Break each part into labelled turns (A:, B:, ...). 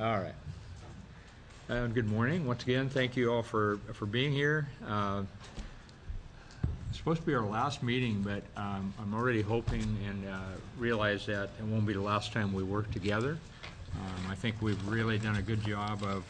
A: All right. Good morning. Once again, thank you all for being here. It's supposed to be our last meeting, but I'm already hoping and realize that it won't be the last time we work together. I think we've really done a good job of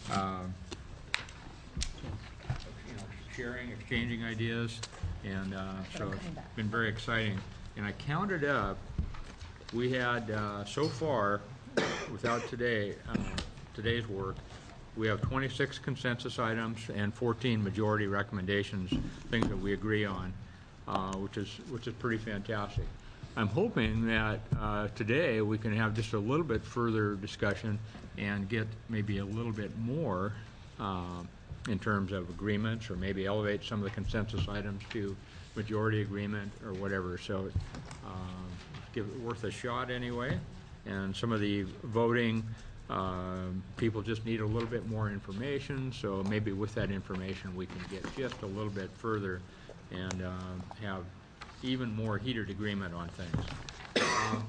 A: sharing, exchanging ideas, and so it's been very exciting. And I counted up, we had so far, without today's work, we have 26 consensus items and 14 majority recommendations, things that we agree on, which is pretty fantastic. I'm hoping that today we can have just a little bit further discussion and get maybe a little bit more in terms of agreements, or maybe elevate some of the consensus items to majority agreement or whatever. So give it worth a shot anyway. And some of the voting, people just need a little bit more information, so maybe with that information we can get just a little bit further and have even more heated agreement on things.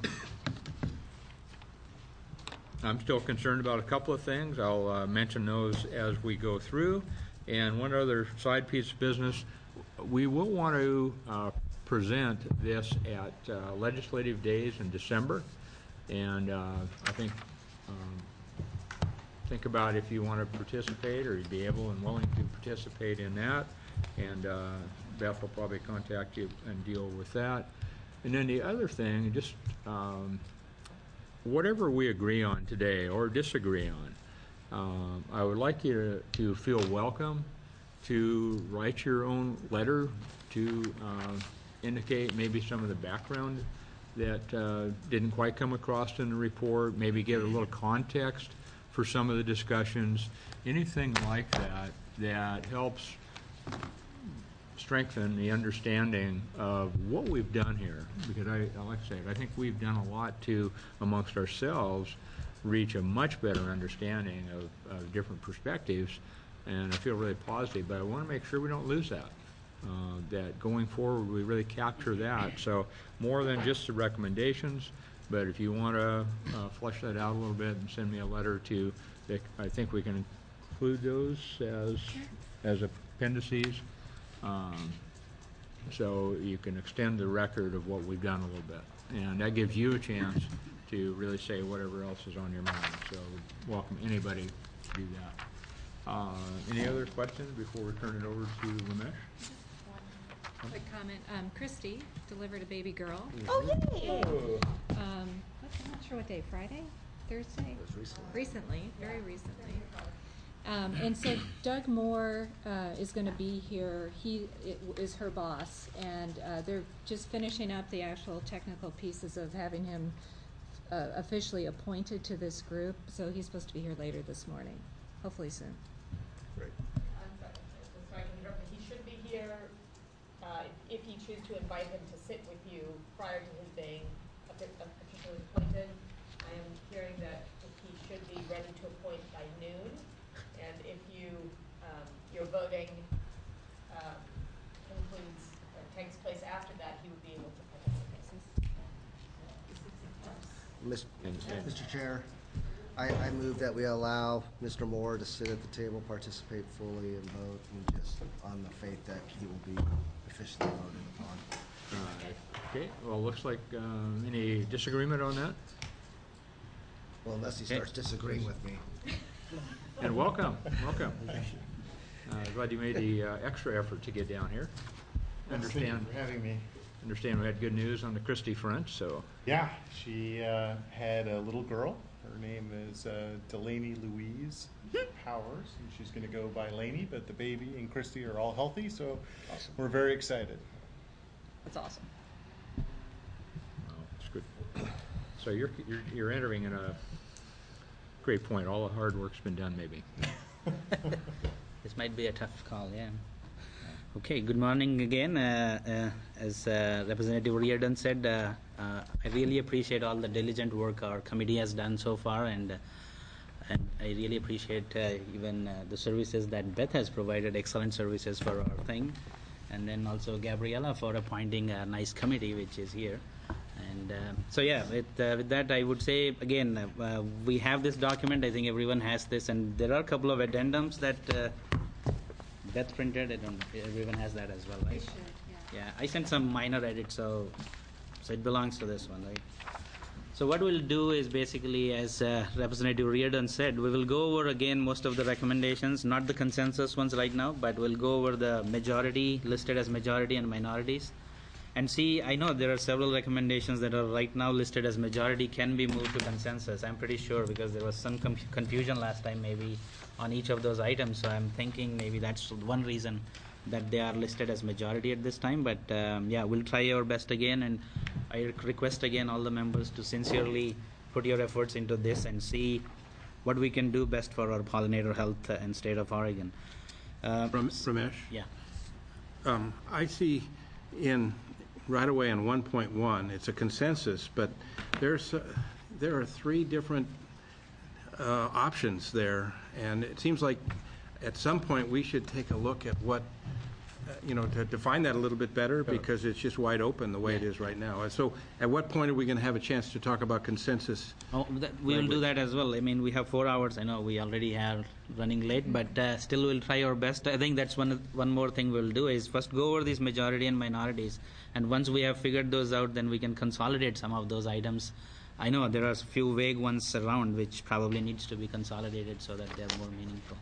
A: I'm still concerned about a couple of things. I'll mention those as we go through. And one other side piece of business, we will want to present this at legislative days in December. And I think about if you want to participate, or you'd be able and willing to participate in that. And Beth will probably contact you and deal with that. And then the other thing, just whatever we agree on today or disagree on, I would like you to feel welcome to write your own letter to indicate maybe some of the background that didn't quite come across in the report, maybe give a little context for some of the discussions, anything like that that helps strengthen the understanding of what we've done here. Because I like I said, I think we've done a lot to, amongst ourselves, reach a much better understanding of different perspectives, and I feel really positive, but I want to make sure we don't lose that. That going forward we really capture that. So more than just the recommendations, but if you want to flesh that out a little bit and send me a letter to, I think we can include those as appendices, so you can extend the record of what we've done a little bit, and that gives you a chance to really say whatever else is on your mind. So welcome anybody to do that. Any other questions before we turn it over to Ramesh?
B: Quick comment. Christy delivered a baby girl.
C: Oh, yay!
B: I'm not sure what day. Friday? Thursday?
C: It was
B: recently. Very recently. And so Doug Moore is going to be here. He is her boss, and they're just finishing up the actual technical pieces of having him officially appointed to this group. So he's supposed to be here later this morning, hopefully soon.
C: Great.
D: I'm sorry to interrupt, but he should be here if you choose to invite him to sit with you prior to his being officially appointed. I am hearing that he should be ready to appoint by noon, and if your voting takes place after that, he would be able to participate.
C: Mr. Chair, I move that we allow Mr. Moore to sit at the table, participate fully, and vote, and just on the faith that he will be officially voted upon.
A: Okay, well, looks like any disagreement on that?
C: Well, unless he starts disagreeing with me.
A: And welcome. Glad you made the extra effort to get down here.
E: Thank you for having me.
A: Understand we had good news on the Christie front, so.
E: Yeah, she had a little girl. Her name is Delaney Louise Powers, and she's going to go by Laney, but the baby and Christy are all healthy, so awesome. We're very excited.
B: That's awesome.
A: Wow, that's good. So you're entering in a great point. All the hard work's been done, maybe.
F: This might be a tough call, yeah. Okay, good morning again. As Representative Reardon said, I really appreciate all the diligent work our committee has done so far, and I really appreciate even the services that Beth has provided, excellent services for our thing, and then also Gabriella for appointing a nice committee which is here. And so yeah, with that I would say again, we have this document. I think everyone has this, and there are a couple of addendums that Beth printed. I don't know if everyone has that as well, right? Yeah, I sent some minor edits, so it belongs to this one, right? So what we'll do is basically, as Representative Reardon said, we will go over again most of the recommendations, not the consensus ones right now, but we'll go over the majority, listed as majority and minorities. And see, I know there are several recommendations that are right now listed as majority can be moved to consensus. I'm pretty sure because there was some confusion last time maybe on each of those items. So I'm thinking maybe that's one reason that they are listed as majority at this time. But yeah, we'll try our best again. And I request again all the members to sincerely put your efforts into this and see what we can do best for our pollinator health in state of Oregon.
G: Ramesh?
F: Yeah.
G: I see right away in 1.1, it's a consensus, but there are 3 different options there, and it seems like at some point we should take a look at what, to define that a little bit better, because it's just wide open the way it is right now. And so at what point are we going to have a chance to talk about consensus?
F: Oh, we will do that as well. I mean, we have 4 hours. I know we already are running late, but still we'll try our best. I think that's one more thing we'll do is first go over these majority and minorities, and once we have figured those out, then we can consolidate some of those items. I know there are a few vague ones around which probably needs to be consolidated so that they're more meaningful.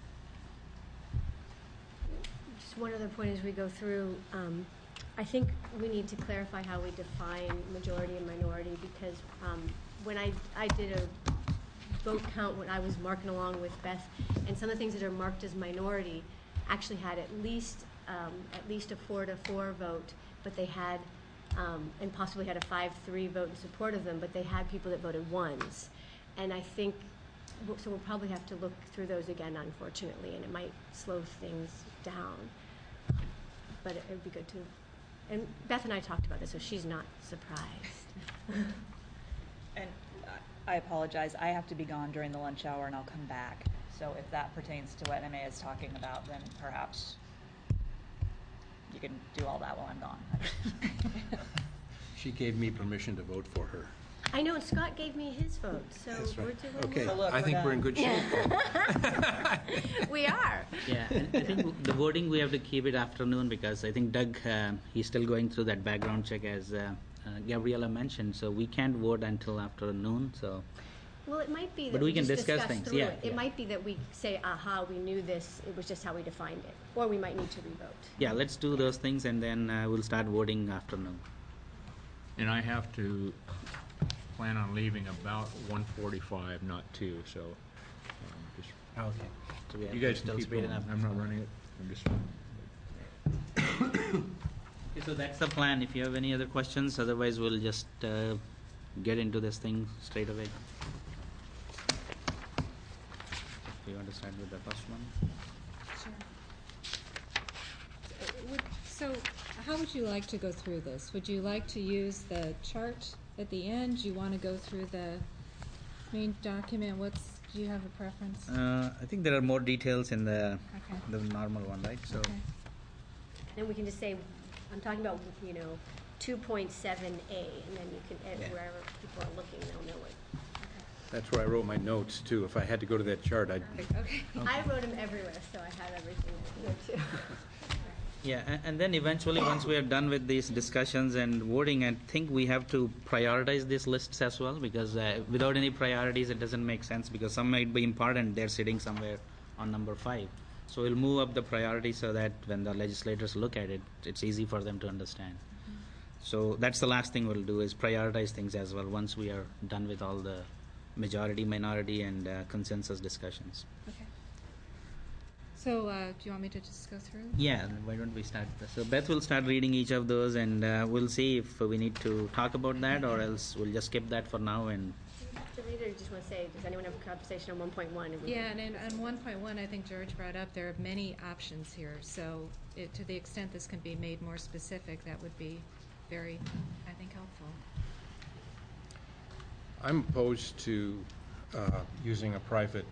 H: Just one other point as we go through, I think we need to clarify how we define majority and minority, because when I did a vote count when I was marking along with Beth, and some of the things that are marked as minority actually had at least a 4-4 vote, but they had, and possibly had a 5-3 vote in support of them, but they had people that voted ones. And I think, so we'll probably have to look through those again, unfortunately, and it might slow things down. But it would be good to, and Beth and I talked about this, so she's not surprised.
I: And I apologize, I have to be gone during the lunch hour and I'll come back. So if that pertains to what MA is talking about, then perhaps you can do all that while I'm gone.
G: She gave me permission to vote for her.
H: I know, and Scott gave me his vote, so
G: That's right.
H: we're doing
G: Okay,
I: So look,
G: I think
I: we're
G: we're in
I: done.
G: good shape.
H: We are.
F: Yeah, and I think the voting we have to keep it afternoon, because I think Doug, he's still going through that background check as Gabriella mentioned, so we can't vote until after noon. So
H: Well, it might be that
F: But we can
H: just
F: discuss things,
H: through
F: yeah,
H: it. It
F: yeah.
H: might be that we say, aha, we knew this, it was just how we defined it. Or we might need to revote.
F: yeah, let's do those things and then we'll start voting afternoon.
A: And I have to plan on leaving about 1:45, not 2, so just,
F: Okay. So we have
A: you
F: to
A: guys
F: still
A: can keep
F: speed
A: going.
F: it up.
A: I'm not running it. I'm just.
F: Okay, so that's the plan. If you have any other questions, otherwise we'll just get into this thing straight away. Do you want to start with the first one?
B: Sure. So how would you like to go through this? Would you like to use the chart at the end? Do you want to go through the main document? Do you have a preference?
F: I think there are more details in the
B: Okay.
F: normal one, right? So.
B: Okay.
H: And we can just say, I'm talking about, 2.7A, and then you can,
F: Yeah.
H: wherever people are looking, they'll know it.
G: That's where I wrote my notes, too. If I had to go to that chart, I'd...
B: Okay.
H: I wrote them everywhere, so I have everything there too.
F: Yeah, and then eventually, once we are done with these discussions and voting, I think we have to prioritize these lists as well, because without any priorities, it doesn't make sense, because some might be important, they're sitting somewhere on number 5. So we'll move up the priority so that when the legislators look at it, it's easy for them to understand. So that's the last thing we'll do, is prioritize things as well once we are done with all the majority, minority, and consensus discussions.
B: Okay. So, do you want me to just go through?
F: Yeah, why don't we start? So Beth will start reading each of those, and we'll see if we need to talk about that, or else we'll just skip that for now. And
H: Do you have to read it, or you just want to say, does anyone have a conversation on 1.1?
B: Yeah, and on 1.1, I think George brought up, there are many options here. So to the extent this can be made more specific, that would be very, I think, helpful.
G: I'm opposed to using a private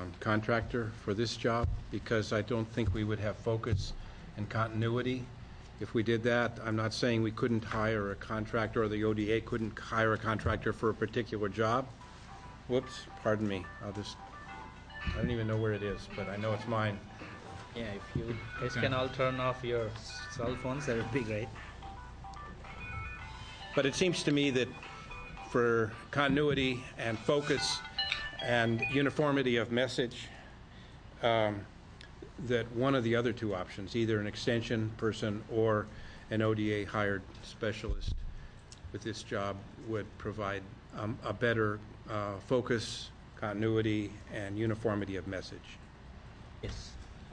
G: contractor for this job, because I don't think we would have focus and continuity if we did that. I'm not saying we couldn't hire a contractor, or the ODA couldn't hire a contractor for a particular job. Whoops, pardon me. I don't even know where it is, but I know it's mine.
F: Yeah, if you guys can all turn off your cell phones, that would be great.
G: But it seems to me that for continuity and focus and uniformity of message, that one of the other two options, either an extension person or an ODA hired specialist with this job, would provide a better focus, continuity, and uniformity of message.
F: Yes.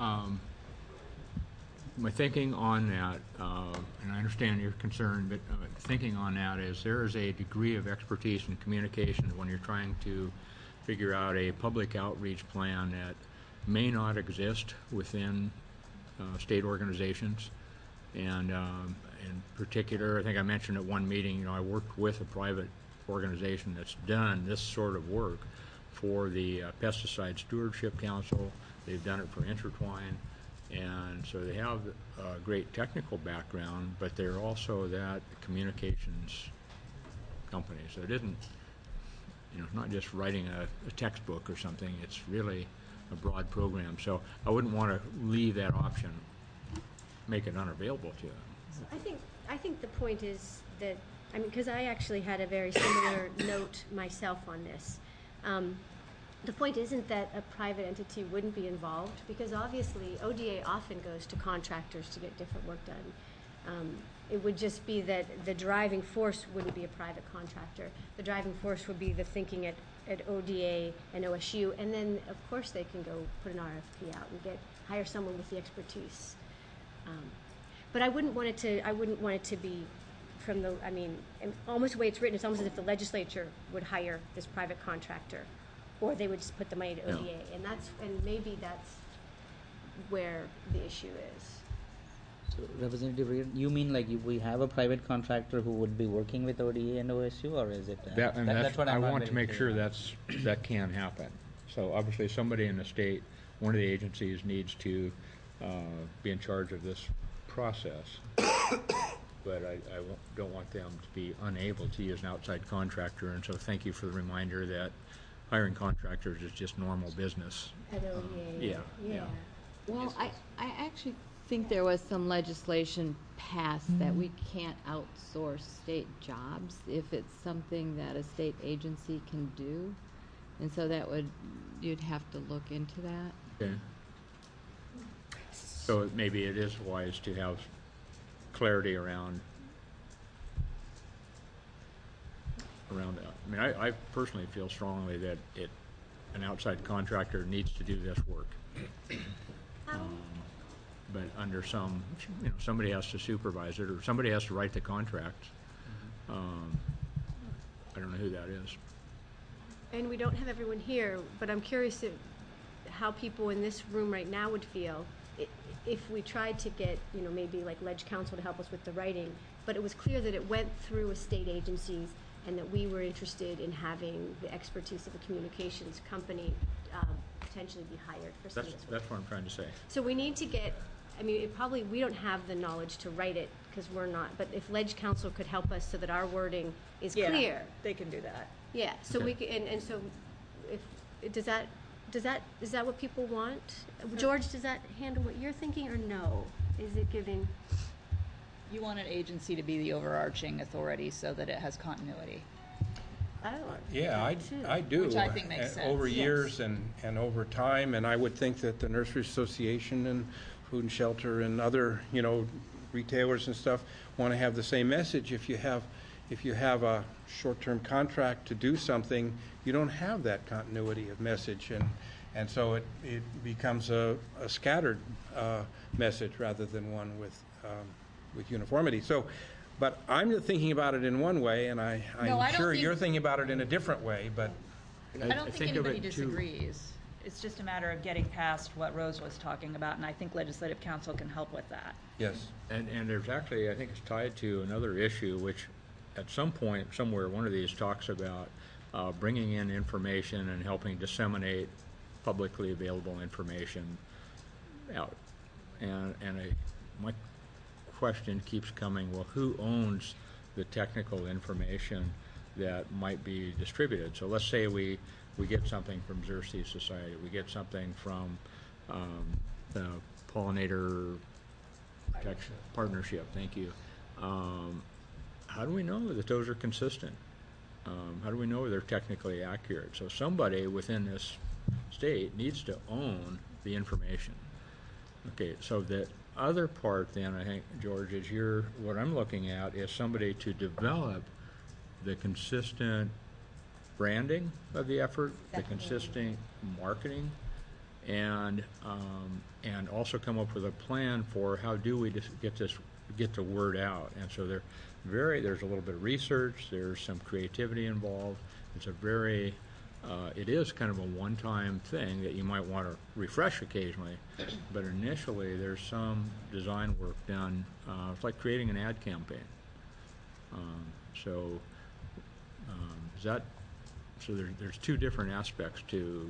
A: My thinking on that, and I understand your concern, but thinking on that is there is a degree of expertise in communication when you're trying to figure out a public outreach plan that may not exist within state organizations. And in particular, I think I mentioned at one meeting, I worked with a private organization that's done this sort of work for the Pesticide Stewardship Council. They've done it for Intertwine. And so they have a great technical background, but they're also that communications company. So it isn't, not just writing a textbook or something. It's really a broad program. So I wouldn't want to leave that option, make it unavailable to them.
H: I think the point is that, because I actually had a very similar note myself on this. The point isn't that a private entity wouldn't be involved, because obviously ODA often goes to contractors to get different work done. It would just be that the driving force wouldn't be a private contractor. The driving force would be the thinking at ODA and OSU, and then of course they can go put an RFP out and hire someone with the expertise. But I wouldn't want it to be from the, almost the way it's written, it's almost as if the legislature would hire this private contractor, or they would just put the money to ODA, and maybe that's where the issue is.
F: So, Representative Reed, you mean like we have a private contractor who would be working with ODA and OSU, or is it?
A: That's what I
F: not
A: want to
F: very
A: make
F: clear
A: sure that can happen. So obviously somebody in the state, one of the agencies needs to be in charge of this process. But I don't want them to be unable to use an outside contractor, and so thank you for the reminder that hiring contractors is just normal business.
H: At ODA.
A: Yeah.
J: Well, I actually think there was some legislation passed that we can't outsource state jobs if it's something that a state agency can do. And so you'd have to look into that.
A: Okay. So maybe it is wise to have clarity around that. I personally feel strongly that an outside contractor needs to do this work. But under somebody has to supervise it, or somebody has to write the contract. I don't know who that is.
H: And we don't have everyone here, but I'm curious how people in this room right now would feel if we tried to get, maybe like Ledge Council to help us with the writing, but it was clear that it went through a state agencies and that we were interested in having the expertise of a communications company potentially be hired for some of this work.
A: That's what I'm trying to say.
H: So we need to get, we don't have the knowledge to write it because we're not, but if Ledge Council could help us so that our wording is clear.
I: They can do that.
H: Yeah, so
A: Okay.
H: we can, and so is that what people want? George, does that handle what you're thinking, or no? Is it giving?
I: You want an agency to be the overarching authority so that it has continuity.
G: Yeah, I do.
I: Which I think makes sense.
G: Over
H: Yes.
G: years and over time, and I would think that the Nursery Association and Food and Shelter and other, retailers and stuff want to have the same message. If you have a short-term contract to do something, you don't have that continuity of message, and so it becomes a scattered message rather than one with uniformity. So, but I'm thinking about it in one way, and I'm
I: No, I don't
G: sure
I: think-
G: you're thinking about it in a different way, but
I: I don't think
A: of
I: anybody
A: it too-
I: disagrees. It's just a matter of getting past what Rose was talking about, and I think Legislative Council can help with that.
G: yes.
A: And there's actually, I think it's tied to another issue, which at some point, somewhere, one of these talks about bringing in information and helping disseminate publicly available information out. And my question keeps coming, well, who owns the technical information that might be distributed? So let's say we get something from Xerces Society, we get something from the Pollinator Protection Partnership, thank you. How do we know that those are consistent? How do we know they're technically accurate? So somebody within this state needs to own the information. Okay, so the other part then, I think, George, is what I'm looking at is somebody to develop the consistent branding of the effort, the consistent marketing, and also come up with a plan for how do we just get the word out. And so there's a little bit of research, there's some creativity involved. It is kind of a one-time thing that you might want to refresh occasionally, but initially there's some design work done. It's like creating an ad campaign. There's two different aspects to.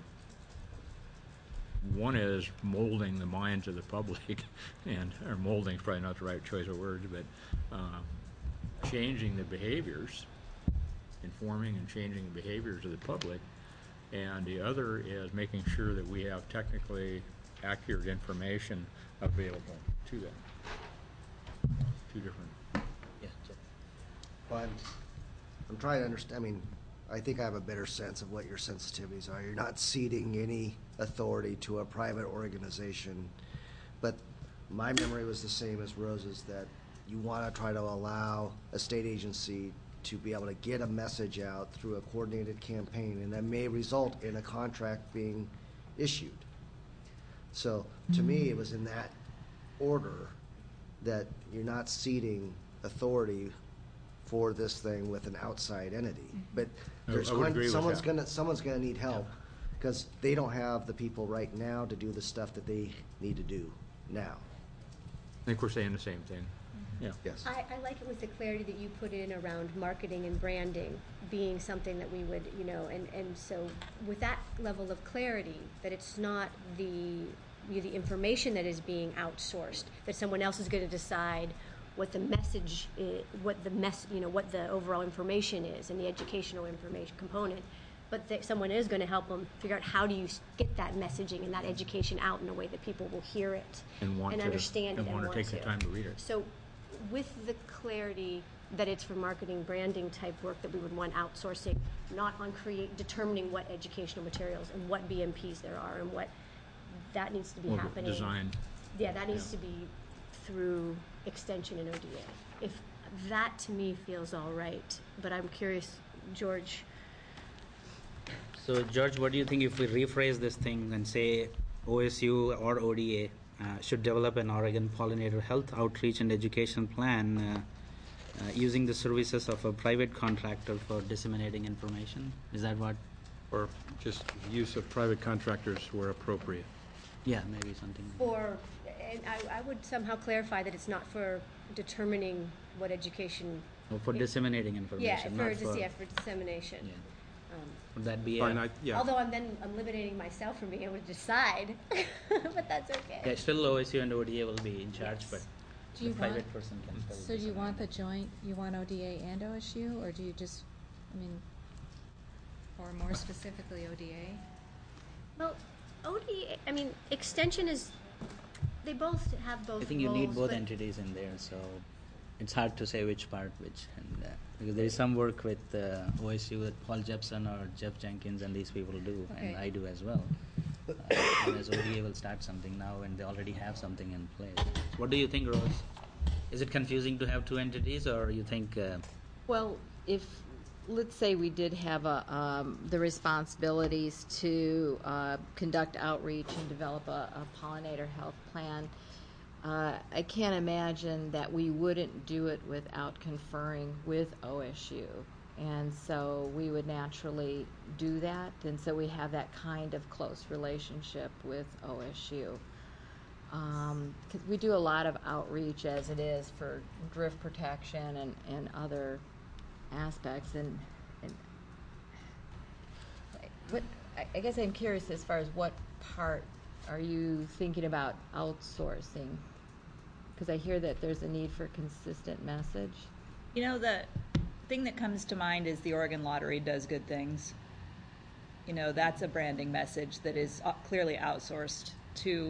A: One is molding the minds of the public, or molding is probably not the right choice of words, but changing the behaviors, informing and changing the behaviors of the public. And the other is making sure that we have technically accurate information available to them. Two different.
F: Yeah, Jeff.
C: But I'm trying to understand, I think I have a better sense of what your sensitivities are. You're not ceding any authority to a private organization, but my memory was the same as Rose's, that you want to try to allow a state agency to be able to get a message out through a coordinated campaign, and that may result in a contract being issued. So to me, it was in that order that you're not ceding authority for this thing with an outside entity. But
A: I would agree with
C: someone's gonna need help, because they don't have the people right now to do the stuff that they need to do now.
A: I think we're saying the same thing. Yeah.
C: Yes.
H: I like it with the clarity that you put in around marketing and branding being something that we would, and so with that level of clarity, that it's not the information that is being outsourced, that someone else is going to decide what the message is, what the overall information is, and the educational information component, but that someone is going to help them figure out how do you get that messaging and that education out in a way that people will hear it
A: And
H: understand it and
A: want to take the time to read it.
H: So with the clarity that it's for marketing, branding type work that we would want outsourcing, not on determining what educational materials and what BMPs there are and what that needs to be
A: Well,
H: happening.
A: design.
H: Yeah, that needs to be through extension and ODA. If that to me feels all right, but I'm curious, George.
F: So George, what do you think if we rephrase this thing and say OSU or ODA should develop an Oregon pollinator health outreach and education plan using the services of a private contractor for disseminating information? Is that what?
G: Or just use of private contractors where appropriate.
F: Yeah, maybe something.
H: And I would somehow clarify that it's not for determining what education.
F: Or for disseminating information,
H: Yeah,
F: not
H: for dissemination.
F: Yeah. Would that be
G: Fine,
F: a,
G: yeah.
H: Although I'm eliminating myself from being able to decide, but that's okay.
F: yeah, still OSU and ODA will be in charge,
H: Yes.
F: but
B: Do
F: the
B: you
F: private
B: want-
F: person can still.
B: So do you want the
F: disseminate.
B: joint, you want ODA and OSU, or do you just, or more specifically ODA?
H: Well, ODA, extension is, they both have both roles.
F: I think you need both
H: but-
F: entities in there, so it's hard to say which part which. And because there is some work with OSU that Paul Jepson or Jeff Jenkins and these people do, and
B: Okay.
F: I do as well. And as ODA will start something now, and they already have something in place. What do you think, Rose? Is it confusing to have two entities, or you think?
J: Well, let's say we did have the responsibilities to conduct outreach and develop a pollinator health plan, I can't imagine that we wouldn't do it without conferring with OSU. And so we would naturally do that, and so we have that kind of close relationship with OSU. 'Cause we do a lot of outreach as it is for drift protection and other aspects, and what I guess I'm curious as far as what part are you thinking about outsourcing? Because I hear that there's a need for consistent message.
I: You know, the thing that comes to mind is the Oregon Lottery does good things. You know, that's a branding message that is clearly outsourced to,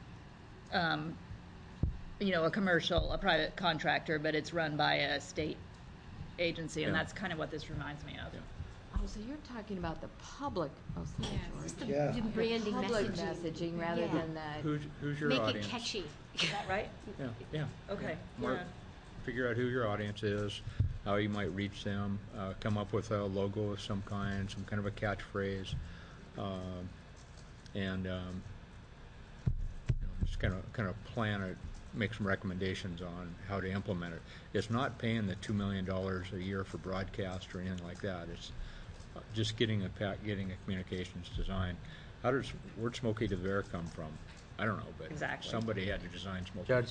I: you know, a private contractor, but it's run by a state agency, and
A: Yeah.
I: that's kind of what this reminds me of.
A: Yeah.
J: Oh, so you're talking about the public, St. George.
C: Yeah.
H: The branding
J: Public
H: messaging.
J: messaging rather
H: Yeah.
J: than the.
A: Who's your
H: Make
A: audience?
H: it catchy.
I: Is that right?
A: Yeah.
I: Okay.
A: Mark,
I: Yeah.
A: figure out who your audience is, how you might reach them, come up with a logo of some kind of a catchphrase, and you know, just kind of plan it, make some recommendations on how to implement it. It's not paying the $2 million a year for broadcast or anything like that. It's just getting a communications design. Where'd Smokey the Bear come from? I don't know, but
I: Exactly.
A: somebody had to design Smokey.
F: George?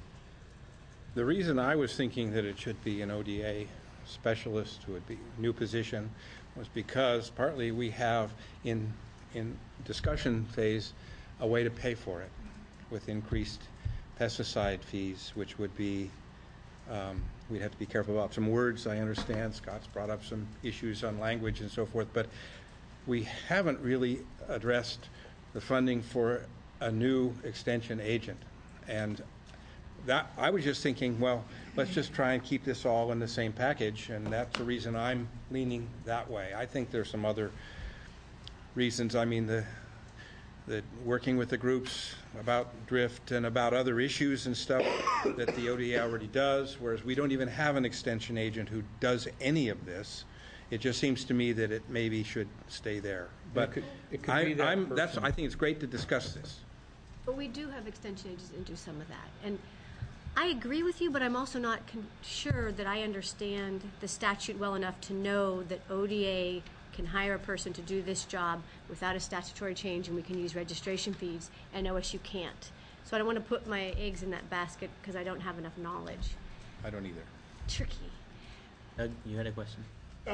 G: The reason I was thinking that it should be an ODA specialist who would be a new position was because partly we have in discussion phase a way to pay for it with increased pesticide fees, which would be, we'd have to be careful about some words. I understand Scott's brought up some issues on language and so forth, but we haven't really addressed the funding for a new extension agent. And that, I was just thinking, well, let's just try and keep this all in the same package, and that's the reason I'm leaning that way. I think there's some other reasons. I mean, the working with the groups about drift and about other issues and stuff that the ODA already does, whereas we don't even have an extension agent who does any of this. It just seems to me that it maybe should stay there. But
A: it could be that person.
G: I think it's great to discuss this.
H: But we do have extension agents that do some of that. And I agree with you, but I'm also not sure that I understand the statute well enough to know that ODA can hire a person to do this job without a statutory change, and we can use registration fees, and OSU can't. So I don't want to put my eggs in that basket because I don't have enough knowledge.
G: I don't either.
H: Tricky.
F: Doug, you had a question?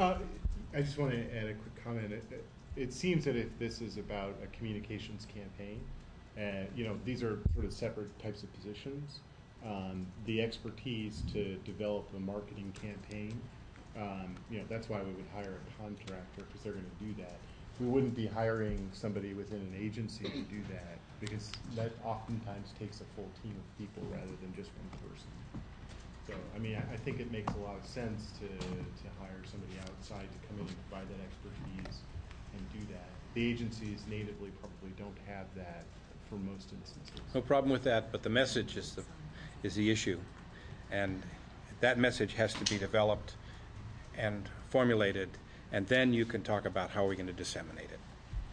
E: I just want to add a quick comment. It seems that if this is about a communications campaign, you know, these are sort of separate types of positions. The expertise to develop a marketing campaign, you know, that's why we would hire a contractor, because they're going to do that. We wouldn't be hiring somebody within an agency to do that, because that oftentimes takes a full team of people rather than just one person. So, I mean, I think it makes a lot of sense to hire somebody outside to come in and provide that expertise and do that. The agencies natively probably don't have that for most instances.
G: No problem with that, but the message is the issue. And that message has to be developed and formulated, and then you can talk about how we're going to disseminate it,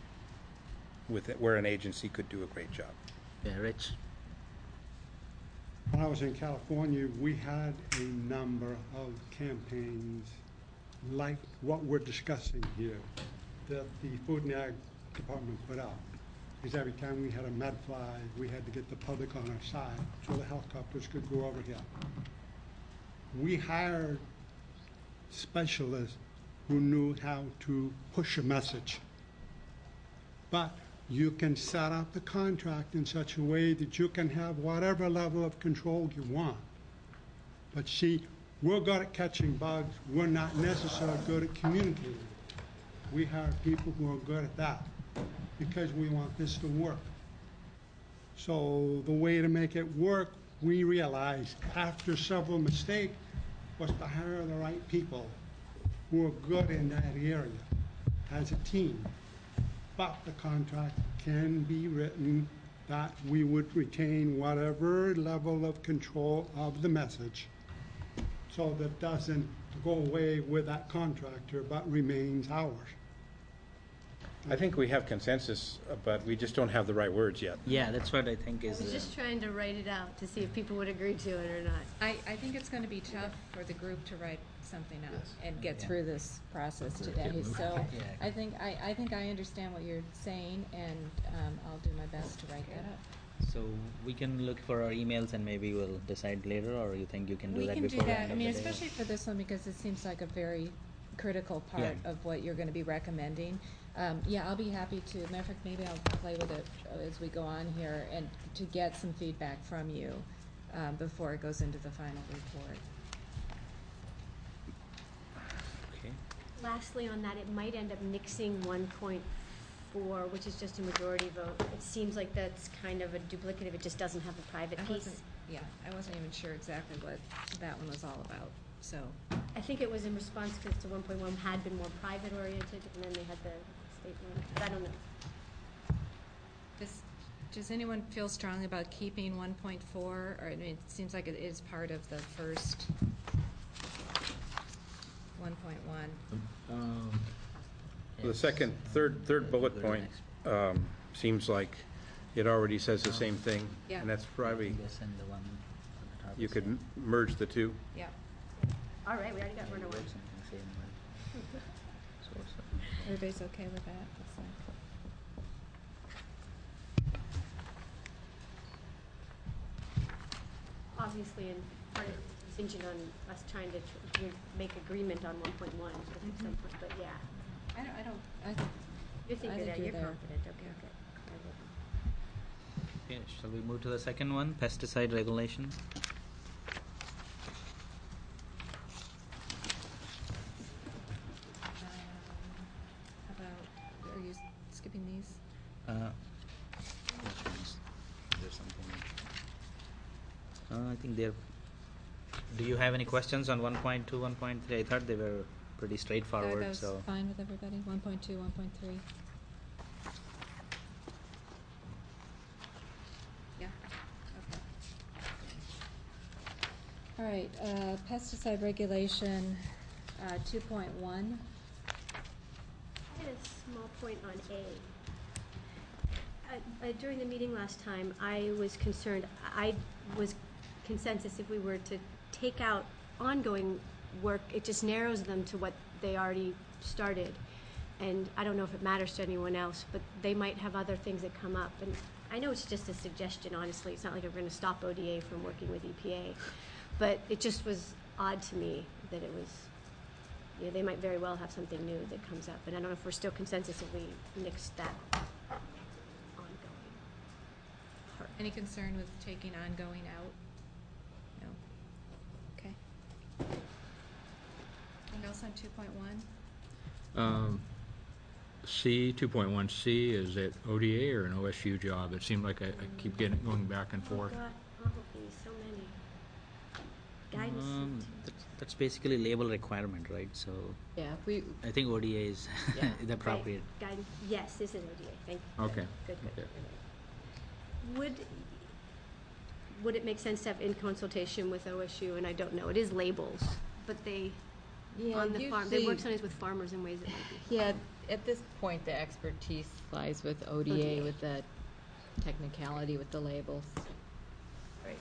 G: where an agency could do a great job.
F: Yeah, Rich?
K: When I was in California, we had a number of campaigns like what we're discussing here that the Food and Ag Department put out. Because every time we had a medfly, we had to get the public on our side so the helicopters could go over here. We hired specialists who knew how to push a message. But you can set up the contract in such a way that you can have whatever level of control you want. But see, we're good at catching bugs. We're not necessarily good at communicating. We hire people who are good at that because we want this to work. So the way to make it work, we realized after several mistakes, was to hire the right people who are good in that area as a team. But the contract can be written that we would retain whatever level of control of the message so that doesn't go away with that contractor but remains ours.
G: I think we have consensus, but we just don't have the right words yet.
F: Yeah, that's what I think
H: I
F: is.
H: was just trying to write it out to see if people would agree to it or not.
B: I think it's going to be tough for the group to write something up and get
F: Yeah.
B: through this process today. So
F: Yeah.
B: I think I understand what you're saying, and I'll do my best to write that up.
F: So we can look for our emails and maybe we'll decide later, or you think you can do
B: We
F: that
B: can
F: before
B: do
F: the
B: that.
F: end
B: I
F: of
B: mean,
F: the day?
B: especially for this one because it seems like a very critical part
F: Yeah.
B: of what you're going to be recommending. Yeah, I'll be happy to. Matter of fact, maybe I'll play with it as we go on here and to get some feedback from you before it goes into the final report.
F: Okay.
H: Lastly, on that, it might end up nixing 1.4, which is just a majority vote. It seems like that's kind of a duplicative. It just doesn't have the private piece.
B: I wasn't even sure exactly what that one was all about, so.
H: I think it was in response because to 1.1 had been more private oriented, and then they had the state one. I don't know.
B: Does anyone feel strongly about keeping 1.4? Or, I mean, it seems like it is part of the first 1.1.
G: The second, third bullet point seems like it already says the same thing.
B: Yeah.
G: And that's probably,
F: Yes, and the one on the top
G: you
F: is
G: could
F: same.
G: merge the two.
B: Yeah.
H: All right, we already got Werner one.
F: Something same, right? Source of-
B: Everybody's okay with that? Looks like.
H: Obviously, and part of it's contingent on us trying to make agreement on 1.1 at some point, but yeah.
B: I think
H: You're thinking
B: think
H: that,
B: you're
H: you're
B: there.
H: confident, okay,
B: Yeah.
H: good.
F: Okay, shall we move to the second one, pesticide regulation?
B: How about, are you skipping these?
F: Which ones? Is there something? I think they're. Do you have any questions on 1.2, 1.3? I thought they were pretty straightforward.
B: That goes
F: So
B: fine with everybody? 1.2, 1.3? Yeah, okay. All right, pesticide regulation, 2.1.
H: I had a small point on A. During the meeting last time, I was concerned, I was consensus if we were to take out ongoing work, it just narrows them to what they already started. And I don't know if it matters to anyone else, but they might have other things that come up. And I know it's just a suggestion, honestly. It's not like we're going to stop ODA from working with EPA. But it just was odd to me that it was, you know, they might very well have something new that comes up. And I don't know if we're still consensus if we nix that ongoing part.
B: Any concern with taking ongoing out? No? Okay. Anything else on 2.1?
A: C, 2.1C, is it ODA or an OSU job? It seemed like I keep going back and forth.
H: Oh, God. Oh, geez, so many. Guidance.
F: that's basically label requirement, right? So
J: Yeah, if we,
F: I think ODA is
J: Yeah.
F: the appropriate.
H: Right. Guidance. Yes, this is ODA. Thank you.
A: Okay.
H: Good, good.
A: Okay.
H: You're right. Would it make sense to have in consultation with OSU? And I don't know, it is labels, but they,
J: yeah,
H: on the farm, they
J: usually-
H: work sometimes with farmers in ways that might be.
J: Yeah, at this point, the expertise lies with ODA,
H: ODA.
J: with the technicality with the labels.
H: Right.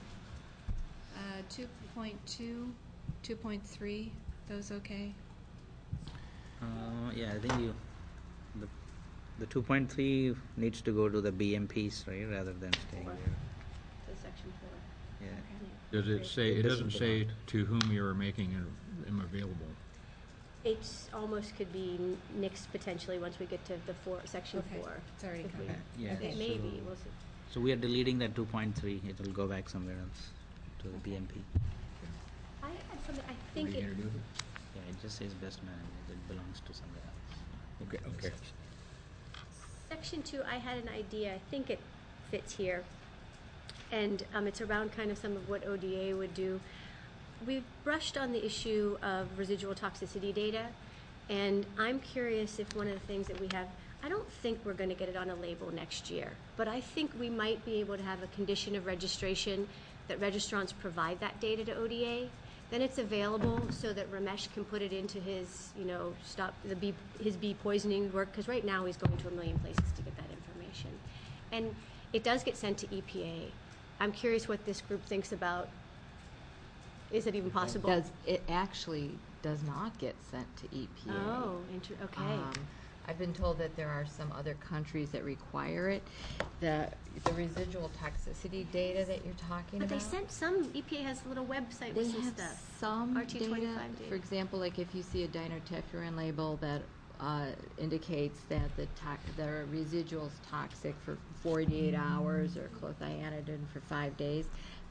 B: 2.2, 2.3, those okay?
F: Yeah, I think the 2.3 needs to go to the BMPs, right, rather than staying
H: Four.
F: there.
H: So section 4.
F: Yeah.
A: Does it say, it
F: It
A: doesn't
F: doesn't
A: say to whom you are making them available?
H: It's almost could be nixed potentially once we get to the section
B: Okay.
H: 4.
B: It's already
H: If we-
B: covered.
F: Yeah.
H: It may be, we'll see.
F: So we are deleting that 2.3. It will go back somewhere else to the
H: Okay.
F: BMP.
H: I had something, I
A: What are
H: think
A: you
H: it,
A: gonna do?
F: Yeah, it just says best management. It belongs to somewhere else.
A: Okay, okay.
H: section 2, I had an idea, I think it fits here. And it's around kind of some of what ODA would do. We've brushed on the issue of residual toxicity data, and I'm curious if one of the things that we have, I don't think we're going to get it on a label next year, but I think we might be able to have a condition of registration that registrants provide that data to ODA. Then it's available so that Ramesh can put it into his, stop his bee poisoning work, because right now he's going to a million places to get that information. And it does get sent to EPA. I'm curious what this group thinks about, is it even possible?
J: It actually does not get sent to EPA.
H: Oh, okay.
J: I've been told that there are some other countries that require it. The residual toxicity data that you're talking
H: But
J: about.
H: they sent some, EPA has a little website
J: They
H: with some
J: have
H: stuff.
J: some
H: RT25
J: data.
H: data.
J: For example, like if you see a dinotefuran label that indicates that the residual is toxic for 48 hours or clothianidin for 5 days,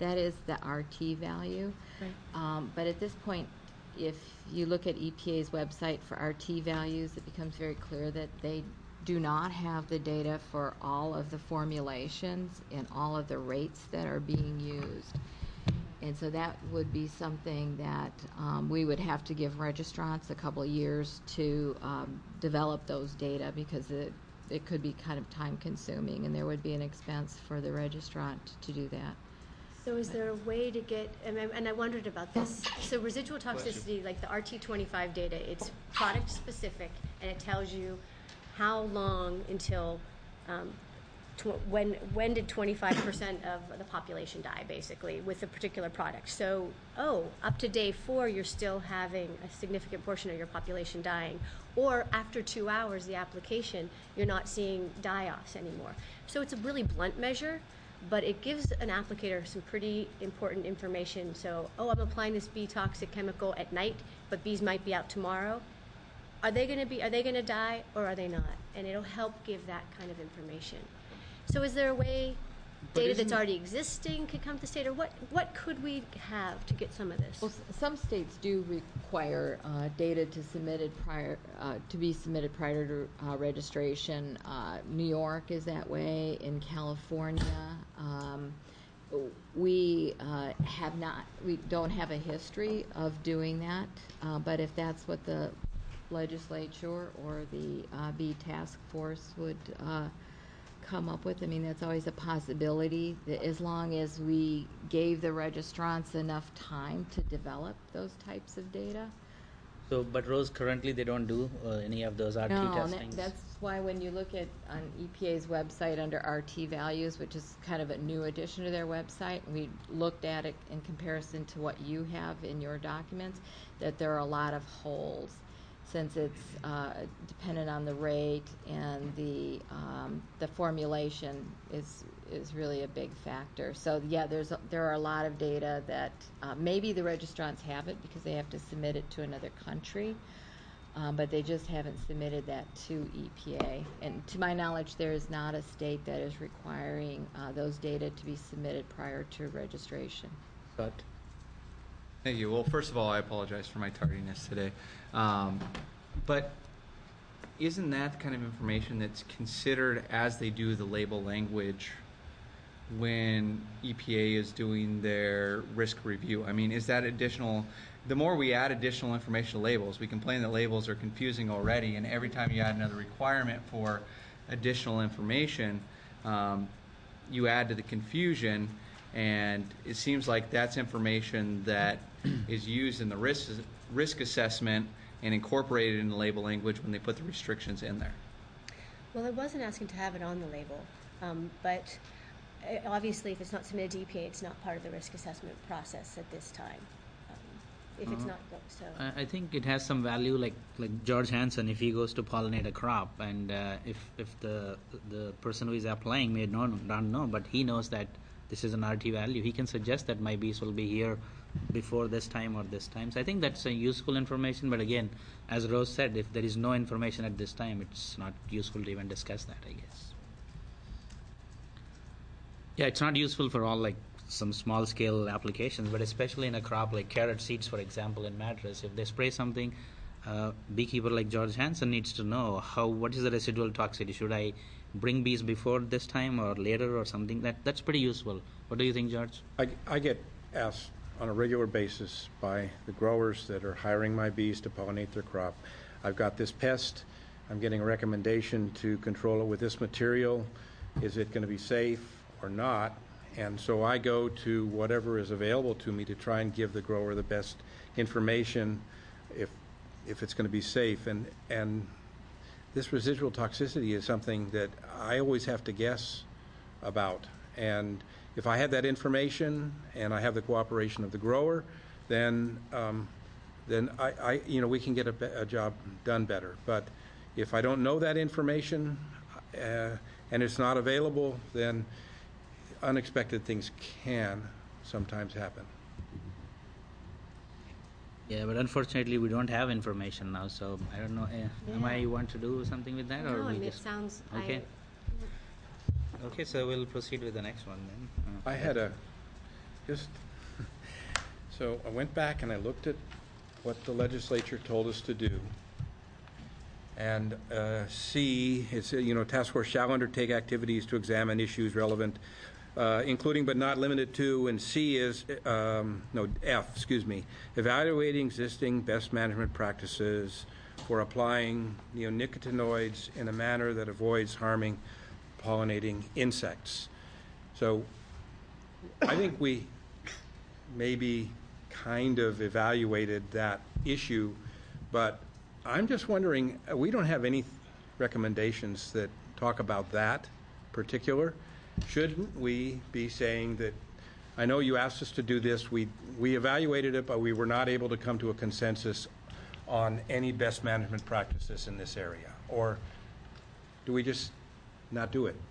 J: That is the RT value.
B: Right.
J: But at this point, if you look at EPA's website for RT values, it becomes very clear that they do not have the data for all of the formulations and all of the rates that are being used. And so that would be something that we would have to give registrants a couple of years to develop those data, because it could be kind of time consuming, and there would be an expense for the registrant to do that.
H: So is there a way to get, and I wondered about this, so residual toxicity, like the RT25 data, it's product specific, and it tells you how long until, when did 25% of the population die, basically, with a particular product. So, up to day 4, you're still having a significant portion of your population dying. Or after 2 hours, the application, you're not seeing die-offs anymore. So it's a really blunt measure, but it gives an applicator some pretty important information. So, I'm applying this bee toxic chemical at night, but bees might be out tomorrow. Are they going to die, or are they not? And it'll help give that kind of information. So is there a way data that's already existing could come to the state, or what could we have to get some of this?
J: Well, some states do require data to be submitted prior to registration. New York is that way. In California, we don't have a history of doing that. But if that's what the legislature or the bee task force would come up with, I mean, that's always a possibility, that as long as we gave the registrants enough time to develop those types of data.
F: So, but Rose, currently they don't do any of those RT testings?
J: That's why when you look at on EPA's website under RT values, which is kind of a new addition to their website, we looked at it in comparison to what you have in your documents, that there are a lot of holes, since it's dependent on the rate, and the formulation is really a big factor. So yeah, there are a lot of data that maybe the registrants have it because they have to submit it to another country, but they just haven't submitted that to EPA. And to my knowledge, there is not a state that is requiring those data to be submitted prior to registration.
F: But
L: thank you. Well, first of all, I apologize for my tardiness today. But isn't that the kind of information that's considered as they do the label language when EPA is doing their risk review? I mean, is that additional? The more we add additional information to labels, we complain that labels are confusing already, and every time you add another requirement for additional information, you add to the confusion. And it seems like that's information that is used in the risk assessment and incorporated in the label language when they put the restrictions in there.
H: Well, I wasn't asking to have it on the label, but obviously if it's not submitted to EPA, it's not part of the risk assessment process at this time. If it's not, so.
F: I think it has some value, like George Hansen, if he goes to pollinate a crop, and if the person who is applying may not know, but he knows that this is an RT value, he can suggest that my bees will be here before this time or this time. So I think that's a useful information, but again, as Rose said, if there is no information at this time, it's not useful to even discuss that, I guess. Yeah, it's not useful for all like some small scale applications, but especially in a crop like carrot seeds, for example, in Madras, if they spray something, beekeeper like George Hansen needs to know what is the residual toxicity. Should I bring bees before this time or later or something? That's pretty useful. What do you think, George?
G: I get asked on a regular basis by the growers that are hiring my bees to pollinate their crop. I've got this pest. I'm getting a recommendation to control it with this material. Is it going to be safe or not? And so I go to whatever is available to me to try and give the grower the best information if it's going to be safe. And this residual toxicity is something that I always have to guess about. And if I have that information and I have the cooperation of the grower, then we can get a job done better. But if I don't know that information and it's not available, then unexpected things can sometimes happen.
F: Yeah, but unfortunately we don't have information now, so I don't know. Am I want to do something with that, or
H: No, I
F: we
H: mean, it
F: just
H: sounds.
F: okay? Okay, so we'll proceed with the next one then.
G: I had a just, so I went back and I looked at what the legislature told us to do. And C, it's, task force shall undertake activities to examine issues relevant, including but not limited to, and C is, F, evaluating existing best management practices for applying neonicotinoids in a manner that avoids harming pollinating insects. So I think we maybe kind of evaluated that issue, but I'm just wondering, we don't have any recommendations that talk about that particular. Shouldn't we be saying that, I know you asked us to do this, we evaluated it, but we were not able to come to a consensus on any best management practices in this area? Or do we just not do it?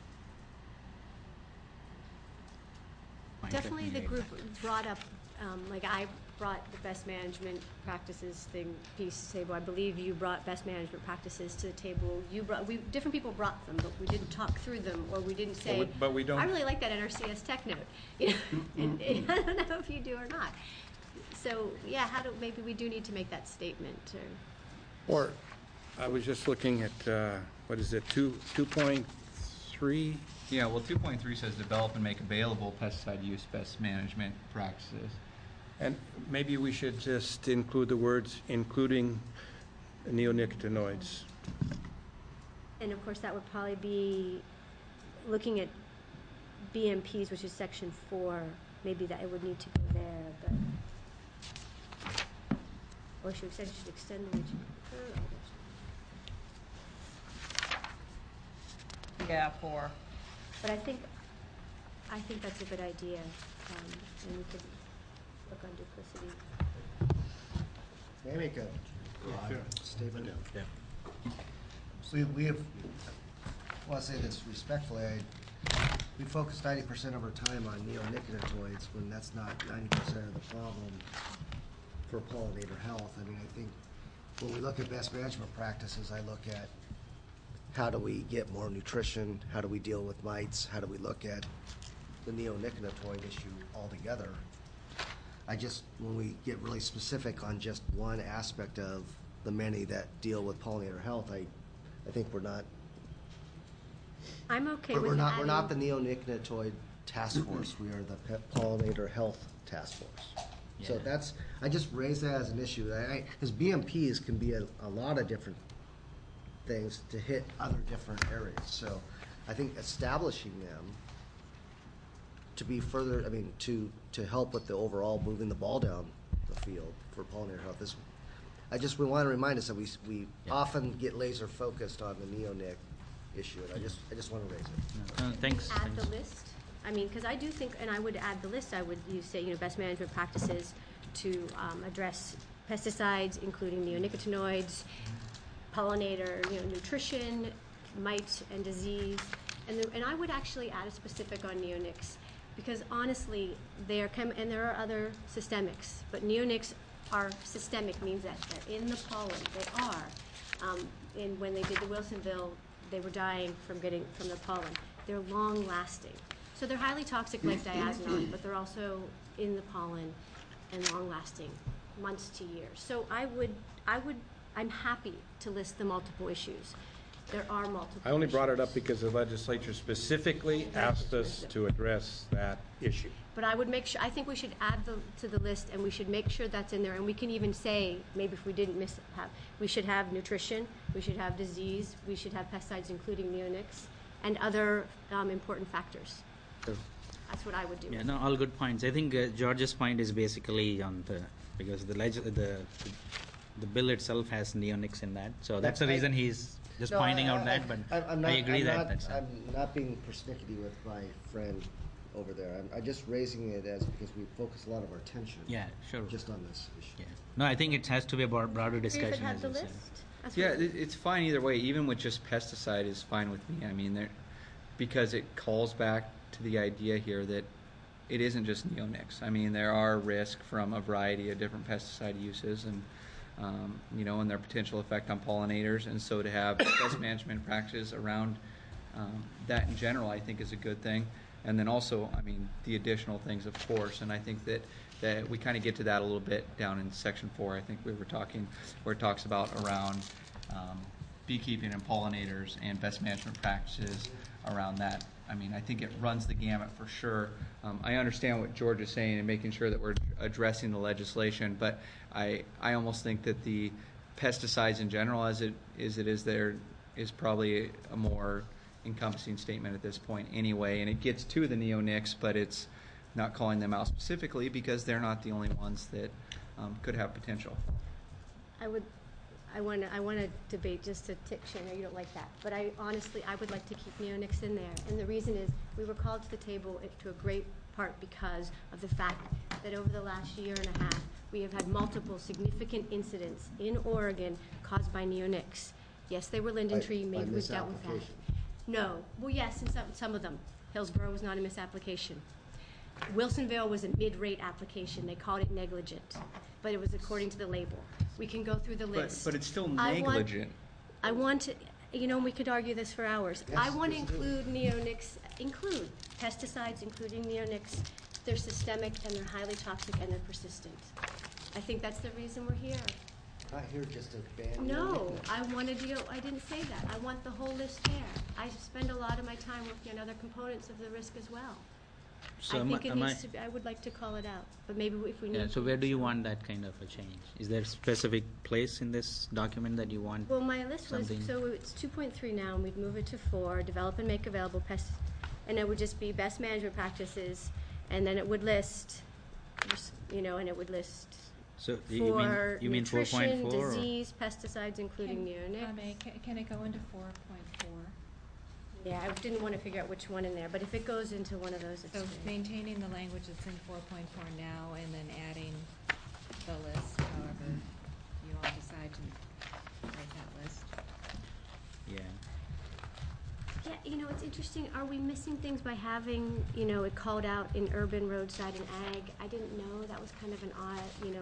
H: Definitely the group brought up, like I brought the best management practices piece to the table. I believe you brought best management practices to the table. Different people brought them, but we didn't talk through them, or we didn't say,
G: but we don't.
H: I really like that NRCS tech note. And I don't know if you do or not. So yeah, maybe we do need to make that statement.
G: Or I was just looking at, what is it, 2.3?
L: Yeah, well, 2.3 says develop and make available pesticide use best management practices.
G: And maybe we should just include the words, including neonicotinoids.
H: And of course, that would probably be looking at BMPs, which is section 4. Maybe that it would need to go there, but. Or should extend the region.
I: Yeah, 4.
H: But I think that's a good idea, and we could look on duplicity.
C: May I make a statement?
G: Yeah.
C: So we have, I want to say this respectfully, we focus 90% of our time on neonicotinoids when that's not 90% of the problem for pollinator health. I mean, I think when we look at best management practices, I look at how do we get more nutrition, how do we deal with mites, how do we look at the neonicotinoid issue altogether. When we get really specific on just one aspect of the many that deal with pollinator health, I think we're not.
H: I'm okay with
C: we're not the neonicotinoid task force. We are the pollinator health task force. Yeah. So I just raise that as an issue. Because BMPs can be a lot of different things to hit other different areas. So I think establishing them to be further, to help with the overall moving the ball down the field for pollinator health. We want to remind us that we often get laser focused on the neonic issue, and I just want to raise it.
F: Thanks.
H: Add the list. Because I do think, and I would add the list. I would say best management practices to address pesticides, including neonicotinoids, pollinator, nutrition, mite and disease, and I would actually add a specific on neonics, because honestly, there are other systemics, but neonics are systemic, means that they're in the pollen. They are. And when they did the Wilsonville, they were dying from the pollen. They're long lasting, so they're highly toxic like diazinon, but they're also in the pollen and long lasting, months to years. So I'm happy to list the multiple issues. There are multiple.
G: I only brought it up because the legislature specifically asked us to address that issue.
H: But I would make sure. I think we should add to the list, and we should make sure that's in there. And we can even say, maybe if we didn't we should have nutrition, we should have disease, we should have pesticides, including neonics, and other important factors.
C: Sure.
H: That's what I would do.
F: Yeah, no, all good points. I think George's point is basically because the bill itself has neonics in that, so that's the reason he's just pointing out that. But I agree that's.
C: I'm not being persnickety with my friend over there. I'm just raising it because we focus a lot of our attention.
F: Yeah, sure.
C: Just on this issue.
F: Yeah. No, I think it has to be a broader discussion.
H: If it had
F: as
H: the
F: you said.
H: list.
L: Yeah, it's fine either way. Even with just pesticide is fine with me. Because it calls back to the idea here that it isn't just neonics. There are risks from a variety of different pesticide uses and their potential effect on pollinators. And so to have best management practices around that in general, I think is a good thing. And then also, I mean, the additional things, of course, and I think that we kind of get to that a little bit down in section 4. I think we were talking, where it talks about around beekeeping and pollinators and best management practices around that. I mean, I think it runs the gamut for sure. I understand what George is saying and making sure that we're addressing the legislation, but I almost think that the pesticides in general, as it is there, is probably a more encompassing statement at this point anyway, and it gets to the neonics, but it's not calling them out specifically because they're not the only ones that could have potential.
H: I want to debate just a tick, Shana, you don't like that. But I would like to keep neonics in there. And the reason is we were called to the table to a great part because of the fact that over the last year and a half, we have had multiple significant incidents in Oregon caused by neonics. Yes, they were linden tree, maybe we've dealt with that. No. Well, yes, in some of them. Hillsborough was not a misapplication. Wilsonville was a mid-rate application. They called it negligent, but it was according to the label. We can go through the list.
L: But it's still negligent.
H: I want to, we could argue this for hours.
C: Yes,
H: I want to
C: yes, do.
H: include neonics, include pesticides, including neonics. They're systemic and they're highly toxic and they're persistent. I think that's the reason we're here.
C: Not here just to ban.
H: No, I want to deal, I didn't say that. I want the whole list there. I spend a lot of my time working on other components of the risk as well.
F: So
H: I think it needs to be, I would like to call it out, but maybe if we need.
F: Yeah, so where do you want that kind of a change? Is there a specific place in this document that you want?
H: Well, my list was,
F: something?
H: so it's 2.3 now, and we'd move it to 4, develop and make available and it would just be best management practices, and then it would list, and it would list
F: So
H: for
F: you mean
H: nutrition,
F: 4.4?
H: disease, pesticides, including neonics.
B: Can it go into 4.4?
H: Yeah, I didn't want to figure out which one in there, but if it goes into one of those, it's
B: So
H: great.
B: maintaining the language that's in 4.4 now and then adding the list, however you all decide to write that list.
F: Yeah.
H: Yeah, it's interesting. Are we missing things by having, it called out in urban, roadside, and ag? I didn't know. That was kind of an odd,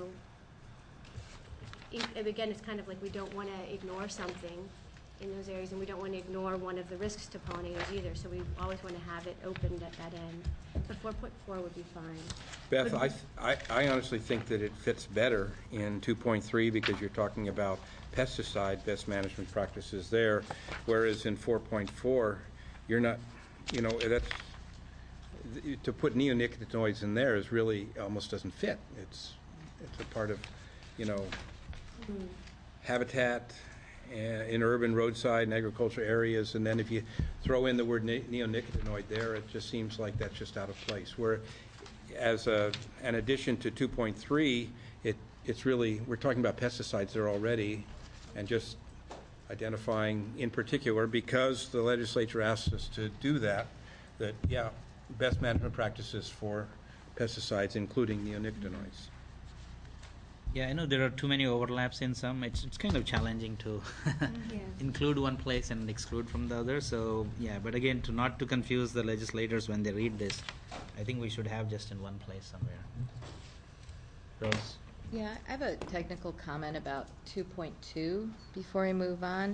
H: again, it's kind of like we don't want to ignore something in those areas, and we don't want to ignore one of the risks to pollinators either, so we always want to have it opened at that end. But 4.4 would be fine.
G: Beth, I honestly think that it fits better in 2.3 because you're talking about pesticide best management practices there, whereas in 4.4, you're not, that's, to put neonicotinoids in there is really almost doesn't fit. It's a part of, habitat in urban, roadside, and agricultural areas, and then if you throw in the word neonicotinoid there, it just seems like that's just out of place. Where, as an addition to 2.3, it's really, we're talking about pesticides there already, and just identifying in particular, because the legislature asked us to do that, best management practices for pesticides, including neonicotinoids.
F: Yeah, I know there are too many overlaps in some. It's kind of challenging to include one place and exclude from the other. So yeah, but again, not to confuse the legislators when they read this, I think we should have just in one place somewhere. Rose?
J: Yeah, I have a technical comment about 2.2 before I move on.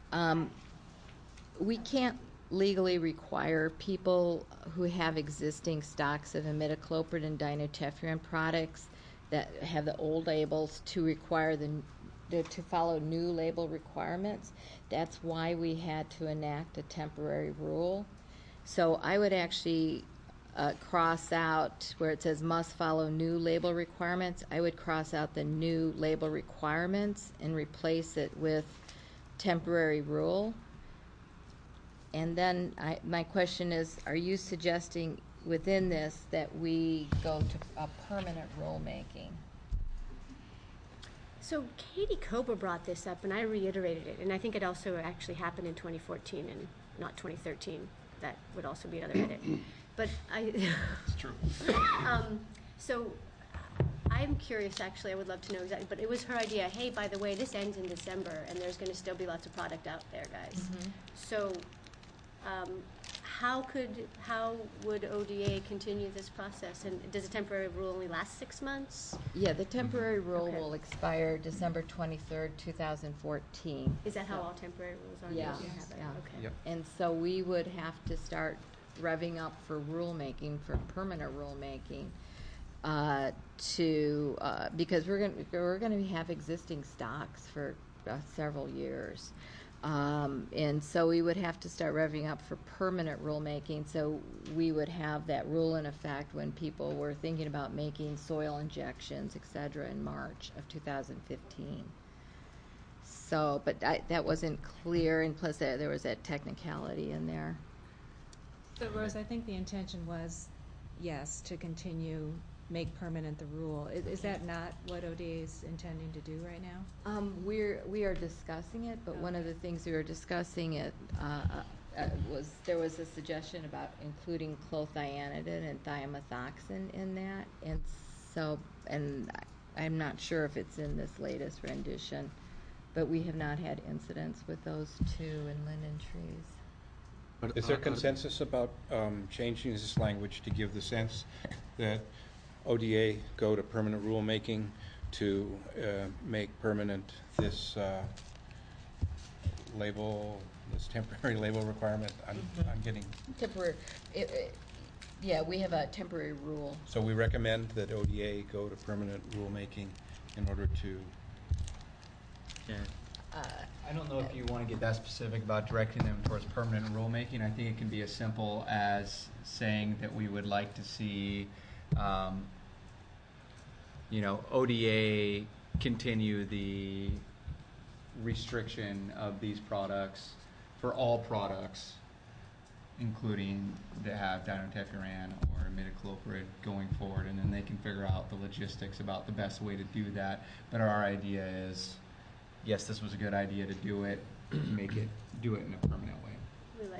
J: We can't legally require people who have existing stocks of imidacloprid and dinotefuran products that have the old labels to require to follow new label requirements. That's why we had to enact a temporary rule. So I would actually cross out where it says must follow new label requirements. I would cross out the new label requirements and replace it with temporary rule. And then my question is, are you suggesting within this that we go to a permanent rulemaking?
H: So Katie Kober brought this up, and I reiterated it, and I think it also actually happened in 2014 and not 2013. That would also be another edit. But
E: It's true.
H: So I'm curious, actually. I would love to know exactly. But it was her idea. Hey, by the way, this ends in December, and there's going to still be lots of product out there, guys.
J: Mm-hmm.
H: So how would ODA continue this process? And does a temporary rule only last 6 months?
J: Yeah, the temporary rule
H: Okay.
J: will expire December 23rd, 2014.
H: Is that how all temporary rules are?
J: Yeah,
H: You have it?
J: yeah.
H: Okay.
L: Yep.
J: And so we would have to start revving up for rulemaking, for permanent rulemaking, because we're gonna have existing stocks for several years. And so we would have to start revving up for permanent rulemaking, so we would have that rule in effect when people were thinking about making soil injections, et cetera, in March of 2015. So, but that wasn't clear, and plus there was that technicality in there.
B: So Rose, I think the intention was, yes, to continue, make permanent the rule. Is that not what ODA is intending to do right now?
J: We are discussing it, but one of the things we were discussing was there was a suggestion about including clothianidin and thiamethoxam in that, and so, and I'm not sure if it's in this latest rendition, but we have not had incidents with those two in linden trees.
G: But is there consensus about changing this language to give the sense that ODA go to permanent rulemaking to make permanent this label, this temporary label requirement? I'm getting...
J: Temporary, yeah, we have a temporary rule.
G: So we recommend that ODA go to permanent rulemaking in order to...
F: Yeah.
L: I don't know if you want to get that specific about directing them towards permanent rulemaking. I think it can be as simple as saying that we would like to see, ODA continue the restriction of these products for all products, including that have dinotefuran or imidacloprid going forward, and then they can figure out the logistics about the best way to do that. But our idea is, yes, this was a good idea to do it, do it in a permanent way.
H: We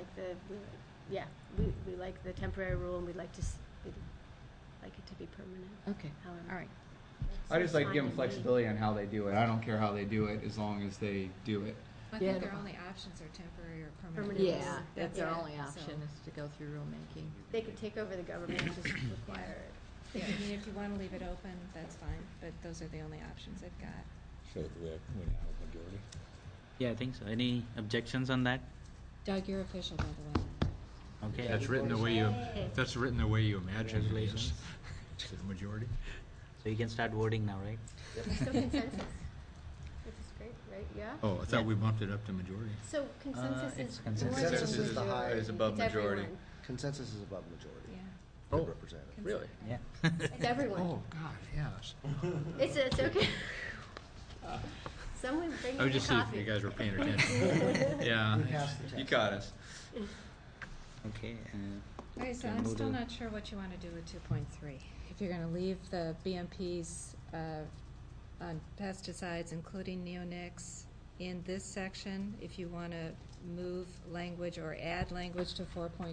H: like the temporary rule, and we'd like it to be permanent.
J: Okay,
H: However.
J: all right.
L: I just like to give them flexibility on how they do it. I don't care how they do it as long as they do it.
B: I think their only options are temporary or permanent.
J: Yeah, that's
B: it.
J: our only option,
B: So-
J: is to go through rulemaking.
H: They could take over the government and just require it.
B: Yeah, I mean, if you want to leave it open, that's fine, but those are the only options they've got.
A: So we now have a majority.
F: Yeah, I think so. Any objections on that?
B: Doug, you're official, by the way.
F: Okay.
A: That's written the way you, if that's written the way you imagine it is.
F: Congratulations.
A: Is it a majority?
F: So you can start voting now, right?
H: So consensus, which is great, right? Yeah?
A: Oh, I thought we bumped it up to majority.
H: So consensus
F: it's
H: is
F: consensus.
H: more than
C: Consensus is the high-
L: is above
H: It's
L: majority.
H: everyone.
C: Consensus is above majority.
B: Yeah.
C: Good representative.
A: Really?
F: Yeah.
H: It's everyone.
A: Oh, God, yes.
H: It's okay. Someone bring
A: I was
H: me
A: just seeing if
H: coffee.
A: you guys were paying attention. Yeah.
L: You caught us.
F: Okay.
B: All right, so
F: Okay,
B: I'm
F: move
B: still
F: to-
B: not sure what you want to do with 2.3. If you're going to leave the BMPs on pesticides, including neonics, in this section, if you want to move language or add language to 4.4.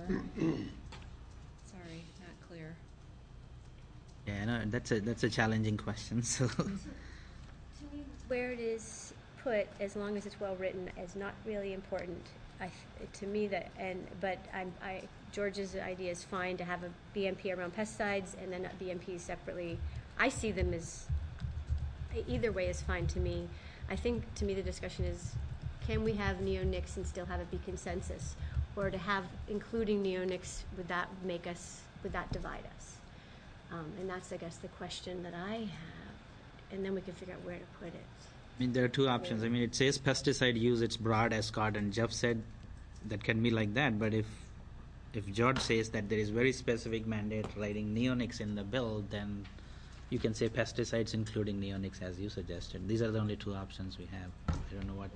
B: Sorry, not clear.
F: Yeah, I know that's a challenging question. So.
H: To me, where it is put, as long as it's well written, is not really important. To me, George's idea is fine to have a BMP around pesticides and then BMPs separately. I see them as either way is fine to me. I think to me the discussion is, can we have neonics and still have it be consensus, or to have including neonics, would that divide us? And that's, I guess, the question that I have, and then we can figure out where to put it.
F: I mean, there are two options. I mean, it says pesticide use, it's broad, as Scott and Jeff said, that can be like that. But if George says that there is very specific mandate writing neonics in the bill, then you can say pesticides including neonics as you suggested. These are the only two options we have. I don't know what.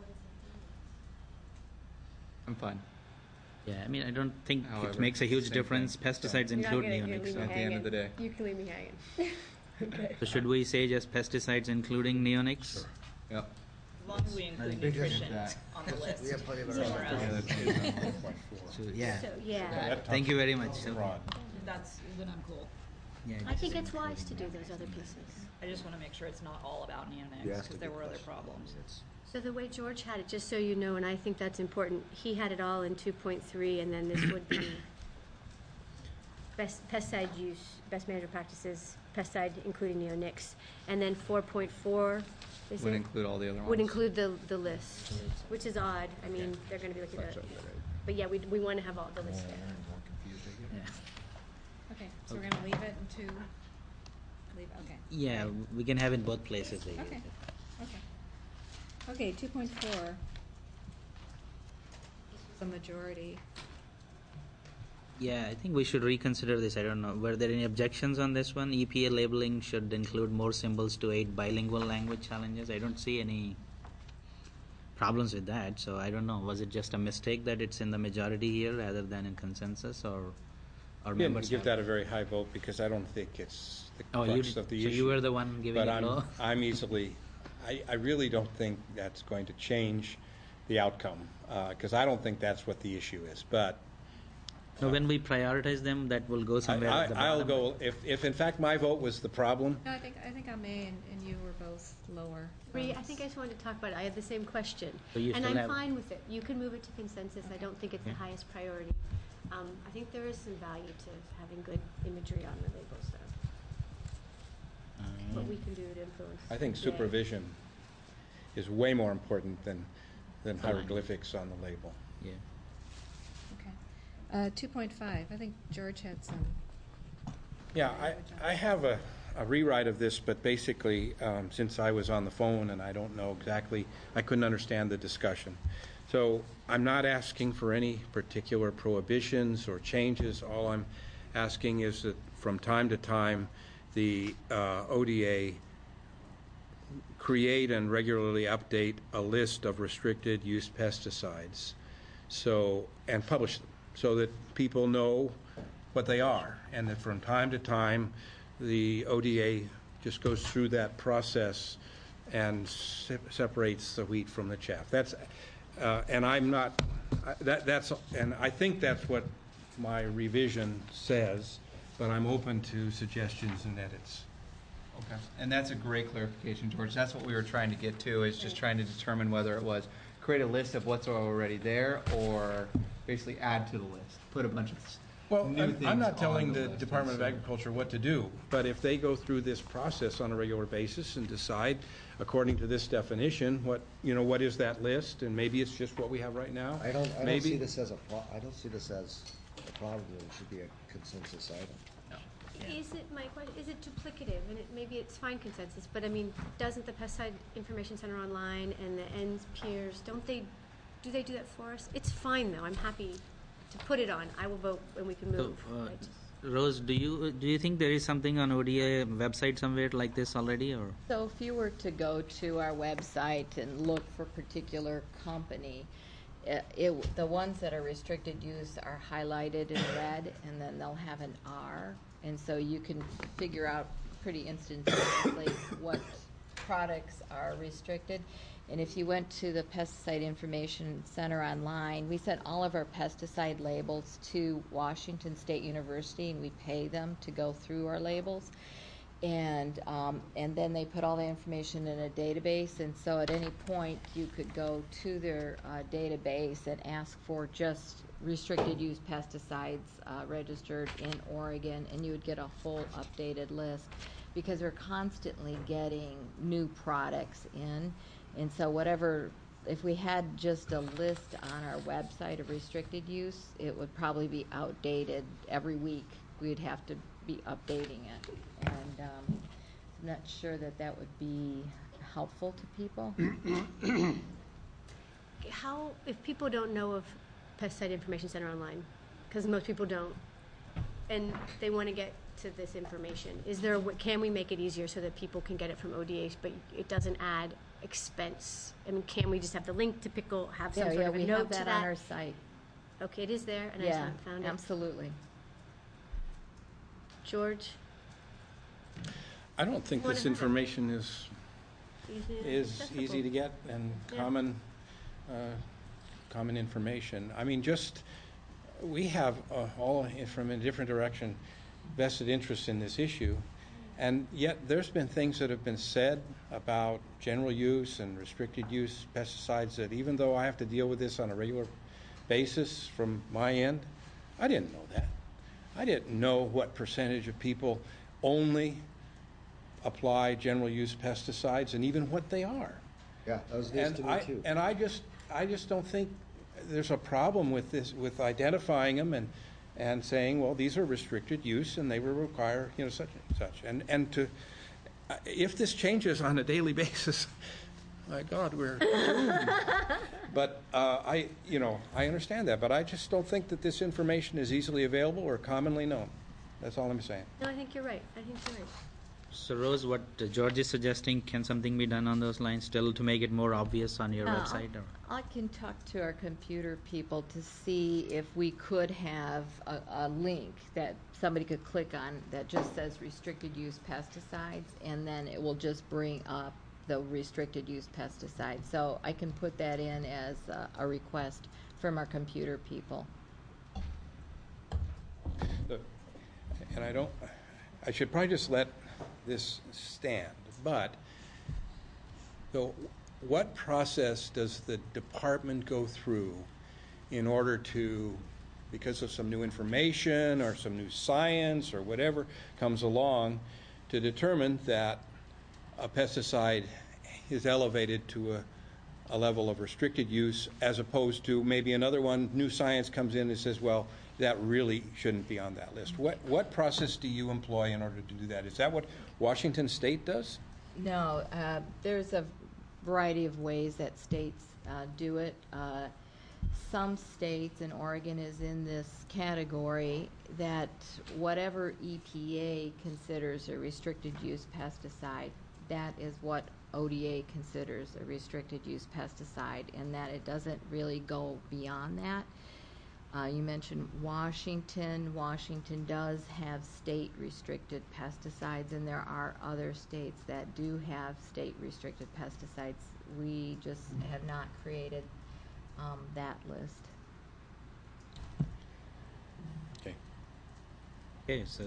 L: I'm fine.
F: Yeah, I mean, I don't think
L: However,
F: it makes a huge
L: same
F: difference.
L: thing.
F: Pesticides
H: You're not
F: include
H: gonna leave
F: neonics.
H: me
F: So.
L: At the end of the day.
H: You can leave me hanging. Okay.
F: So should we say just pesticides including neonics?
L: Yep.
I: As long as we include
C: Big difference.
I: nutrition on the list.
C: We have plenty of
I: Somewhere
C: other-
I: else.
F: So, yeah.
H: So, yeah.
F: Thank you very much. So,
I: Then I'm cool.
F: yeah,
H: I
F: just
H: think it's wise to do those other pieces.
I: I just want to make sure it's not all about
C: You
I: neonics,
C: asked a
I: because there
C: good
I: were other
C: question.
I: problems.
H: So the way George had it, just so you know, and I think that's important, he had it all in 2.3, and then this would be best pesticide use, best management practices, pesticide including neonics, and then 4.4 is
L: Would
H: it?
L: include all the other ones.
H: Would include the list, which is odd. I mean, they're going to be looking at it. But yeah, we want to have all the list there.
F: Yeah.
B: Okay, so we're gonna leave it okay.
F: Yeah, we can have in both places, I guess.
B: Okay, okay. Okay, 2.4. The majority.
F: Yeah, I think we should reconsider this. I don't know. Were there any objections on this one? EPA labeling should include more symbols to aid bilingual language challenges. I don't see any problems with that. So I don't know. Was it just a mistake that it's in the majority here rather than in consensus, or
G: didn't
F: members
G: give
F: have-
G: that a very high vote because I don't think it's the
F: Oh,
G: crux
F: you
G: of the
F: so
G: issue.
F: you were the one giving
G: But
F: it low.
G: I'm easily, I really don't think that's going to change the outcome, because I don't think that's what the issue is. But
F: No, when we prioritize them, that will go somewhere at the
G: I'll
F: bottom.
G: go, if in fact my vote was the problem,
B: No, I think I may and you were both lower.
H: Bree, I think I just wanted to talk about it. I had the same question.
F: So you
H: And
F: still
H: I'm
F: have-
H: fine with it. You can move it to consensus. I don't think it's the
F: Okay.
H: highest priority. I think there is some value to having good imagery on the labels, though. What we can do to influence.
G: I think
H: EPA.
G: supervision is way more important than
F: Fine.
G: hieroglyphics on the label.
F: Yeah.
B: Okay. 2.5, I think George had some.
G: Yeah, I have a rewrite of this, but basically, since I was on the phone and I don't know exactly, I couldn't understand the discussion. So I'm not asking for any particular prohibitions or changes. All I'm asking is that from time to time, the ODA create and regularly update a list of restricted use pesticides, and publish them so that people know what they are, and that from time to time the ODA just goes through that process and separates the wheat from the chaff. That's and I'm not that's and I think that's what my revision says, but I'm open to suggestions and edits.
L: Okay, and that's a great clarification, George. That's what we were trying to get to, is just trying to determine whether it was create a list of what's already there, or basically add to the list, put a bunch of
G: Well,
L: new things
G: I'm not telling
L: on
G: the
L: list.
G: Department of
L: And so-
G: Agriculture what to do, but if they go through this process on a regular basis and decide, according to this definition, what is that list, and maybe it's just what we have right now.
C: I don't
G: Maybe-
C: see this as I don't see this as a problem. It should be a consensus item.
H: Is it, my question, is it duplicative? And maybe it's fine consensus, but I mean, doesn't the Pesticide Information Center Online and the ENS peers, do they do that for us? It's fine, though. I'm happy to put it on. I will vote when we can
F: So,
H: move. I just-
F: Rose, do you think there is something on ODA website somewhere like this already, or?
J: So if you were to go to our website and look for particular company, the ones that are restricted use are highlighted in red, and then they'll have an R, and so you can figure out pretty instantaneously what products are restricted. And if you went to the Pesticide Information Center online, we sent all of our pesticide labels to Washington State University, and we pay them to go through our labels. And then they put all the information in a database, and so at any point you could go to their database and ask for just restricted use pesticides registered in Oregon, and you would get a whole updated list, because we're constantly getting new products in. And so if we had just a list on our website of restricted use, it would probably be outdated every week. We'd have to be updating it. And I'm not sure that would be helpful to people.
H: If people don't know of Pesticide Information Center Online, because most people don't, and they want to get to this information, can we make it easier so that people can get it from ODA, but it doesn't add expense? I mean, can we just have the link to have some sort of a
J: we
H: note
J: have
H: to
J: that on our site.
H: Okay, it is there, and I just
J: Yeah,
H: haven't found it.
J: absolutely.
H: George?
G: I don't think
H: Wanna
G: this
H: have it.
G: information is
H: Accessible.
G: easy to get and
H: Yeah.
G: common information. I mean, we have all from a different direction vested interest in this issue, and yet there's been things that have been said about general use and restricted use pesticides that, even though I have to deal with this on a regular basis from my end, I didn't know that. I didn't know what percentage of people only apply general use pesticides, and even what they are.
C: Yeah, that was news to me too.
G: And I just don't think there's a problem with this, with identifying them and saying, well, these are restricted use and they will require, such and such. And to, if this changes on a daily basis, my God, we're doomed. But I understand that, but I just don't think that this information is easily available or commonly known. That's all I'm saying.
H: No, I think you're right.
F: So Rose, what George is suggesting, can something be done on those lines still to make it more obvious on your website? Or?
J: I can talk to our computer people to see if we could have a link that somebody could click on that just says restricted use pesticides, and then it will just bring up the restricted use pesticides. So I can put that in as a request from our computer people.
G: And I should probably just let this stand, but so what process does the department go through in order to, because of some new information or some new science or whatever comes along, to determine that a pesticide is elevated to a level of restricted use, as opposed to maybe another one, new science comes in and says, well, that really shouldn't be on that list. What process do you employ in order to do that? Is that what Washington State does?
J: No, there's a variety of ways that states do it. Some states, and Oregon is in this category, that whatever EPA considers a restricted use pesticide, that is what ODA considers a restricted use pesticide, and that it doesn't really go beyond that. You mentioned Washington. Washington does have state-restricted pesticides, and there are other states that do have state-restricted pesticides. We just have not created that list.
F: Okay, so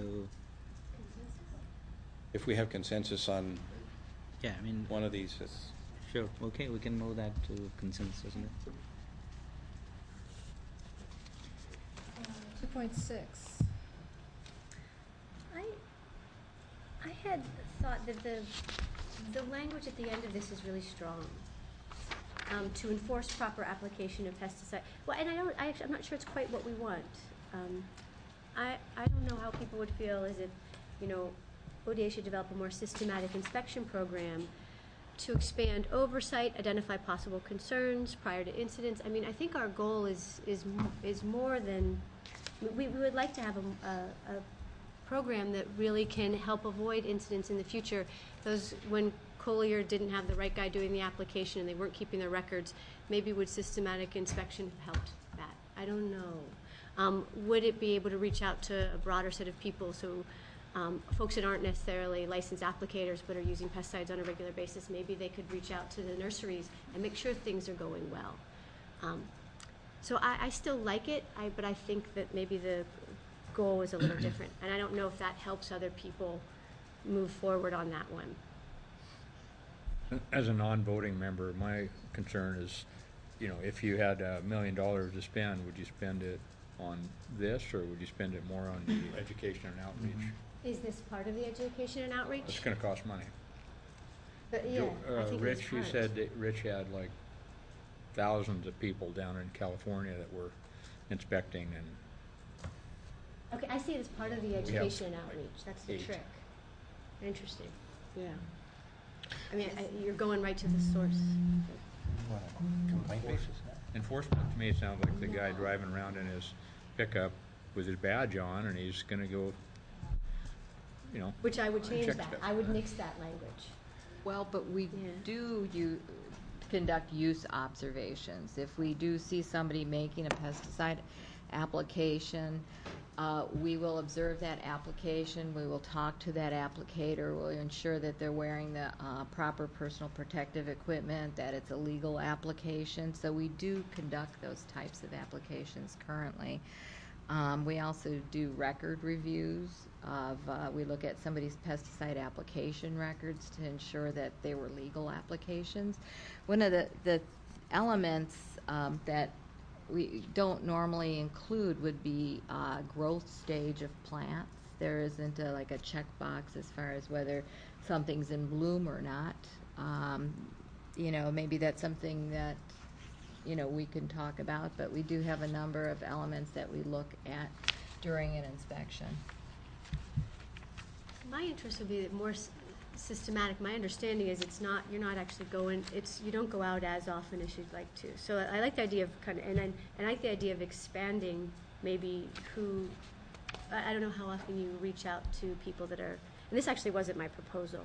G: If we have consensus on
F: yeah, I mean,
G: one of these, it's
F: sure. Okay, we can move that to consensus, isn't it?
B: 2.6.
H: I had thought that the language at the end of this is really strong. To enforce proper application of pesticide. Well, and I'm not sure it's quite what we want. I don't know how people would feel as if, ODA should develop a more systematic inspection program to expand oversight, identify possible concerns prior to incidents. I mean, I think our goal is more than, we would like to have a program that really can help avoid incidents in the future. Those, when Collier didn't have the right guy doing the application and they weren't keeping their records, maybe would systematic inspection have helped that? I don't know. Would it be able to reach out to a broader set of people, so folks that aren't necessarily licensed applicators but are using pesticides on a regular basis, maybe they could reach out to the nurseries and make sure things are going well. So I still like it, but I think that maybe the goal is a little different, and I don't know if that helps other people move forward on that one.
A: As a non-voting member, my concern is, if you had $1 million to spend, would you spend it on this, or would you spend it more on the education and outreach?
H: Is this part of the education and outreach?
A: It's going to cost money.
H: But yeah, I think
A: Rich,
H: it's
A: you
H: part.
A: said that Rich had like thousands of people down in California that were inspecting, and
H: Okay, I see it as part of the education and outreach. That's the
A: 8.
H: trick. Interesting. Yeah. I mean, you're going right to the source.
G: complaint basis.
A: enforcement to me sounds like the guy driving around in his pickup with his badge on, and he's going to go,
H: Which I would change
A: check
H: that.
A: stuff.
H: I would nix that language.
J: Well, but we
H: Yeah.
J: do conduct use observations. If we do see somebody making a pesticide application, we will observe that application. We will talk to that applicator. We'll ensure that they're wearing the proper personal protective equipment, that it's a legal application. So we do conduct those types of applications currently. We also do record reviews of, we look at somebody's pesticide application records to ensure that they were legal applications. One of the elements that we don't normally include would be growth stage of plants. There isn't like a checkbox as far as whether something's in bloom or not. Maybe that's something that we can talk about, but we do have a number of elements that we look at during an inspection.
H: My interest would be more systematic. My understanding is you're not actually going, you don't go out as often as you'd like to. So I like the idea of and I like the idea of expanding maybe I don't know how often you reach out to people that are, and this actually wasn't my proposal,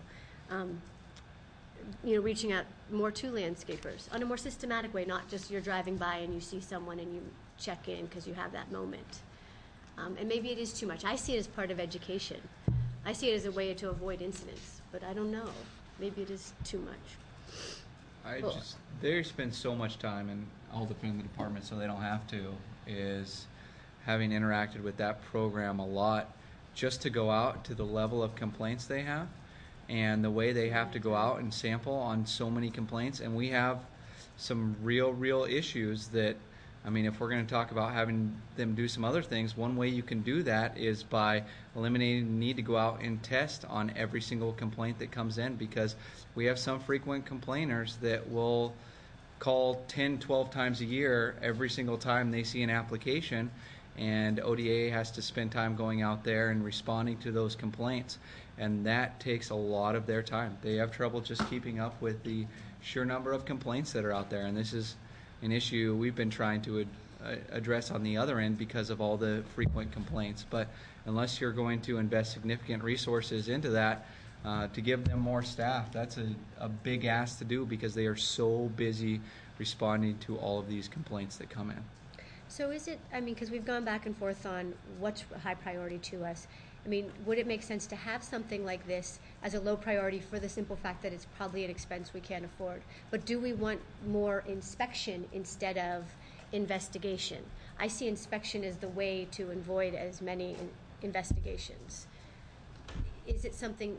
H: reaching out more to landscapers on a more systematic way, not just you're driving by and you see someone and you check in because you have that moment. And maybe it is too much. I see it as part of education. I see it as a way to avoid incidents, but I don't know. Maybe it is too much.
L: They spend so much time, and I'll defend the department so they don't have to, is having interacted with that program a lot, just to go out to the level of complaints they have and the way they have to go out and sample on so many complaints. And we have some real issues that, I mean, if we're going to talk about having them do some other things, one way you can do that is by eliminating the need to go out and test on every single complaint that comes in, because we have some frequent complainers that will call 10, 12 times a year every single time they see an application, and ODA has to spend time going out there and responding to those complaints, and that takes a lot of their time. They have trouble just keeping up with the sheer number of complaints that are out there, and this is an issue we've been trying to address on the other end because of all the frequent complaints. But unless you're going to invest significant resources into that, to give them more staff, that's a big ask to do, because they are so busy responding to all of these complaints that come in.
H: So is it, because we've gone back and forth on what's a high priority to us. Would it make sense to have something like this as a low priority for the simple fact that it's probably an expense we can't afford? But do we want more inspection instead of investigation? I see inspection as the way to avoid as many investigations. Is it something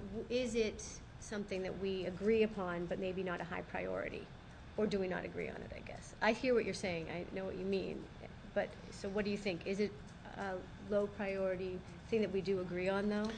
H: that we agree upon but maybe not a high priority? Or do we not agree on it, I guess? I hear what you're saying. I know what you mean. But so what do you think? Is it a low priority thing that we do agree on, though?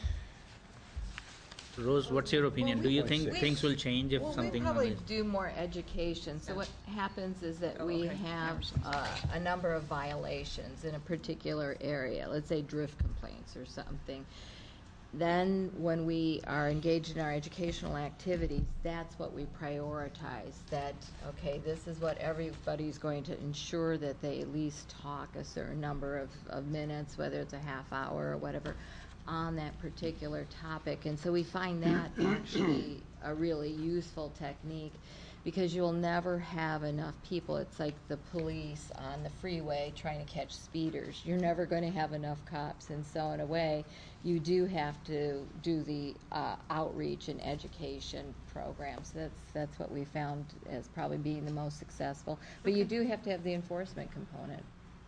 F: Rose, what's your opinion? Do you think things will change if
J: Well,
F: something?
J: we probably do more education. So what happens is that we have a number of violations in a particular area, let's say drift complaints or something. Then when we are engaged in our educational activities, that's what we prioritize. That, okay, this is what everybody's going to ensure that they at least talk a certain number of minutes, whether it's a half hour or whatever, on that particular topic. And so we find that actually a really useful technique, because you'll never have enough people. It's like the police on the freeway trying to catch speeders. You're never going to have enough cops. And so in a way, you do have to do the outreach and education programs. That's what we found as probably being the most successful. But you do have to have the enforcement component.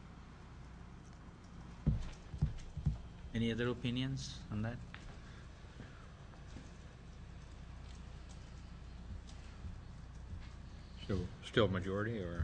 F: Any other opinions on that?
A: Still majority, or?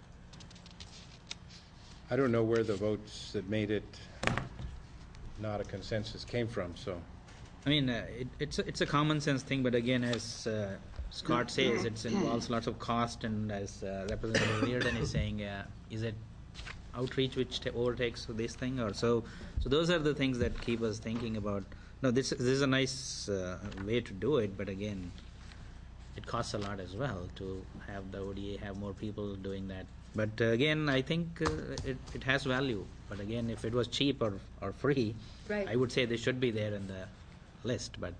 G: I don't know where the votes that made it not a consensus came from, so.
F: I mean, it's a common sense thing, but again, as Scott says, it involves lots of cost, and as Representative Reardon is saying, is it outreach which overtakes this thing, or so? So those are the things that keep us thinking about. No, this is a nice way to do it, but again, it costs a lot as well to have the ODA have more people doing that. But again, I think it has value. But again, if it was cheap or free,
H: right,
F: I would say they should be there in the list. But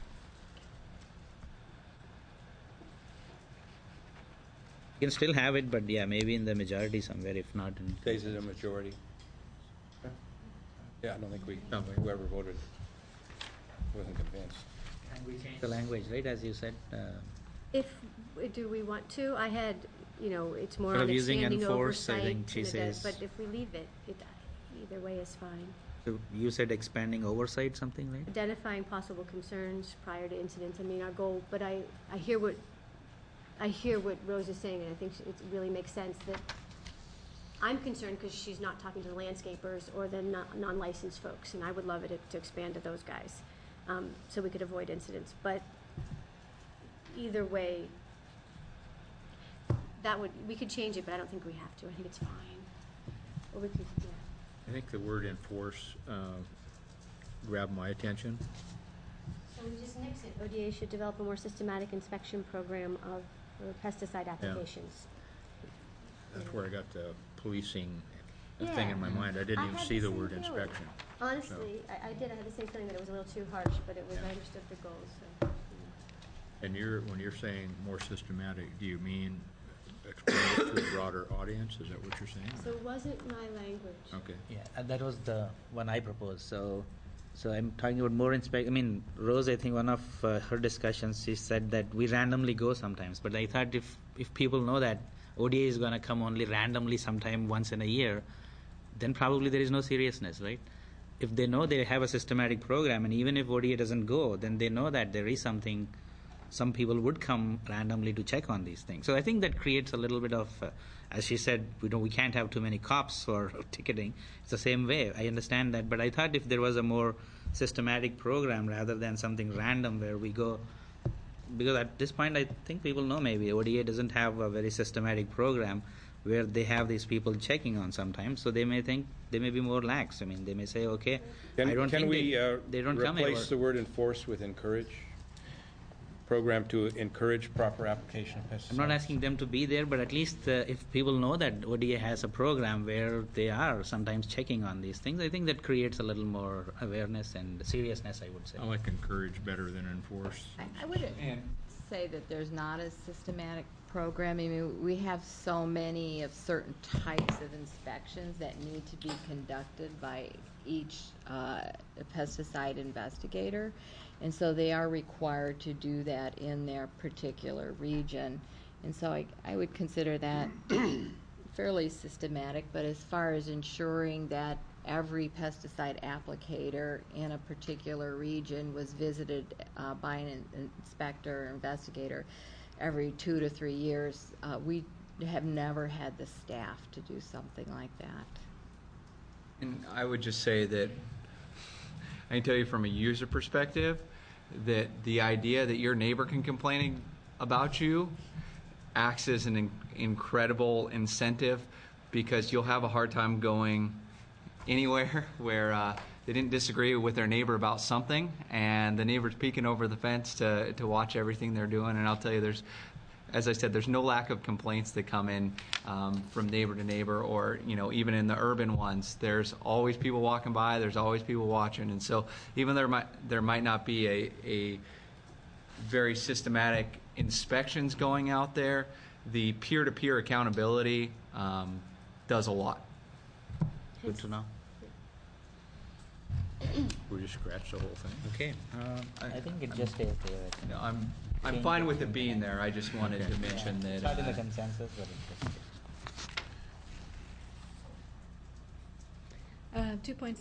F: you can still have it, but yeah, maybe in the majority somewhere, if not in.
G: Stays as a majority. Yeah, I don't think whoever voted wasn't convinced.
F: And we change the language, right, as you said.
H: Do we want to? I had, it's more
F: Sort
H: on
F: of using
H: expanding
F: enforce, I
H: oversight.
F: think she says.
H: But if we leave it, either way is fine.
F: So you said expanding oversight, something, right?
H: Identifying possible concerns prior to incidents. Our goal. But I hear what Rose is saying, and I think it really makes sense that I'm concerned because she's not talking to the landscapers or the non-licensed folks, and I would love it to expand to those guys, so we could avoid incidents. But either way, we could change it, but I don't think we have to. I think it's fine. Or we could, yeah.
A: I think the word enforce grabbed my attention.
H: So we just nix it. ODA should develop a more systematic inspection program of pesticide applications.
A: That's where I got the policing thing in my mind. I didn't even
H: had
A: see the
H: same
A: word
H: feeling.
A: inspection.
H: Honestly, I did. I had the same feeling that it was a little too harsh, but it was, I understood the goals, so.
A: And when you're saying more systematic, do you mean explain it to a broader audience? Is that what you're saying?
H: So it wasn't my language.
A: Okay.
F: Yeah, and that was the one I proposed. So I'm talking about more inspect. I mean, Rose, I think one of her discussions, she said that we randomly go sometimes. But I thought if people know that ODA is going to come only randomly sometime once in a year, then probably there is no seriousness, right? If they know they have a systematic program, and even if ODA doesn't go, then they know that there is something. Some people would come randomly to check on these things. So I think that creates a little bit of, as she said, we can't have too many cops for ticketing. It's the same way. I understand that. But I thought if there was a more systematic program rather than something random where we go, because at this point I think people know maybe ODA doesn't have a very systematic program where they have these people checking on sometimes. So they may think they may be more lax. I mean, they may say, okay, I don't think they don't come
G: replace
F: anywhere.
G: the word enforce with encourage? Program to encourage proper application of pesticides.
F: I'm not asking them to be there, but at least if people know that ODA has a program where they are sometimes checking on these things, I think that creates a little more awareness and seriousness, I would say.
A: I like encourage better than enforce.
J: I wouldn't say that there's not a systematic program. I mean, we have so many of certain types of inspections that need to be conducted by each pesticide investigator. And so they are required to do that in their particular region. And so I would consider that fairly systematic. But as far as ensuring that every pesticide applicator in a particular region was visited by an inspector or investigator every 2 to 3 years, we have never had the staff to do something like that.
L: And I would just say that I can tell you from a user perspective that the idea that your neighbor can complain about you acts as an incredible incentive, because you'll have a hard time going anywhere where they didn't disagree with their neighbor about something, and the neighbor's peeking over the fence to watch everything they're doing. And I'll tell you, as I said, there's no lack of complaints that come in from neighbor to neighbor, or even in the urban ones. There's always people walking by. There's always people watching, and so even there might not be a very systematic inspections going out there, the peer-to-peer accountability does a lot.
F: Good to know.
A: We just scratch the whole thing.
F: Okay, I think it just stays there.
L: No, I'm fine with it being there. I just wanted to mention that.
F: It's not in the consensus, but it's just.
B: 2.7.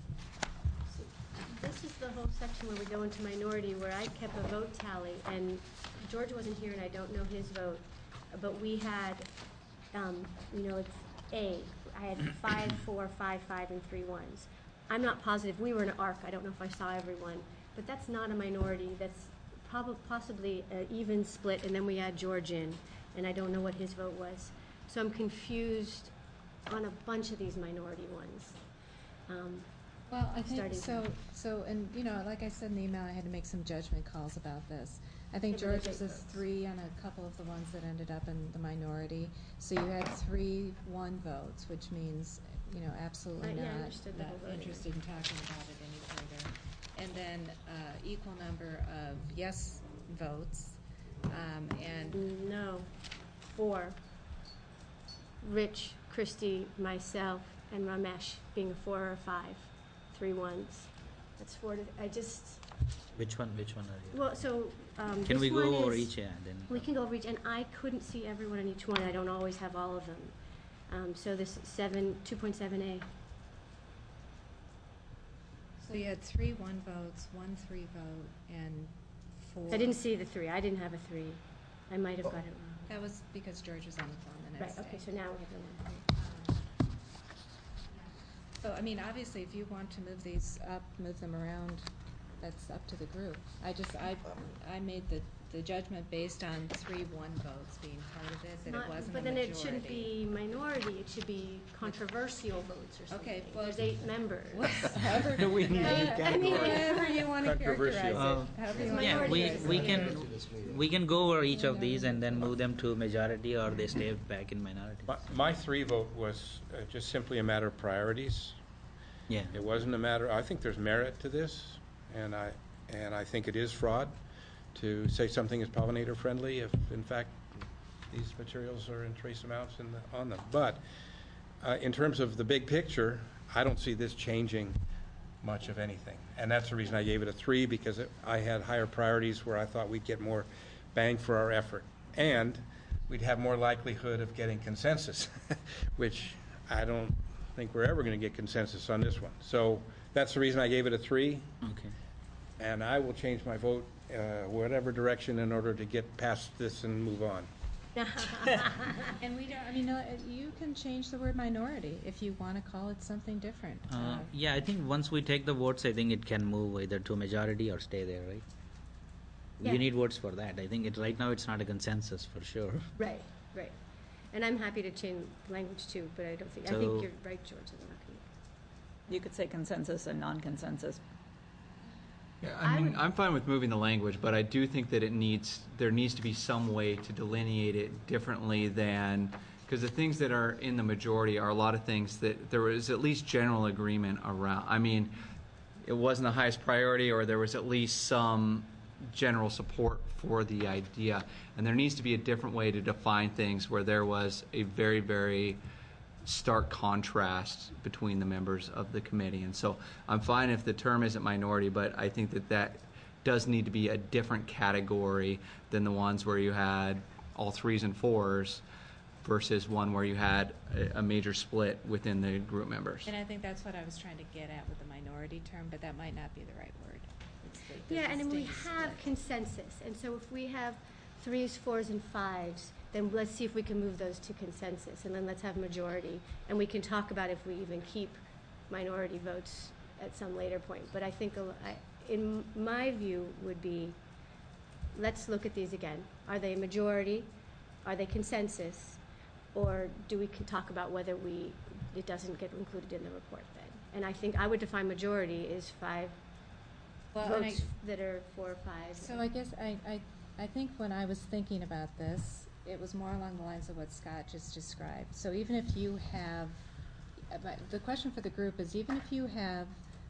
H: This is the whole section where we go into minority, where I kept a vote tally, and George wasn't here, and I don't know his vote, but we had, it's A. I had 5, 4, 5, 5, and 3 ones. I'm not positive. We were in an arc. I don't know if I saw everyone, but that's not a minority. That's possibly an even split, and then we add George in, and I don't know what his vote was. So I'm confused on a bunch of these minority ones.
B: Well, I think
H: Starting
B: and like I said in the email, I had to make some judgment calls about this. I think
H: Yeah, but
B: George was
H: they're
B: a
H: big votes.
B: 3 on a couple of the ones that ended up in the minority. So you had 3 1 votes, which means, absolutely
H: Yeah, I
B: not,
H: understood the
B: not
H: whole voting.
B: interested in talking about it any further. And then equal number of yes votes, and
H: No, 4. Rich, Christy, myself, and Ramesh being a 4 or a 5. 3 ones. That's 4 to,
F: Which one are you?
H: well, so,
F: Can
H: this
F: we go
H: one
F: over
H: is-
F: each? Yeah, then.
H: We can go over each, and I couldn't see everyone in each one. I don't always have all of them. So this 2.7A.
B: so you had 3 1 votes, 1 3 vote, and 4.
H: I didn't see the 3. I didn't have a 3. I might have got it wrong.
B: That was because George was on the phone the next
H: Right, okay,
B: day.
H: so now we have the 1.
B: So, obviously, if you want to move these up, move them around, that's up to the group. I made the the judgment based on 3-1 votes being part of it, that it wasn't a
H: But then
B: majority.
H: it shouldn't be minority, it should be controversial votes or something.
B: Okay, well-
H: There's 8 members.
B: However,
G: We need
H: I mean,
B: however you want to
G: Controversial.
B: characterize it. However you wanna
F: Yeah,
B: characterize
F: we
B: it.
F: can, we can go over each of these and then move them to majority, or they stay back in minority.
G: My 3 vote was just simply a matter of priorities.
F: Yeah.
G: It wasn't a matter, I think there's merit to this, and I think it is fraud to say something is pollinator friendly if in fact these materials are in trace amounts on them. But in terms of the big picture, I don't see this changing much of anything. And that's the reason I gave it a 3, because I had higher priorities where I thought we'd get more bang for our effort. And we'd have more likelihood of getting consensus, which I don't think we're ever going to get consensus on this one. So that's the reason I gave it a 3.
F: Okay.
G: And I will change my vote whatever direction in order to get past this and move on.
B: And we don't, I mean, you can change the word minority if you want to call it something different.
F: Yeah, I think once we take the votes, I think it can move either to majority or stay there, right?
H: Yeah.
F: You need votes for that. I think right now it's not a consensus for sure.
H: Right, right. And I'm happy to change language too, but I don't think, I
F: So-
H: think you're right, George. I'm not gonna-
I: You could say consensus and non-consensus.
L: Yeah,
H: I
L: I mean,
H: would-
L: I'm fine with moving the language, but I do think that there needs to be some way to delineate it differently than, because the things that are in the majority are a lot of things that there was at least general agreement around. I mean, it wasn't the highest priority, or there was at least some general support for the idea. And there needs to be a different way to define things where there was a very, very stark contrast between the members of the committee. And so I'm fine if the term isn't minority, but I think that does need to be a different category than the ones where you had all 3s and 4s versus one where you had a major split within the group members.
B: And I think that's what I was trying to get at with the minority term, but that might not be the right word. It's the
H: Yeah, and then we
B: distinct
H: have
B: split.
H: consensus, and so if we have 3s, 4s, and 5s, then let's see if we can move those to consensus, and then let's have majority, and we can talk about if we even keep minority votes at some later point. But I think, in my view, would be, let's look at these again. Are they majority? Are they consensus? Or do we can talk about whether it doesn't get included in the report then? And I think I would define majority is 5
B: Well, and
H: votes that are 4 or 5.
B: So I guess I think when I was thinking about this, it was more along the lines of what Scott just described. So even if you have, the question for the group is, even if you have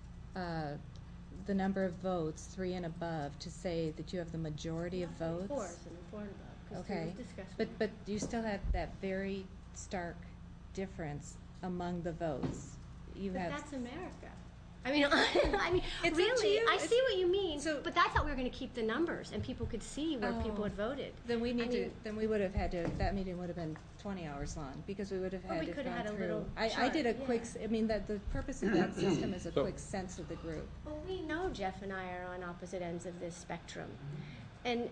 B: the number of votes, 3 and above, to say that you have the majority of votes.
H: 4s and 4 and above. 'Cause
B: Okay,
H: we discussed
B: but
H: one.
B: you still have that very stark difference among the votes. You
H: But
B: have.
H: that's America. I mean, I mean,
B: It's up to
H: really,
B: you.
H: I see what you mean.
B: So-
H: But I thought we were going to keep the numbers, and people could see where people had voted.
B: Then we
H: I
B: need to,
H: mean-
B: then we would have had to, that meeting would have been 20 hours long, because we would have
H: Well,
B: had
H: we
B: to
H: could have
B: gone
H: had a
B: through.
H: little
B: I did a
H: chart,
B: quick,
H: yeah.
B: I mean, the purpose of that system is a
G: So-
B: quick sense of the group.
H: Well, we know Jeff and I are on opposite ends of this spectrum, and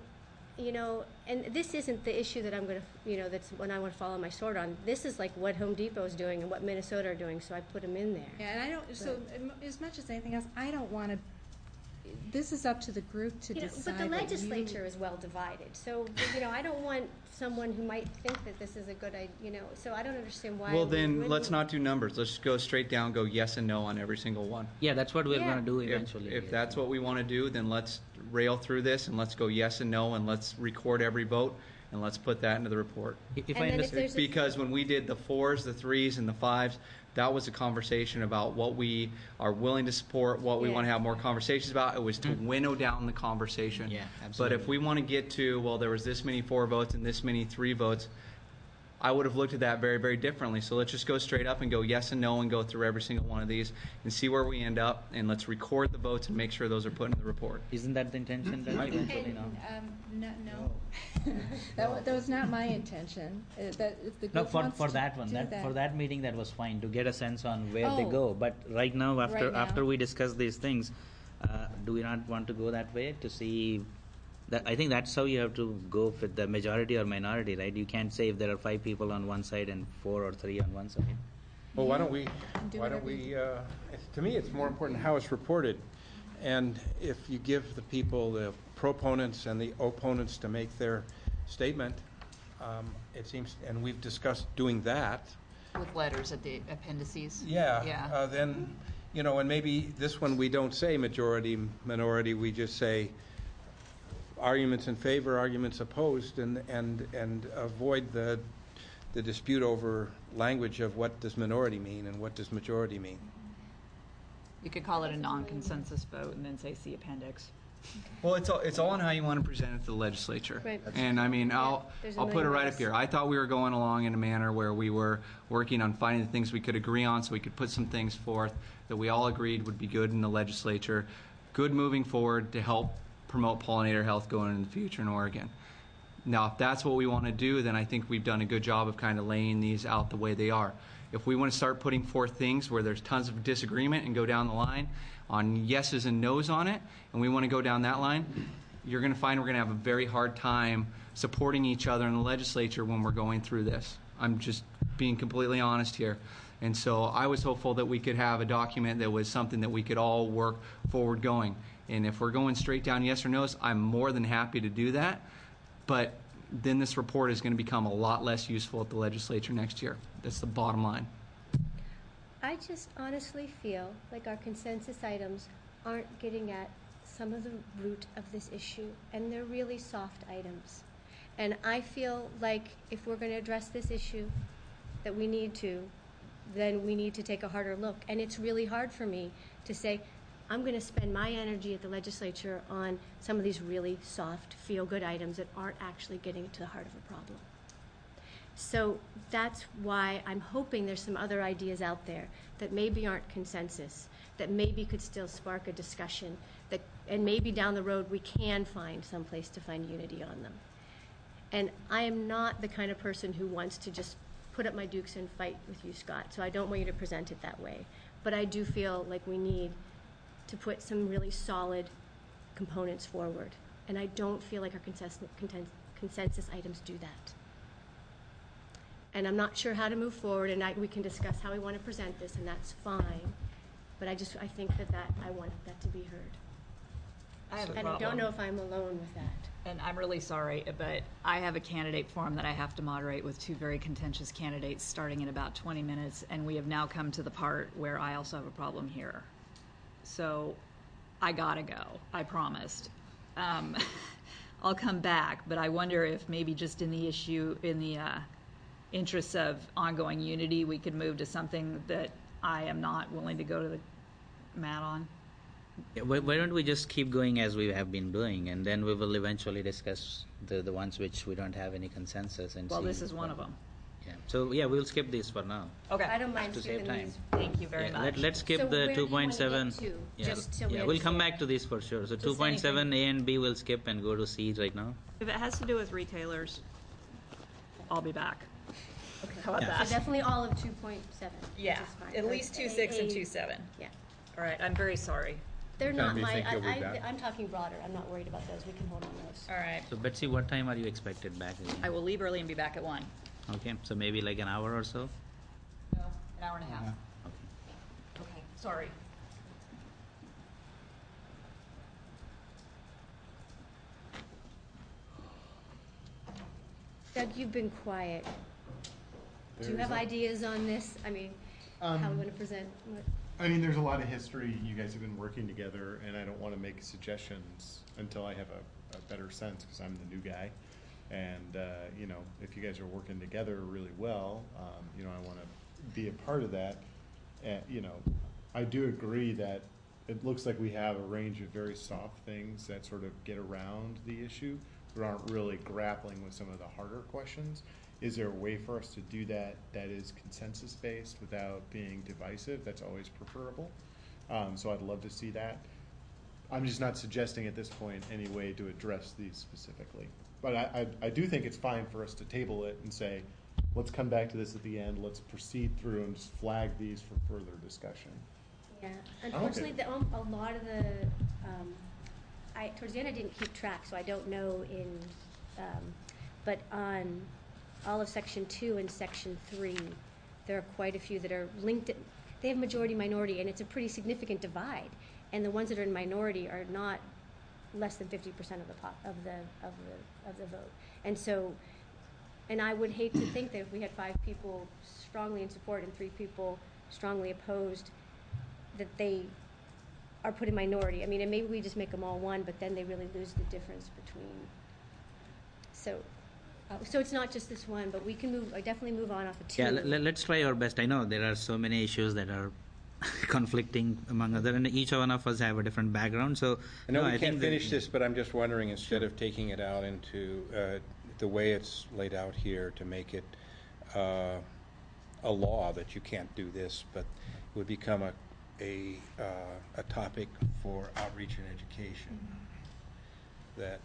H: and this isn't the issue that I'm going to, that's when I want to follow my sword on. This is like what Home Depot is doing and what Minnesota are doing, so I put them in there.
B: Yeah, and I don't, so as much as anything else, I don't want to, this is up to the group to decide.
H: But the
B: what
H: legislature is well divided, so I don't want someone who might think that this is a good idea. So I don't understand why.
L: Well,
H: we
L: then,
H: wouldn't.
L: let's not do numbers. Let's just go straight down, go yes and no on every single one.
F: Yeah, that's what we're
H: Yeah.
F: going to do
L: If,
F: eventually.
L: if that's what we want to do, then let's rail through this and let's go yes and no, and let's record every vote, and let's put that into the report.
F: If
H: And
F: I
H: then if
F: understand,
H: there's a-
L: Because when we did the 4s, the 3s, and the 5s, that was a conversation about what we are willing to support, what we
H: Yeah.
L: want to have more conversations about. It was to winnow down the conversation.
F: Yeah,
L: But
F: absolutely.
L: if we want to get to, well, there was this many 4 votes and this many 3 votes, I would have looked at that very, very differently. So let's just go straight up and go yes and no and go through every single one of these and see where we end up, and let's record the votes and make sure those are put in the report.
F: isn't that the intention that eventually, no?
B: No. That was not my intention. That if the
F: No,
B: group
F: for
B: wants
F: for
B: to
F: that one,
B: do
F: for that meeting, that was fine to get a sense on where they
B: Oh.
F: go. But right now,
B: Right now.
F: after we discuss these things, do we not want to go that way to see? That I think that's how you have to go with the majority or minority, right? You can't say if there are 5 people on one side and 4 or 3 on one side.
G: Well, why don't we,
B: do
G: why don't
B: whatever
G: we, to me, it's more important how it's reported. And if you give the people the proponents and the opponents to make their statement. It seems, and we've discussed doing that.
I: With letters at the appendices?
G: Yeah. Then, and maybe this one we don't say majority, minority, we just say arguments in favor, arguments opposed, and avoid the dispute over language of what does minority mean and what does majority mean.
I: You could call it a non-consensus vote and then say see appendix.
L: Well, it's all on how you want to present it to the legislature.
H: Right.
L: And I mean, I'll
H: there's a
L: put it
H: million
L: right
H: ways.
L: up here. I thought we were going along in a manner where we were working on finding the things we could agree on, so we could put some things forth that we all agreed would be good in the legislature, good moving forward to help promote pollinator health going in the future in Oregon. Now, if that's what we want to do, then I think we've done a good job of kind of laying these out the way they are. If we want to start putting forth things where there's tons of disagreement and go down the line on yeses and nos on it, and we want to go down that line, you're going to find we're going to have a very hard time supporting each other in the legislature when we're going through this. I'm just being completely honest here. And so I was hopeful that we could have a document that was something that we could all work forward going. And if we're going straight down yes or no's, I'm more than happy to do that. But then this report is going to become a lot less useful at the legislature next year. That's the bottom line.
H: I just honestly feel like our consensus items aren't getting at some of the root of this issue, and they're really soft items. And I feel like if we're going to address this issue that we need to, then we need to take a harder look. And it's really hard for me to say, I'm going to spend my energy at the legislature on some of these really soft, feel-good items that aren't actually getting to the heart of a problem. So that's why I'm hoping there's some other ideas out there that maybe aren't consensus, that maybe could still spark a discussion, and maybe down the road we can find some place to find unity on them. And I am not the kind of person who wants to just put up my dukes and fight with you, Scott, so I don't want you to present it that way. But I do feel like we need to put some really solid components forward. And I don't feel like our consensus items do that. And I'm not sure how to move forward, and we can discuss how we want to present this, and that's fine. But I think I want that to be heard.
I: I have a
H: and
I: problem.
H: I don't know if I'm alone with that.
I: And I'm really sorry, but I have a candidate forum that I have to moderate with two very contentious candidates starting in about 20 minutes, and we have now come to the part where I also have a problem here. So I gotta go, I promised. I'll come back, but I wonder if maybe just in the interests of ongoing unity, we could move to something that I am not willing to go to the mat on.
F: Yeah, why don't we just keep going as we have been doing, and then we will eventually discuss the ones which we don't have any consensus and
I: Well,
F: see
I: this is one of them.
F: Yeah. So yeah, we'll skip this for now.
I: Okay.
H: I don't mind
F: To
H: skipping
F: save time.
H: these.
I: Thank you very much.
F: Let's skip
H: So
F: the
H: where do you wanna get
F: 2.7.
H: to?
F: Yeah,
H: Just so we
F: we'll come
H: understand.
F: back to this for sure. So
I: Just
F: 2.7 A and B will skip and go to C right now.
I: If it has to do with retailers, I'll be back.
H: Okay.
I: How about
F: Yeah.
I: that?
H: So definitely all of 2.7.
I: Yeah,
H: which is fine.
I: at
H: Or
I: least 2.6 and
H: A-
I: 2.7.
H: Yeah.
I: All right, I'm very sorry.
H: They're
A: What
H: not
A: time do you
H: my,
A: think you'll be back?
H: I'm talking broader. I'm not worried about those. We can hold on those.
I: All right.
F: So Betsy, what time are you expected back again?
I: I will leave early and be back at 1.
F: Okay, so maybe like an hour or so?
I: No, an hour and a half.
F: Okay.
I: Okay, sorry.
H: Doug, you've been quiet. Do you have ideas on this? I mean, how I'm going to present?
E: I mean, there's a lot of history. You guys have been working together, and I don't want to make suggestions until I have a better sense, because I'm the new guy. And, if you guys are working together really well, I want to be a part of that. I do agree that it looks like we have a range of very soft things that sort of get around the issue, but aren't really grappling with some of the harder questions. Is there a way for us to do that is consensus-based without being divisive? That's always preferable. So I'd love to see that. I'm just not suggesting at this point any way to address these specifically. But I do think it's fine for us to table it and say, let's come back to this at the end, let's proceed through and just flag these for further discussion.
H: Yeah, unfortunately, a lot of the, towards the end I didn't keep track, so I don't know but on all of Section 2 and Section 3, there are quite a few that are linked, they have majority-minority, and it's a pretty significant divide. And the ones that are in minority are not less than 50% of the vote. And so, and I would hate to think that if we had 5 people strongly in support and 3 people strongly opposed, that they are put in minority. I mean, and maybe we just make them all one, but then they really lose the difference between. So it's not just this one, but we can definitely move on off of 2.
F: Yeah, let's try our best. I know there are so many issues that are conflicting among other, and each one of us have a different background. So
G: I know we
F: think
G: can't
F: that-
G: finish this, but I'm just wondering, instead of taking it out into the way it's laid out here, to make it a law that you can't do this, but it would become a topic for outreach and education. That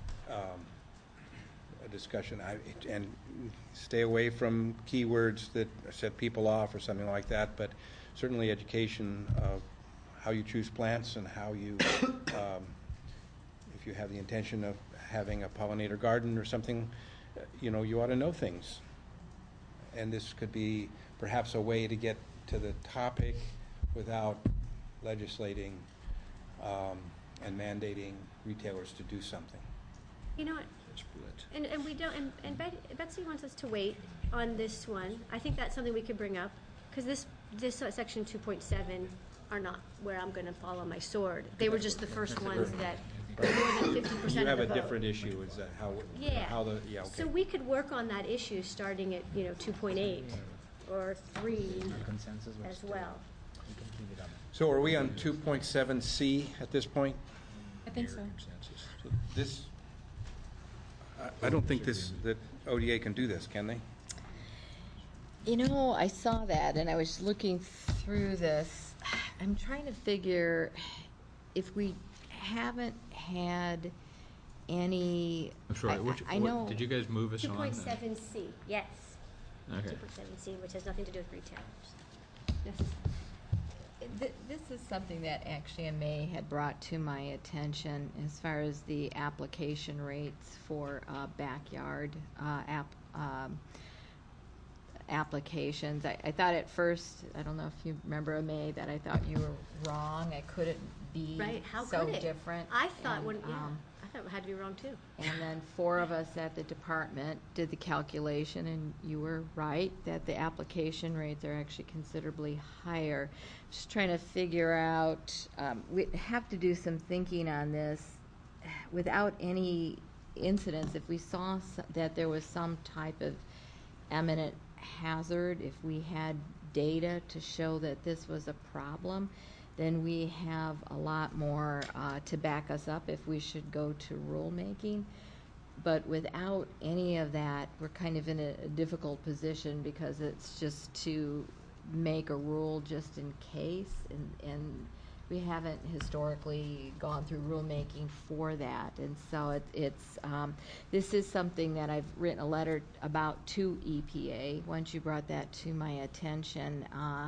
G: a discussion, and stay away from keywords that set people off or something like that, but certainly education of how you choose plants and how you, if you have the intention of having a pollinator garden or something, you ought to know things. And this could be perhaps a way to get to the topic without legislating and mandating retailers to do something.
H: You know what? And we don't. And Betsy wants us to wait on this one. I think that's something we could bring up, because this section 2.7 are not where I'm going to fall on my sword. They were just the first ones that more than 50% of the vote.
G: You have a different issue. Is that how?
H: Yeah.
G: How the okay.
H: So we could work on that issue starting at 2.8 or 3 as well.
G: So are we on 2.7C at this point?
B: I think so.
G: So this, I don't think that ODA can do this, can they?
J: I saw that, and I was looking through this. I'm trying to figure if we haven't had any.
A: I'm sorry,
J: I know.
A: did you guys move us on?
H: 2.7C, yes.
A: Okay.
H: 2.7C, which has nothing to do with retailers.
J: This is something that actually MA had brought to my attention as far as the application rates for backyard applications. I thought at first, I don't know if you remember, MA, that I thought you were wrong. I couldn't be
H: Right? How
J: so
H: could it?
J: different.
H: I thought
J: And,
H: I thought it had to be wrong too.
J: and then 4 of us at the department did the calculation, and you were right that the application rates are actually considerably higher. Just trying to figure out, we have to do some thinking on this without any incidents. If we saw that there was some type of eminent hazard, if we had data to show that this was a problem, then we have a lot more to back us up if we should go to rulemaking. But without any of that, we're kind of in a difficult position, because it's just to make a rule just in case, and we haven't historically gone through rulemaking for that. And so it's this is something that I've written a letter about to EPA once you brought that to my attention.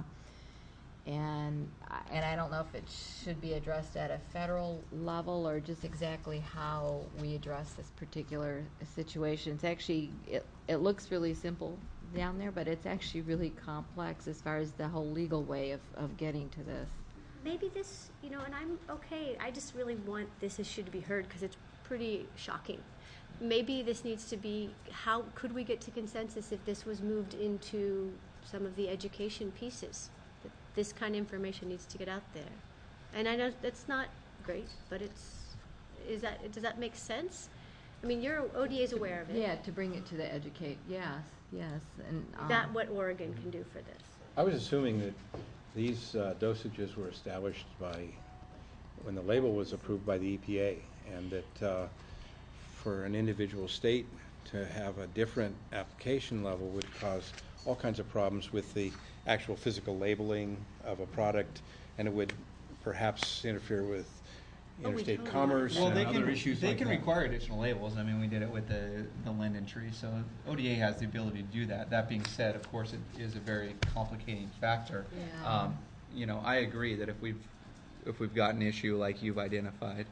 J: And I don't know if it should be addressed at a federal level or just exactly how we address this particular situation. It's actually, it looks really simple down there, but it's actually really complex as far as the whole legal way of getting to this.
H: Maybe this, and I'm okay. I just really want this issue to be heard because it's pretty shocking. Maybe this needs to be, how could we get to consensus if this was moved into some of the education pieces? That this kind of information needs to get out there. And I know that's not great, but does that make sense? I mean, your ODA's aware of it.
J: Yeah, to bring it to the educate, yes. And
H: Is that what Oregon can do for this?
G: I was assuming that these dosages were established when the label was approved by the EPA, and that for an individual state to have a different application level would cause all kinds of problems with the actual physical labeling of a product, and it would perhaps interfere with interstate commerce
L: Well,
G: and
L: they
G: other
L: can,
G: issues
L: they
G: like
L: can
G: that.
L: require additional labels. I mean, we did it with the linden tree, so ODA has the ability to do that. That being said, of course, it is a very complicating factor.
J: Yeah.
L: I agree that if we've got an issue like you've identified,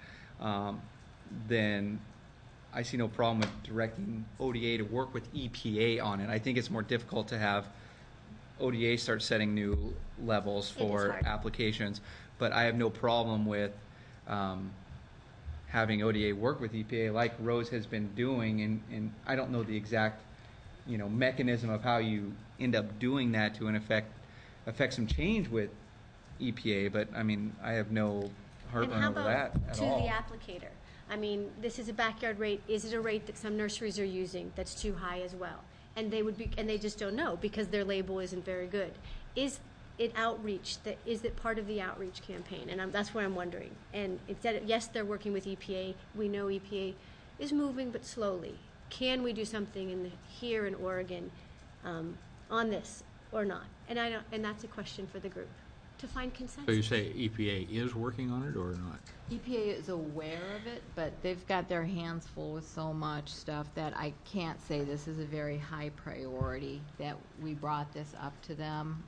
L: then I see no problem with directing ODA to work with EPA on it. I think it's more difficult to have ODA start setting new levels for applications, but I have no problem with having ODA work with EPA like Rose has been doing, and I don't know the exact, mechanism of how you end up doing that to in effect affect some change with EPA, but I mean, I have no heartburn over that at all.
H: To the applicator? I mean, this is a backyard rate. Is it a rate that some nurseries are using that's too high as well? And they just don't know because their label isn't very good. Is it outreach? Is it part of the outreach campaign? And that's what I'm wondering. And yes, they're working with EPA. We know EPA is moving, but slowly. Can we do something here in Oregon on this or not? And that's a question for the group to find consensus.
A: So you say EPA is working on it or not?
J: EPA is aware of it, but they've got their hands full with so much stuff that I can't say this is a very high priority that we brought this up to them.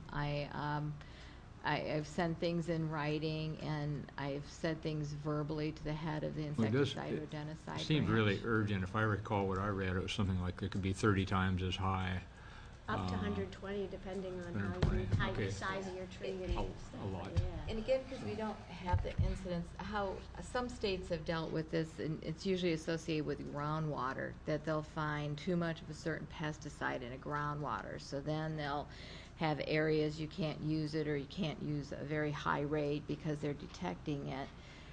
J: I've sent things in writing, and I've said things verbally to the head of the insecticide or denticide.
A: It seemed
J: branch.
A: really urgent. If I recall what I read, it was something like it could be 30 times as high.
H: Up to 120, depending on
A: 120,
H: how
A: okay.
H: the size of your tree and stuff.
A: A lot.
H: Yeah.
J: And again, because we don't have the incidents, how some states have dealt with this, and it's usually associated with groundwater, that they'll find too much of a certain pesticide in a groundwater. So then they'll have areas you can't use it, or you can't use a very high rate because they're detecting it.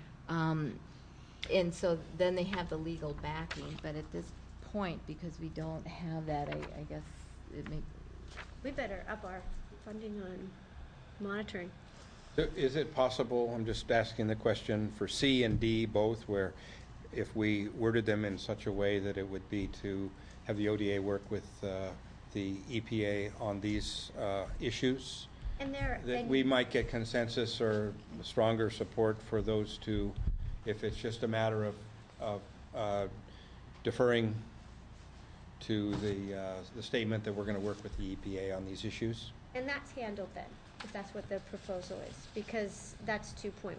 J: And so then they have the legal backing. But at this point, because we don't have that, I guess
H: We better up our funding on monitoring.
G: Is it possible, I'm just asking the question, for C and D both, where if we worded them in such a way that it would be to have the ODA work with the EPA on these issues, that we might get consensus or stronger support for those two, if it's just a matter of deferring to the statement that we're going to work with the EPA on these issues?
H: And that's handled then, if that's what the proposal is, because that's 2.1.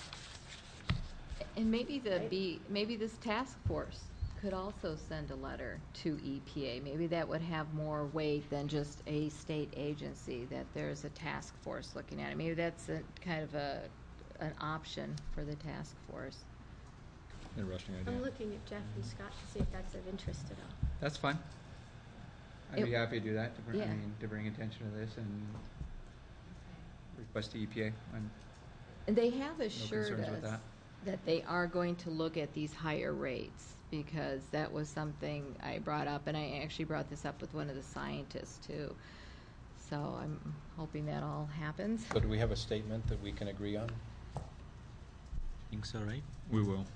J: And maybe
H: Right.
J: maybe this task force could also send a letter to EPA. Maybe that would have more weight than just a state agency, that there's a task force looking at it. Maybe that's kind of an option for the task force.
A: Interesting idea.
H: I'm looking at Jeff and Scott to see if that's of interest at all.
L: That's fine. I'd be happy to do that,
J: Yeah.
L: to bring attention to this and request to EPA.
J: And they have assured
L: concerns with
J: us
L: that.
J: they are going to look at these higher rates, because that was something I brought up, and I actually brought this up with one of the scientists too. So I'm hoping that all happens.
G: So do we have a statement that we can agree on?
F: I think so, right?
A: We will.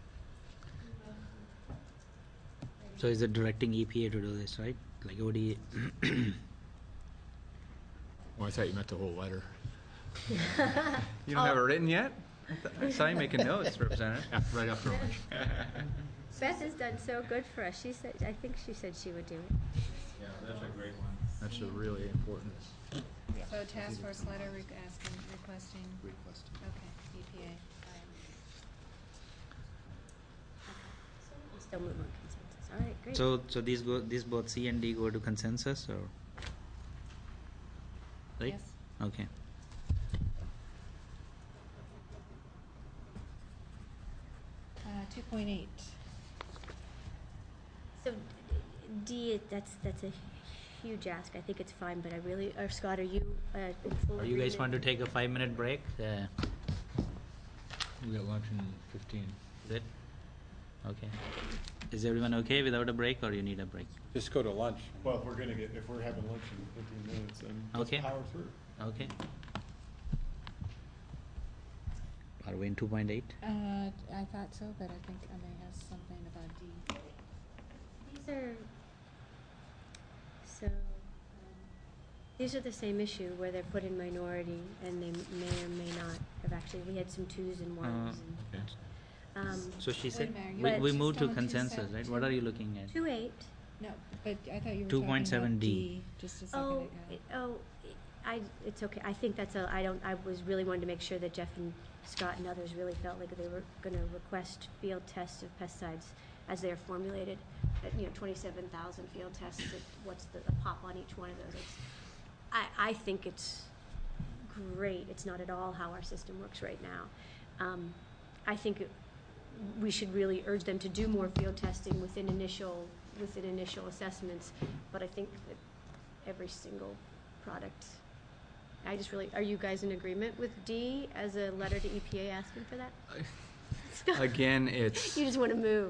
F: So is it directing EPA to do this, right? Like ODA?
A: Well, I thought you meant the whole letter.
L: You don't have it written yet? I saw you making notes, Representative.
A: Right after lunch.
H: Beth has done so good for us. I think she said she would do it.
A: Yeah, that's a great one. That's a really important.
B: So task force letter requesting, okay, EPA.
H: We still move on consensus. All right, great.
F: So these both C and D go to consensus, or? Right?
B: Yes.
F: Okay.
B: Uh, 2.8.
H: So D, that's a huge ask. I think it's fine, but Scott, are you in full
F: Or you guys
H: agreement?
F: want to take a 5-minute break?
A: We got lunch in 15.
F: Is it? Okay. Is everyone okay without a break, or you need a break?
G: Just go to lunch.
E: Well, if we're having lunch in 15 minutes, then let's
F: Okay.
E: power through.
F: Okay. Are we in 2.8?
B: I thought so, but I think I may have something about D.
H: These are the same issue where they're put in minority and they may or may not have actually, we had some 2s and 1s.
F: So she said,
B: a minute,
F: we
B: she's
F: moved to
B: down
F: consensus, right? What are you looking at?
H: 2.8.
B: No, but I thought you were talking about
F: 2.7D.
B: D just a second ago.
H: It's okay. I think I was really wanting to make sure that Jeff and Scott and others really felt like they were going to request field tests of pesticides as they are formulated. 27,000 field tests. What's a pop on each one of those? I think it's great. It's not at all how our system works right now. I think we should really urge them to do more field testing within initial assessments. But I think that every single product, I just really, are you guys in agreement with D as a letter to EPA asking for that?
L: Again, it's.
H: You just want to move.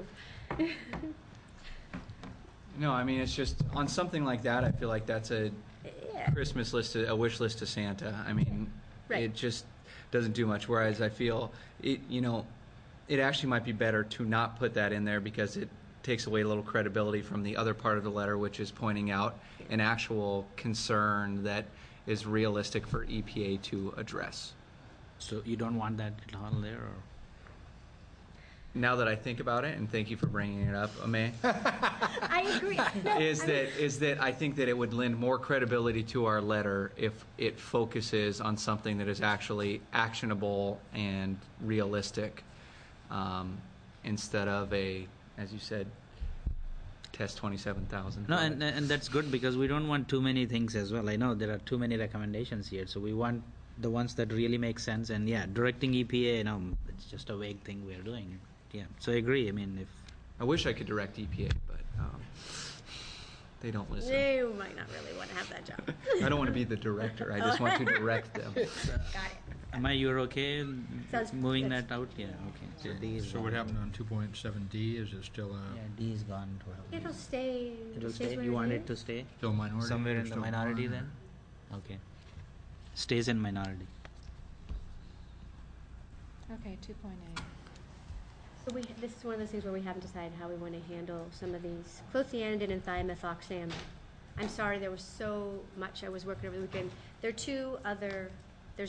L: No, I mean, it's just, on something like that, I feel like that's a
H: Yeah.
L: Christmas list, a wish list to Santa. I mean,
H: Right.
L: it just doesn't do much. Whereas I feel, it actually might be better to not put that in there because it takes away a little credibility from the other part of the letter, which is pointing out an actual concern that is realistic for EPA to address.
F: So you don't want that at all there, or?
L: Now that I think about it, and thank you for bringing it up, Ame,
H: I agree. No,
L: is
H: I mean-
L: that I think that it would lend more credibility to our letter if it focuses on something that is actually actionable and realistic, instead of as you said, test 27,000.
F: No, and that's good because we don't want too many things as well. I know there are too many recommendations here, so we want the ones that really make sense. And yeah, directing EPA, it's just a vague thing we are doing. Yeah, so I agree. I mean, if
L: I wish I could direct EPA, but they don't listen.
H: You might not really want to have that job.
L: I don't want to be the director. I just want to direct them.
H: Got it.
F: am I you're okay
H: Sounds
F: moving
H: good.
F: that out? Yeah, okay. So D is
A: So what
F: gone.
A: happened on 2.7D? Is it still
F: Yeah, D is gone.
H: It'll stay.
F: It'll
H: stays
F: stay.
H: where
F: You want it
H: is.
F: to stay
A: still minority?
F: somewhere
A: or
F: in the
A: still
F: minority
A: on,
F: then? Okay. Stays in minority.
B: Okay, 2.8.
H: So this is one of those things where we haven't decided how we want to handle some of these. Clothianidin and thiamethoxam. I'm sorry, there was so much I was working over the weekend. There are two other, there's,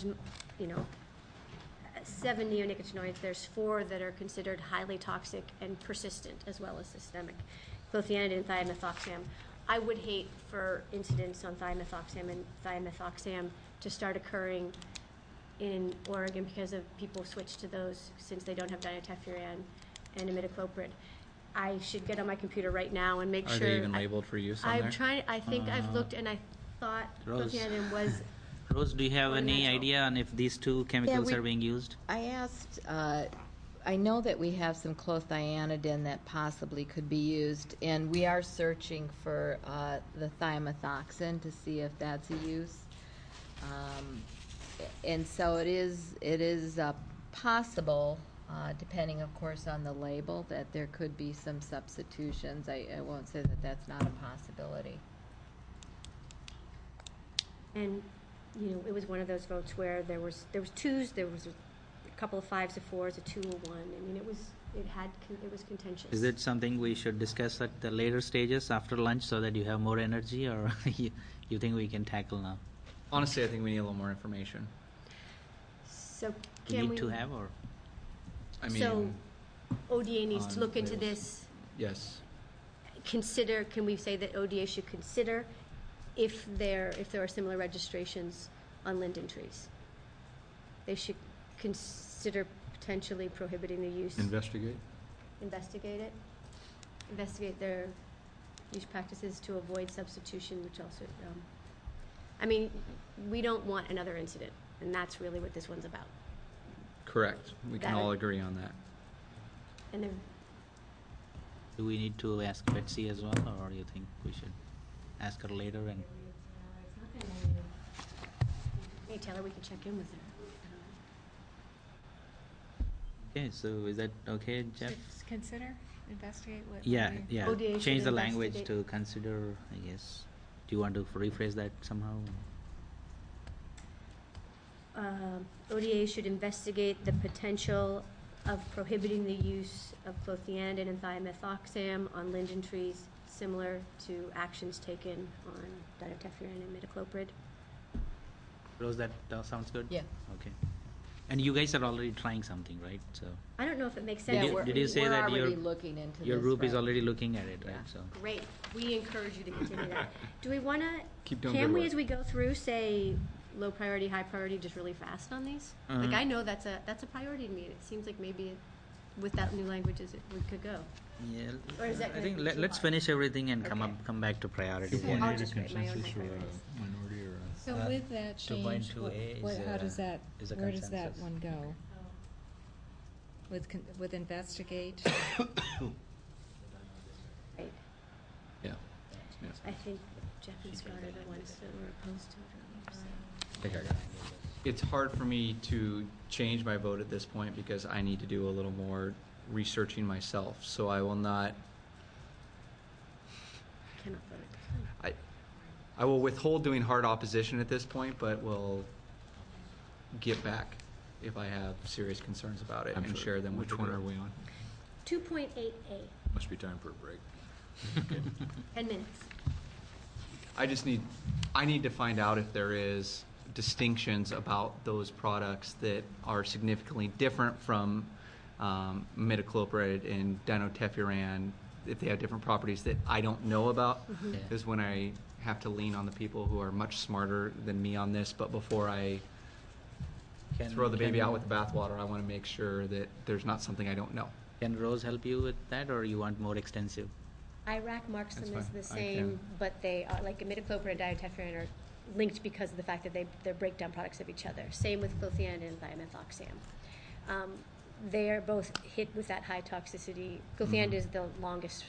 H: 7 neonicotinoids. There's 4 that are considered highly toxic and persistent as well as systemic. Clothianidin and thiamethoxam. I would hate for incidents on thiamethoxam and thiamethoxam to start occurring in Oregon because of people switch to those since they don't have dinotefuran and imidacloprid. I should get on my computer right now and make
L: Are
H: sure.
L: they even labeled for use on
H: I'm
L: there?
H: trying. I think I've looked and I thought
F: Rose.
H: clothianidin was.
F: Rose, do you have any
H: Ornamental.
F: idea on if these two chemicals
J: we-
F: are being used?
J: I asked, I know that we have some clothianidin that possibly could be used, and we are searching for the thiamethoxam to see if that's a use. And so it is possible, depending, of course, on the label, that there could be some substitutions. I won't say that that's not a possibility.
H: And it was one of those votes where there was 2s, there was a couple of 5s, a 4s, a 2, a 1. I mean, it was contentious.
F: Is it something we should discuss at the later stages after lunch so that you have more energy, or you think we can tackle now?
L: Honestly, I think we need a little more information.
H: So
F: We
H: can
F: need to have, or?
L: I mean,
H: So ODA needs to
L: on
H: look into
L: labels.
H: this.
L: yes.
H: Can we say that ODA should consider if there are similar registrations on linden trees? They should consider potentially prohibiting the use.
A: Investigate?
H: Investigate it. Investigate their use practices to avoid substitution, which also, we don't want another incident, and that's really what this one's about.
L: Correct. We can
H: That
L: all
H: would-
L: agree on that.
H: And then,
F: Do we need to ask Betsy as well, or do you think we should ask her later? And
H: hey Taylor, we can check in with her.
F: okay, so is that okay, Jeff?
B: Just consider, investigate what.
F: Yeah,
B: we-
F: yeah.
H: ODA should
F: Change the language
H: investigate.
F: to consider, I guess. Do you want to rephrase that somehow?
H: ODA should investigate the potential of prohibiting the use of clothianidin and thiamethoxam on linden trees, similar to actions taken on dinotefuran and imidacloprid.
F: Rose, that sounds good?
J: Yeah.
F: Okay. And you guys are already trying something, right? So
H: I don't know if it makes
F: Did
H: sense.
F: you-
J: we're,
F: did you say
J: we're
F: that
J: already
F: your-
J: looking into
F: your
J: this,
F: group is
J: right?
F: already looking at it, right?
J: Yeah.
F: So
H: Great. We encourage you to continue that. Do we want to,
L: Keep doing
H: can
L: good
H: we,
L: work.
H: as we go through, say low priority, high priority, just really fast on these? Like, I know that's a priority to me. It seems like maybe without new languages, we could go.
F: yeah,
H: Or is that
F: I
H: gonna
F: think
H: be too
F: let's
H: hard?
F: finish everything and
H: Okay.
F: come back to priorities.
H: I'll
F: Yeah.
H: just write my own
A: Consensus or a
H: priorities.
A: minority or a?
B: So with that change,
F: 2.2A
B: how
F: is
B: does that,
F: is a
B: where does that
F: consensus.
B: one go? with Investigate.
H: Right.
L: Yeah.
H: I think Jeff and Scott are the ones that were opposed to it earlier.
L: I think I got it. It's hard for me to change my vote at this point because I need to do a little more researching myself. So I will not.
H: Cannot vote.
L: I will withhold doing hard opposition at this point, but will get back if I have serious concerns about it and share them with
A: Which
L: the
A: one are
L: group.
A: we on?
H: 2.8A,
A: Must be time for a break.
H: 10 minutes.
L: I need to find out if there is distinctions about those products that are significantly different from metocloprid and dinotefuran, if they have different properties that I don't know about,
H: Mhm.
F: Yeah.
L: is when I have to lean on the people who are much smarter than me on this. But before I throw the baby out with the bathwater, I want to make sure that there's not something I don't know.
F: Can Rose help you with that, or you want more extensive?
H: IRAC marks
L: That's
H: them as
L: fine.
H: the
L: I
H: same,
L: can-
H: but they are, like imidacloprid and dinotefuran are linked because of the fact that they're breakdown products of each other. Same with clothianide and thiamethoxam. They are both hit with that high toxicity. Clothianide is the longest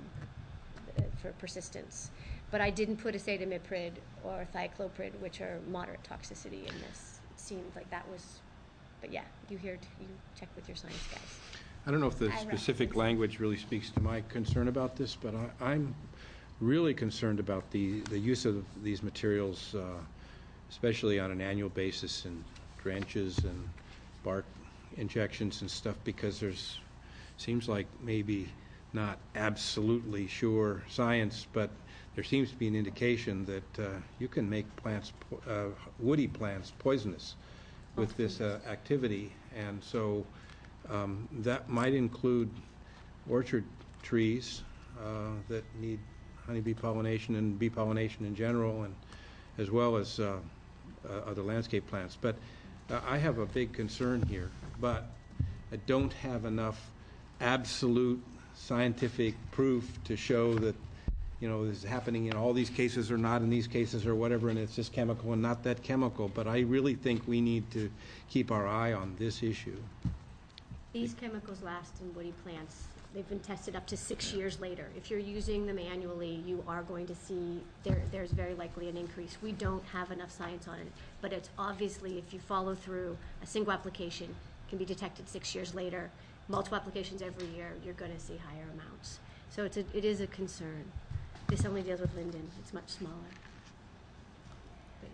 H: for persistence. But I didn't put acetaminoprid or thiacloprid, which are moderate toxicity in this. It seemed like that was, but yeah, you check with your science guys.
G: I don't know if the
H: I
G: specific
H: reference-
G: language really speaks to my concern about this, but I'm really concerned about the use of these materials, especially on an annual basis in drenches and bark injections and stuff, because seems like maybe not absolutely sure science, but there seems to be an indication that you can make plants, woody plants, poisonous with this activity, and so that might include orchard trees that need honeybee pollination and bee pollination in general, and as well as other landscape plants. But I have a big concern here, but I don't have enough absolute scientific proof to show that, this is happening in all these cases or not in these cases or whatever, and it's this chemical and not that chemical. But I really think we need to keep our eye on this issue.
H: These chemicals last in woody plants. They've been tested up to 6 years later. If you're using them annually, you are going to see there's very likely an increase. We don't have enough science on it, but it's obviously, if you follow through, a single application can be detected 6 years later. Multiple applications every year, you're going to see higher amounts. So it is a concern. This only deals with linden. It's much smaller. But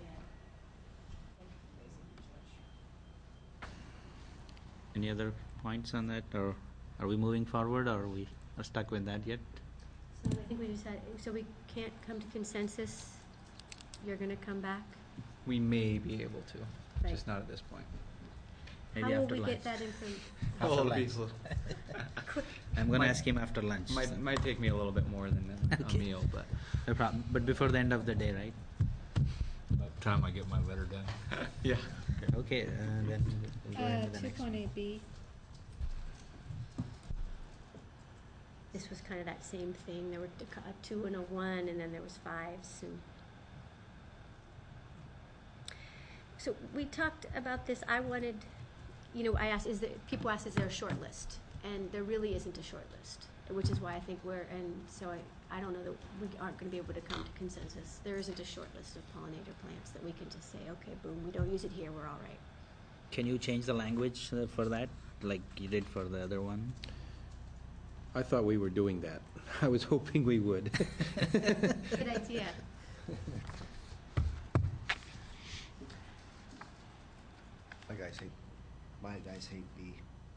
H: yeah.
F: Any other points on that, or are we moving forward, or are we are stuck with that yet?
H: So I think we just had, so we can't come to consensus. You're going to come back?
L: We may be able to,
H: Right.
L: just not at this point.
F: Maybe
H: How will
F: after
H: we
F: lunch.
H: get that information?
L: How
F: After
L: will it be?
F: lunch.
H: Quick.
F: I'm going to
L: Might-
F: ask him after lunch. so.
L: Might take me a little bit more than
F: Okay.
L: a meal, but
F: No problem. But before the end of the day, right?
A: By the time I get my letter done.
L: yeah.
F: Okay, then we'll go into the next one.
B: 2.8B.
H: This was kind of that same thing. There were a 2 and a 1, and then there was 5s. And so we talked about this. I wanted, I asked, people asked, is there a short list? And there really isn't a short list, which is why I think and so I don't know that we aren't going to be able to come to consensus. There isn't a short list of pollinator plants that we can just say, okay, boom, we don't use it here, we're all right.
F: Can you change the language for that, like you did for the other one?
G: I thought we were doing that. I was hoping we would.
H: Good idea.
C: My guys hate B.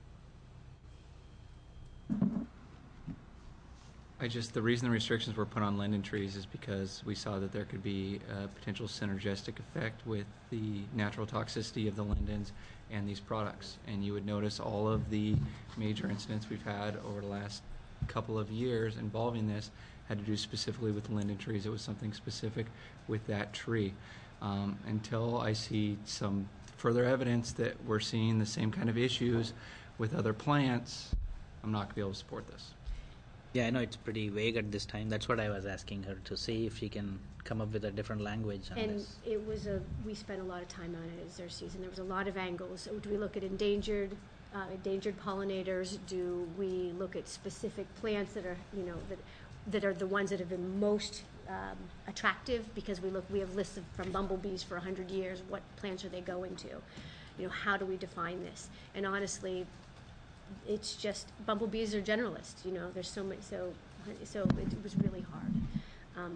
L: The reason the restrictions were put on linden trees is because we saw that there could be a potential synergistic effect with the natural toxicity of the lindens and these products. And you would notice all of the major incidents we've had over the last couple of years involving this had to do specifically with linden trees. It was something specific with that tree. Until I see some further evidence that we're seeing the same kind of issues with other plants, I'm not going to be able to support this.
F: Yeah, I know it's pretty vague at this time. That's what I was asking her, to see if she can come up with a different language on
H: And
F: this.
H: we spent a lot of time on it as their season. There was a lot of angles. So do we look at endangered endangered pollinators? Do we look at specific plants that are, that are the ones that have been most attractive? Because we have lists from bumblebees for 100 years. What plants are they going to? How do we define this? And honestly, it's just, bumblebees are generalists. There's so many, so it was really hard.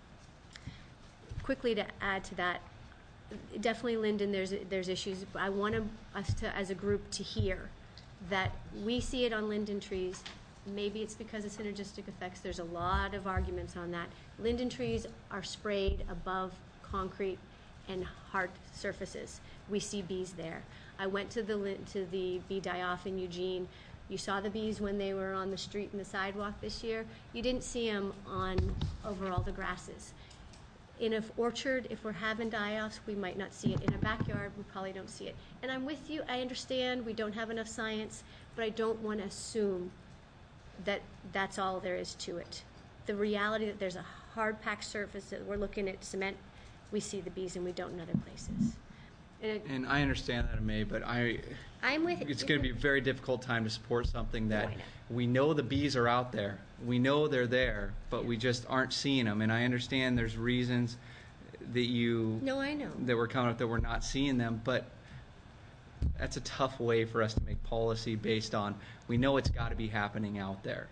H: Quickly to add to that, definitely, Lyndon, there's issues. I want us to, as a group, to hear that we see it on linden trees. Maybe it's because of synergistic effects. There's a lot of arguments on that. Linden trees are sprayed above concrete and hard surfaces. We see bees there. I went to the bee die-off in Eugene. You saw the bees when they were on the street and the sidewalk this year. You didn't see them over all the grasses. In an orchard, if we're having die-offs, we might not see it. In a backyard, we probably don't see it. And I'm with you. I understand we don't have enough science, but I don't want to assume that that's all there is to it. The reality that there's a hard-packed surface, that we're looking at cement, we see the bees and we don't in other places.
L: And I understand that, May, but
H: I'm with
L: it's going to be a very difficult time to support something that
H: I know.
L: we know the bees are out there. We know they're there, but we just aren't seeing them. And I understand there's reasons that
H: I know.
L: that we're coming up that we're not seeing them, but that's a tough way for us to make policy based on, we know it's got to be happening out there.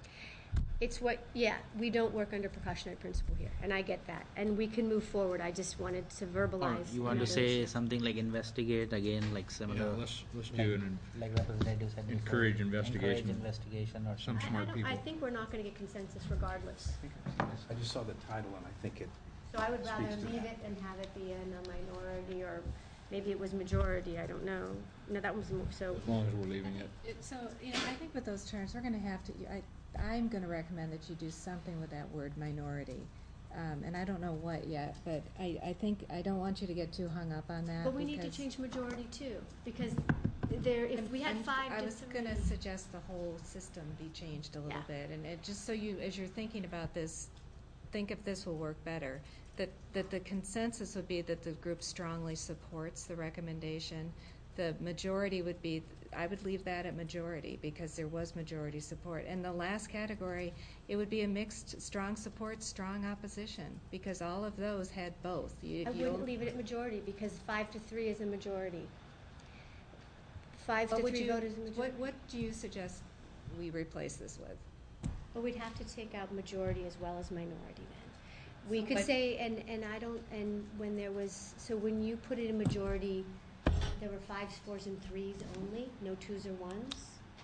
H: It's we don't work under precautionary principle here, and I get that. And we can move forward. I just wanted to verbalize.
F: You want to say something like investigate again, like similar?
A: Yeah, let's do it and
F: like Representative said before,
A: encourage investigation.
F: Encourage investigation or
A: Some
F: something.
A: smart people.
H: I think we're not going to get consensus regardless.
G: I just saw the title, and I think it
H: So I would rather
G: Speaks to
H: leave
G: that.
H: it and have it be in a minority, or maybe it was majority. I don't know. No, that was so.
A: As long as we're leaving it.
B: So, I think with those terms, we're gonna have to, I'm gonna recommend that you do something with that word minority. And I don't know what yet, but I think, I don't want you to get too hung up on that.
H: But we need to
B: because
H: change majority too, because if we had five
B: I was
H: different.
B: gonna suggest the whole system be changed a little
H: Yeah.
B: bit, and just so as you're thinking about this, think if this will work better. That the consensus would be that the group strongly supports the recommendation. The majority would be, I would leave that at majority, because there was majority support. And the last category, it would be a mixed, strong support, strong opposition, because all of those had both.
H: I wouldn't leave it at majority, because 5-3 is a majority. 5-3 vote is a majority.
B: What do you suggest we replace this with?
H: Well, we'd have to take out majority as well as minority then. We
B: So
H: could
B: what-
H: say, and when there was, so when you put it in majority, there were 5s, 4s, and 3s only, no 2s or 1s?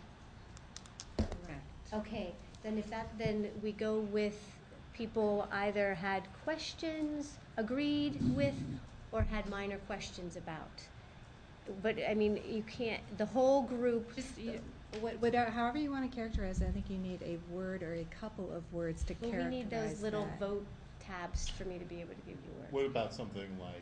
B: Correct.
H: Okay, then we go with people either had questions, agreed with, or had minor questions about. But, I mean, you can't, the whole group.
B: However you want to characterize it, I think you need a word or a couple of words to
H: Well,
B: characterize
H: we need those little
B: that.
H: vote tabs for me to be able to give you words.
E: What about something like,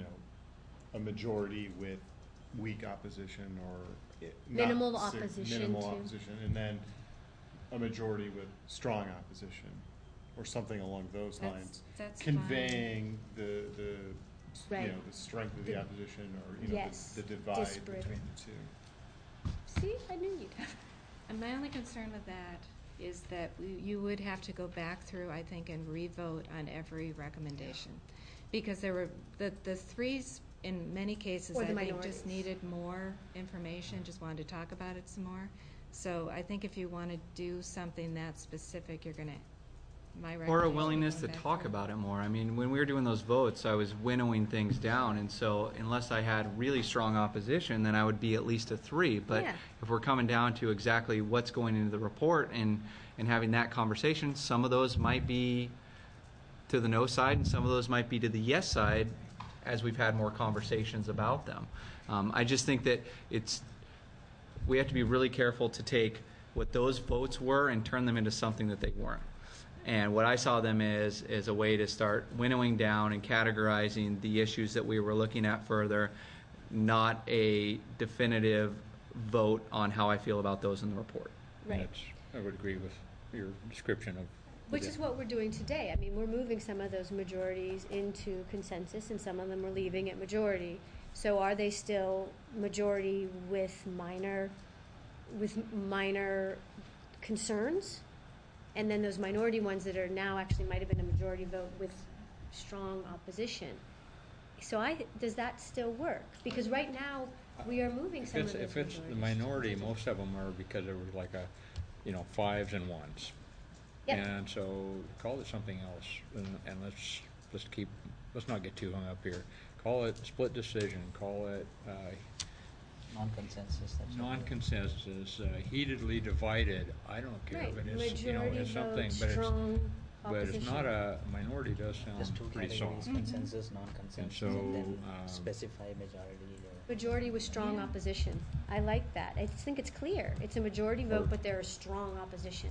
E: a majority with weak opposition or not
H: Minimal opposition
E: minimal
H: to-
E: opposition, and then a majority with strong opposition, or something along those lines,
B: That's
E: conveying the
H: Right.
E: the strength of the opposition, or
H: Yes,
E: the divide
H: disparate.
E: between the two.
H: See, I knew you'd have.
B: And my only concern with that is that you would have to go back through, I think, and re-vote on every recommendation. Because there were, the 3s, in many cases,
H: Or
B: I
H: the
B: think
H: minorities.
B: just needed more information, just wanted to talk about it some more. So I think if you want to do something that specific, you're going to, my recommendation.
L: Or a willingness to
B: going back
L: talk
B: through.
L: about it more. I mean, when we were doing those votes, I was winnowing things down, and so unless I had really strong opposition, then I would be at least a 3. But
H: Yeah.
L: if we're coming down to exactly what's going into the report and having that conversation, some of those might be to the no side, and some of those might be to the yes side, as we've had more conversations about them. I just think that we have to be really careful to take what those votes were and turn them into something that they weren't. And what I saw them is a way to start winnowing down and categorizing the issues that we were looking at further, not a definitive vote on how I feel about those in the report.
H: Right.
A: I would agree with your description of.
H: Which is what we're doing today. I mean, we're moving some of those majorities into consensus, and some of them we're leaving at majority. So are they still majority with minor with minor concerns, and then those minority ones that are now actually might have been a majority vote with strong opposition. So does that still work? Because right now, we are moving some of those
A: If it's the minority, most of them are because there was like a, fives and ones.
H: Yep.
A: And so call it something else, and let's not get too hung up here. Call it split decision, call it,
F: Non-consensus. That's
A: non-consensus, heatedly divided, I don't care
H: Right,
A: if it is,
H: majority
A: it's something,
H: vote,
A: but
H: strong
A: but it's
H: opposition.
A: not minority does
F: There's
A: sound
F: two
A: pretty
F: categories:
A: soft.
F: consensus, non-consensus,
A: And so,
F: and then
A: um,
F: specify majority.
H: Majority with strong opposition. I like that. I just think it's clear. It's a majority vote, but there is strong opposition.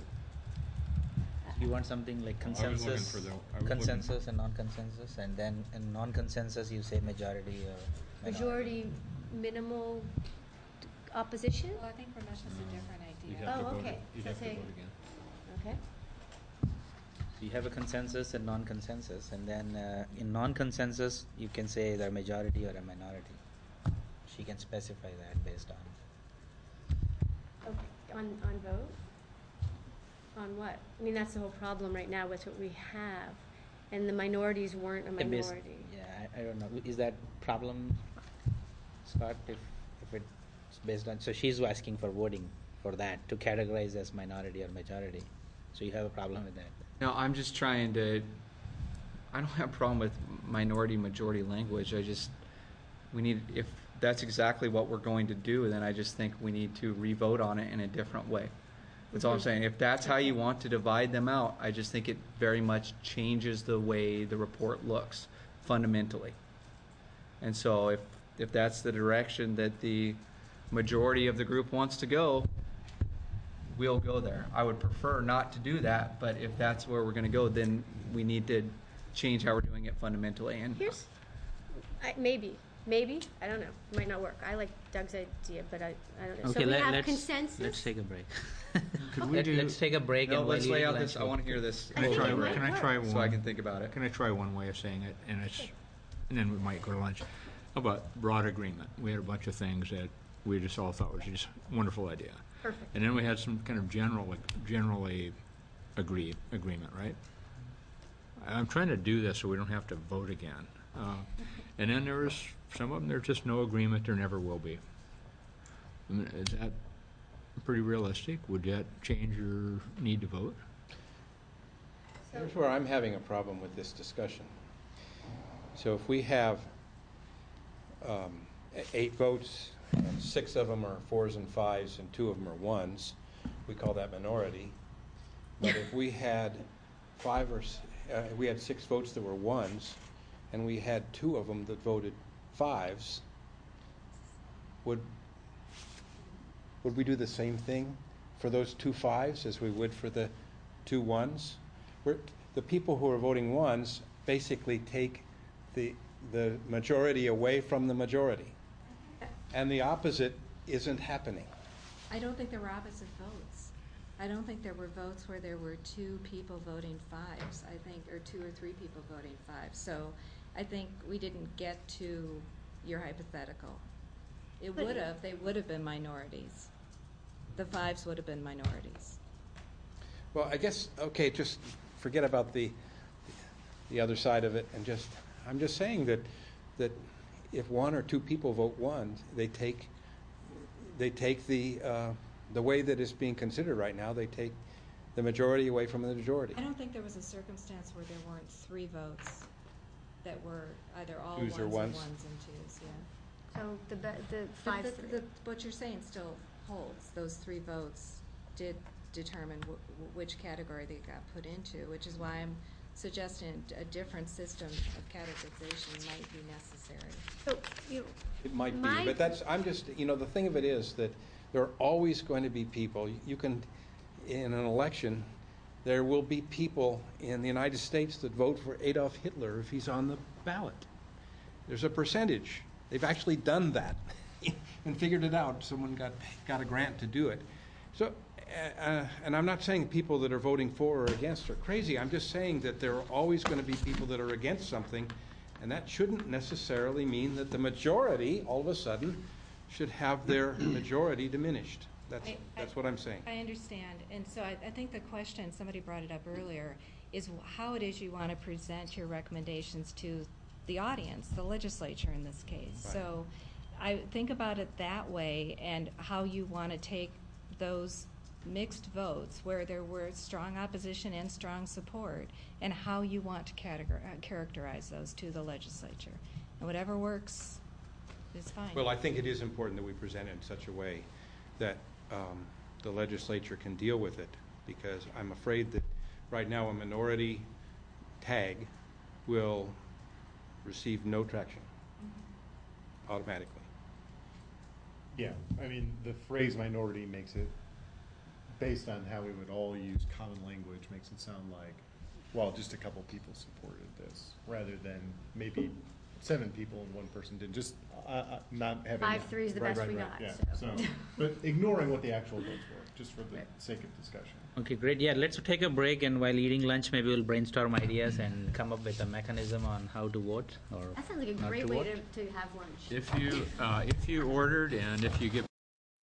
F: You want something like
A: I was looking
F: consensus,
A: for I was
F: consensus and non-consensus, and then in non-consensus you say majority or minority.
H: Majority minimal opposition?
B: Well, I think Ramesh has a different
A: You'd
B: idea.
A: have to
H: Oh,
A: vote
H: okay.
A: it- You'd
H: So
A: have to
H: say-
A: vote again.
H: Okay.
F: You have a consensus and non-consensus, and then in non-consensus you can say either majority or a minority. She can specify that based on.
H: Okay. On vote? On what? I mean, that's the whole problem right now with what we have. And the minorities weren't a
F: Yeah,
H: minority.
F: Yeah, I don't know. Is that problem, Scott? If it's based on, so she's asking for voting for that to categorize as minority or majority. So you have a problem with that?
L: No, I'm just trying to, I don't have a problem with minority, majority language. If that's exactly what we're going to do, then I just think we need to re-vote on it in a different way. That's all I'm saying. If that's how you want to divide them out, I just think it very much changes the way the report looks fundamentally. And so if that's the direction that the majority of the group wants to go, we'll go there. I would prefer not to do that, but if that's where we're going to go, then we need to change how we're doing it fundamentally. And
H: Maybe, I don't know. It might not work. I like Doug's idea, but I don't know.
F: Okay,
H: So we have
F: let's
H: consensus?
F: take a break.
A: Could we do?
F: Let's take a break
L: no,
F: and
L: let's
F: while
L: lay
F: you
L: out
F: eat
L: this. I
F: lunch,
L: want to hear this.
H: I think it might
A: Can I
H: work.
A: try one?
L: So I can think about it.
A: Can I try one way of saying it, and then we might go to lunch? How about broad agreement? We had a bunch of things that we just all thought was just a wonderful idea.
H: Perfect.
A: And then we had some kind of generally agreement, right? I'm trying to do this so we don't have to vote again. And then there was some of them, there's just no agreement, there never will be. I mean, is that pretty realistic? Would that change your need to vote?
G: Here's where I'm having a problem with this discussion. So if we have 8 votes, and 6 of them are 4s and 5s, and 2 of them are 1s, we call that minority. But if we had we had 6 votes that were 1s, and we had 2 of them that voted 5s, would we do the same thing for those 2 5s as we would for the 2 1s? The people who are voting 1s basically take the majority away from the majority. And the opposite isn't happening.
B: I don't think there were opposite votes. I don't think there were votes where there were 2 people voting 5s, I think, or 2 or 3 people voting 5s. So I think we didn't get to your hypothetical. They would have been minorities. The 5s would have been minorities.
G: Well, I guess, okay, just forget about the other side of it, and I'm just saying that if 1 or 2 people vote 1, they take the way that it's being considered right now, they take the majority away from the majority.
B: I don't think there was a circumstance where there weren't 3 votes that were either all
G: 2s
B: 1s
G: or
B: or 1s
G: 1s.
B: and 2s, yeah.
H: So the
B: But
H: 5s.
B: what you're saying still holds. Those 3 votes did determine which category they got put into, which is why I'm suggesting a different system of categorization might be necessary.
H: So
G: It might be,
H: My-
G: but I'm just, the thing of it is that there are always going to be people, in an election, there will be people in the United States that vote for Adolf Hitler if he's on the ballot. There's a percentage. They've actually done that and figured it out. Someone got a grant to do it. So, and I'm not saying people that are voting for or against are crazy. I'm just saying that there are always going to be people that are against something, and that shouldn't necessarily mean that the majority, all of a sudden, should have their majority diminished. That's what I'm saying.
B: I understand, and so I think the question, somebody brought it up earlier, is how it is you want to present your recommendations to the audience, the legislature in this case.
G: Right.
B: So I think about it that way, and how you want to take those mixed votes where there were strong opposition and strong support, and how you want to characterize those to the legislature. And whatever works is fine.
G: Well, I think it is important that we present it in such a way that the legislature can deal with it, because I'm afraid that right now a minority tag will receive no traction automatically.
E: Yeah, I mean, the phrase minority makes it, based on how we would all use common language, makes it sound like, well, just a couple people supported this, rather than maybe 7 people and 1 person did. Just not having
H: 5-3 is the best we got.
E: Yeah.
H: So.
E: But ignoring what the actual votes were, just for the sake of discussion.
F: Okay, great. Yeah, let's take a break, and while eating lunch, maybe we'll brainstorm ideas and come up with a mechanism on how to vote or
H: That sounds like a
F: not
H: great
F: to
H: way
F: vote.
H: to have lunch.
A: If you ordered and if you get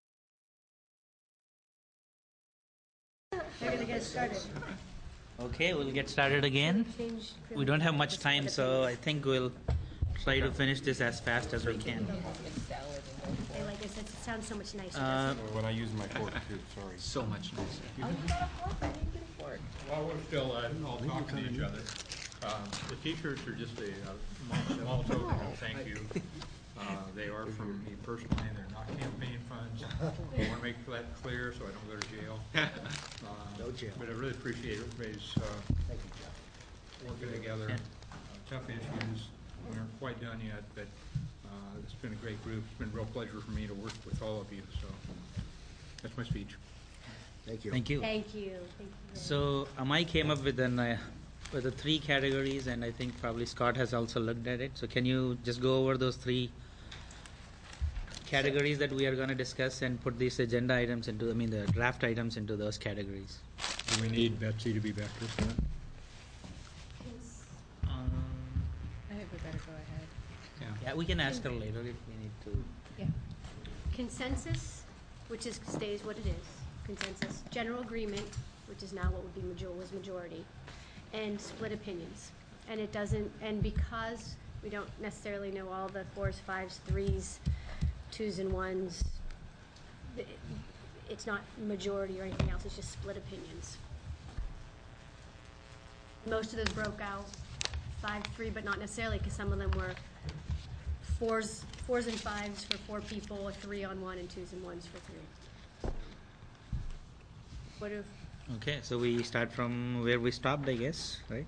H: They're gonna get started.
F: Okay, we'll get started again. We don't have much time, so I think we'll try to finish this as fast as we can.
H: Hey, like I said, it sounds so much nicer.
G: When I use my fork too, sorry.
L: So much nicer.
A: While we're still all talking to each other, the T-shirts are just a small token of thank you. They are from me personally. They're not campaign funds. I want to make that clear so I don't go to jail.
C: No jail.
A: But I really appreciate everybody's
C: Thank you, Jeff.
A: working together. Tough issues. We aren't quite done yet, but it's been a great group. It's been a real pleasure for me to work with all of you. So that's my speech.
C: Thank you.
F: Thank you.
H: Thank you. Thank you.
F: So Amai came up with with the 3 categories, and I think probably Scott has also looked at it. So can you just go over those 3 categories that we are going to discuss and put these agenda items into, the draft items into those categories?
A: Do we need Betsy to be back this time?
B: I think we better go ahead.
F: Yeah, we can ask her later if we need to.
B: Yeah.
H: Consensus, which stays what it is, consensus. General agreement, which is now what would be was majority, and split opinions. And it doesn't, and because we don't necessarily know all the 4s, 5s, 3s, 2s and 1s, it's not majority or anything else, it's just split opinions. Most of those broke out 5-3, but not necessarily, because some of them were 4s and 5s for 4 people, 3 on 1, and 2s and 1s for 3. What if?
F: Okay, so we start from where we stopped, I guess, right?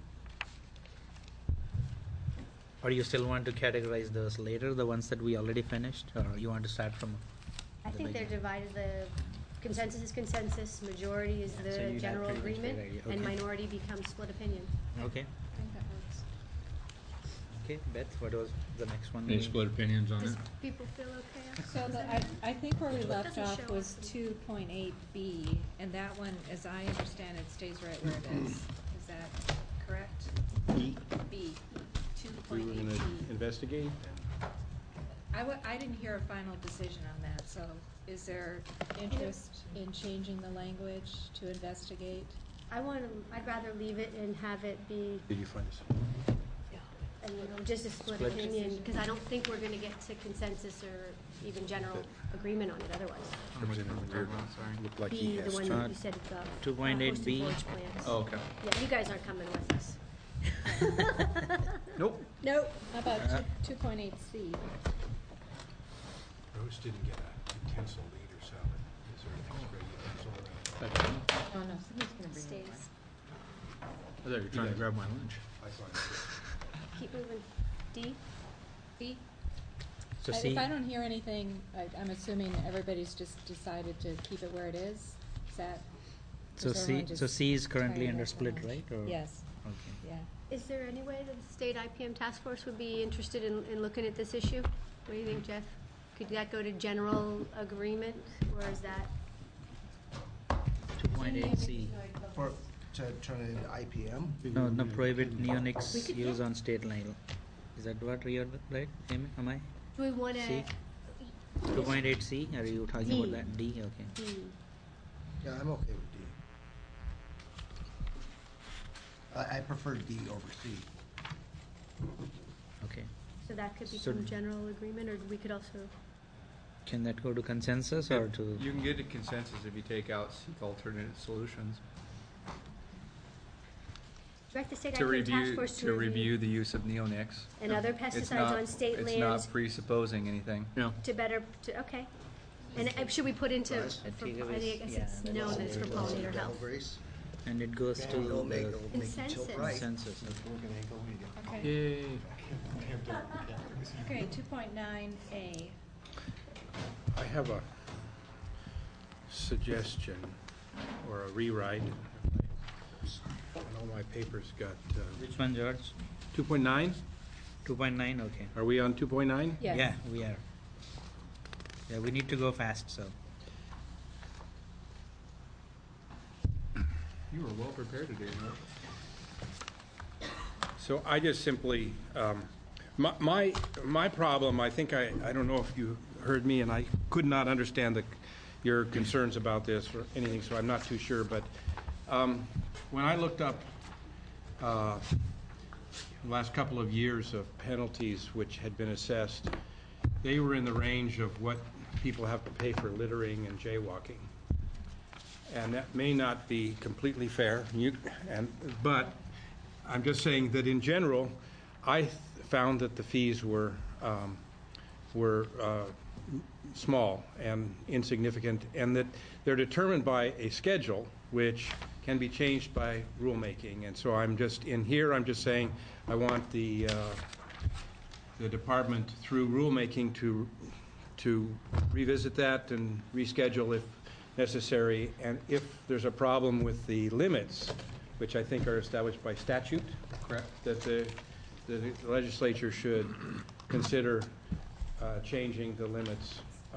F: Or you still want to categorize those later, the ones that we already finished, or you want to start from?
H: I think they're divided, the consensus is consensus, majority is
F: So
H: the
F: you have
H: general
F: pretty much
H: agreement,
F: right idea.
H: and
F: Okay.
H: minority becomes split opinion.
F: Okay.
B: I think that works.
F: Okay, Beth, what was the next one?
A: Any split opinions on
H: Does
A: it?
H: people feel okay?
B: So I think where we
H: It
B: left
H: doesn't
B: off
H: show
B: was
H: up.
B: 2.8B, and that one, as I understand it, stays right where it is. Is that correct?
G: E,
B: B,
G: we were going to
B: 2.8B.
G: investigate.
B: I didn't hear a final decision on that, so is there interest in changing the language to investigate?
H: I'd rather leave it and have it be,
G: Did you find us?
H: just a split
F: Split.
H: opinion, because I don't think we're gonna get to consensus or even general agreement on it otherwise.
G: Looked like he
H: B, the
G: has
H: one
G: two.
H: that you said about.
F: 2.8B.
H: hosted forage plants.
L: Oh, okay.
H: Yeah, you guys aren't coming with us.
G: Nope.
H: Nope.
B: How about 2.8C?
G: Rose didn't get a utensil either, so is there an extra utensil?
B: Oh, no, somebody's gonna bring
H: Stays.
A: I thought you were trying to grab my lunch.
G: I thought it
H: Keep moving. D?
B: B?
F: So
B: If
F: C,
B: I don't hear anything, I'm assuming everybody's just decided to keep it where it is? Is that?
F: so
B: is
F: C,
B: everyone
F: so
B: just
F: C is currently
B: tired
F: under
B: of
F: split,
B: that?
F: right? Or-
B: Yes,
F: Okay.
B: yeah.
H: Is there any way that the state IPM task force would be interested in looking at this issue? What do you think, Jeff? Could that go to general agreement, or is that?
F: 2.8C.
C: To turn it into IPM?
F: No, prohibit neonics
H: We could-
F: use
H: yeah.
F: on state line. Is that what you're, right, Amy, am I?
H: Do we want to,
F: See? 2.8C, are you talking about
H: D.
F: that? D, okay.
H: D.
C: Yeah, I'm okay with D. I prefer D over C.
F: Okay.
H: So that could
F: So-
H: become general agreement, or we could also,
F: Can that go to consensus or to?
L: You can get a consensus if you take out seek alternate solutions.
H: direct the state
L: To
H: academic task
L: review,
H: force
L: to review the use of neonics.
H: and other
L: It's
H: pesticides
L: not-
H: on state
L: It's
H: lands
L: not presupposing anything.
A: Yeah.
H: to better, to, okay. And should we put into,
C: Right.
H: for, I guess it's known as for pollinator health.
C: Grace?
F: And it goes to
C: Don't make,
F: the
C: don't make you tilt
H: Consensus.
C: right.
F: consensus.
B: Okay.
A: Yay.
B: Okay, 2.9A.
G: I have a suggestion or a rewrite. I know my paper's got
F: Which one, George?
G: 2.9.
F: 2.9, okay.
G: Are we on 2.9?
B: Yes.
F: Yeah, we are. Yeah, we need to go fast, so.
L: You were well prepared today, Mark.
G: So I just simply, my problem, I think I don't know if you heard me, and I could not understand your concerns about this or anything, so I'm not too sure, but when I looked up the last couple of years of penalties which had been assessed, they were in the range of what people have to pay for littering and jaywalking. And that may not be completely fair, but I'm just saying that in general, I found that the fees were small and insignificant, and that they're determined by a schedule which can be changed by rulemaking. And so I'm just saying I want the department through rulemaking to revisit that and reschedule if necessary, and if there's a problem with the limits, which I think are established by statute,
L: Correct.
G: that the legislature should consider changing the limits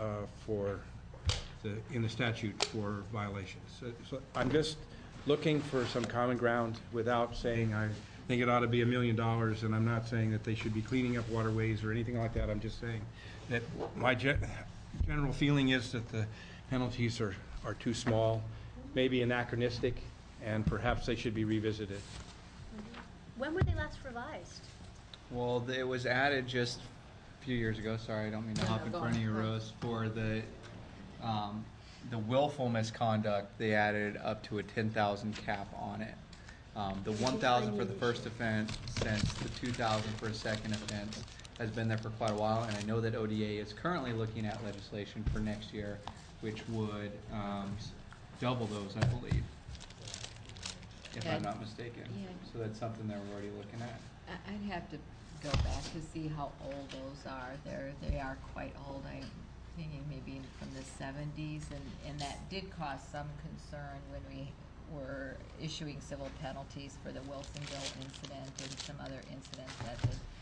G: in the statute for violations. So I'm just looking for some common ground without saying I think it ought to be $1 million, and I'm not saying that they should be cleaning up waterways or anything like that. I'm just saying that my general feeling is that the penalties are too small, maybe anachronistic, and perhaps they should be revisited.
H: When were they last revised?
L: Well, it was added just a few years ago. Sorry, I don't mean to hop in front of you, Rose. For the willful misconduct, they added up to a 10,000 cap on it. The 1,000 for the first offense, since the 2,000 for a second offense, has been there for quite a while. And I know that ODA is currently looking at legislation for next year, which would double those, I believe, if I'm not mistaken.
J: Yeah.
L: So that's something that we're already looking at.
J: I'd have to go back to see how old those are. They are quite old. I'm thinking maybe from the 70s, and that did cause some concern when we were issuing civil penalties for the Wilsonville incident and some other incidents that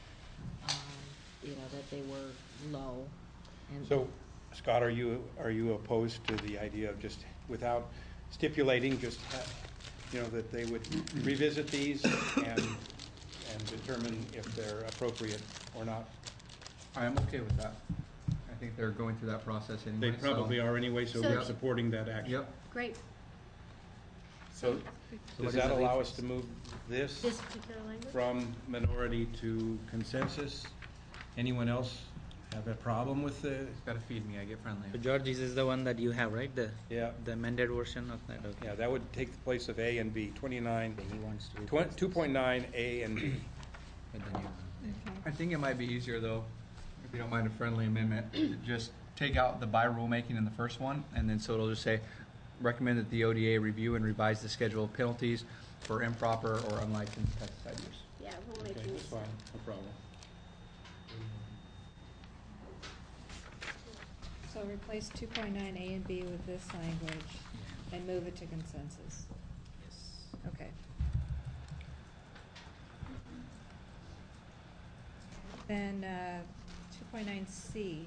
J: that they were low. And
G: So, Scott, are you opposed to the idea of just, without stipulating, just, that they would revisit these and determine if they're appropriate or not?
L: I am okay with that. I think they're going through that process anyway.
G: They probably are anyway, so we're
H: So-
G: supporting that action.
L: Yep.
H: Great.
G: So,
F: what
G: does
F: is
G: that
F: the
G: allow
F: reference?
G: us to move this
H: This particular language?
G: from minority to consensus? Anyone else have a problem with the,
L: Gotta feed me, I get friendly.
F: So George, this is the one that you have, right?
G: yeah,
F: The amended version of that, okay.
G: yeah, that would take the place of A and B, 29,
F: Okay, he wants to.
G: 2.9 A and B.
F: With the new one.
L: I think it might be easier though, if you don't mind a friendly amendment, to just take out the by rulemaking in the first one, and then so it'll just say, recommend that the ODA review and revise the schedule of penalties for improper or unlicensed pesticide use.
H: Yeah, we'll make
G: Okay,
H: these.
G: that's fine, no problem.
B: So replace 2.9A and B with this language and move it to consensus.
F: Yes.
B: Okay. Then 2.9C.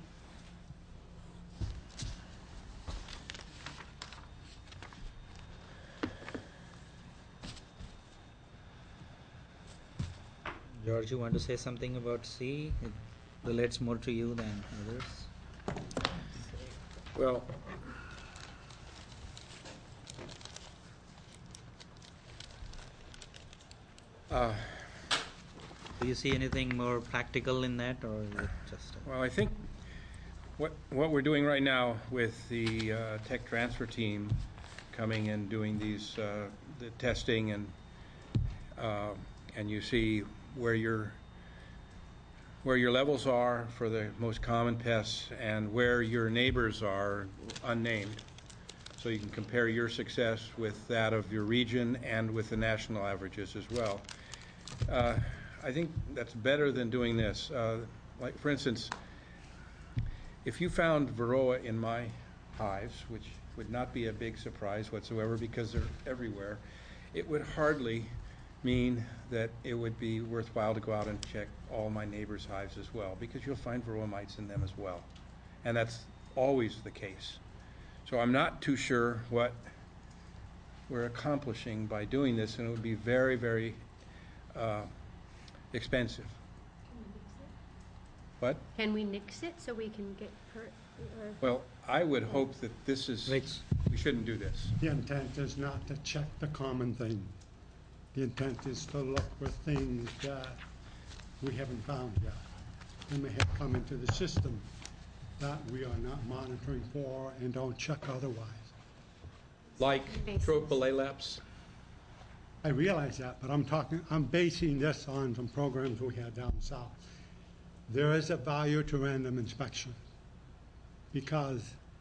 F: George, you want to say something about C? It relates more to you than others.
G: Well,
F: Do you see anything more practical in that, or is it just?
G: well, I think what we're doing right now with the tech transfer team coming and doing these the testing and you see where your levels are for the most common pests and where your neighbors are unnamed, so you can compare your success with that of your region and with the national averages as well. I think that's better than doing this. Like, for instance, if you found Varroa in my hives, which would not be a big surprise whatsoever because they're everywhere, it would hardly mean that it would be worthwhile to go out and check all my neighbors' hives as well, because you'll find Varroa mites in them as well. And that's always the case. So I'm not too sure what we're accomplishing by doing this, and it would be very, very expensive. What?
H: Can we nix it so we can get
G: Well, I would hope that this is, we shouldn't do this.
K: The intent is not to check the common thing. The intent is to look for things that we haven't found yet. They may have come into the system that we are not monitoring for and don't check otherwise.
G: Like tropilelaps?
K: I realize that, but I'm basing this on some programs we had down south. There is a value to random inspection because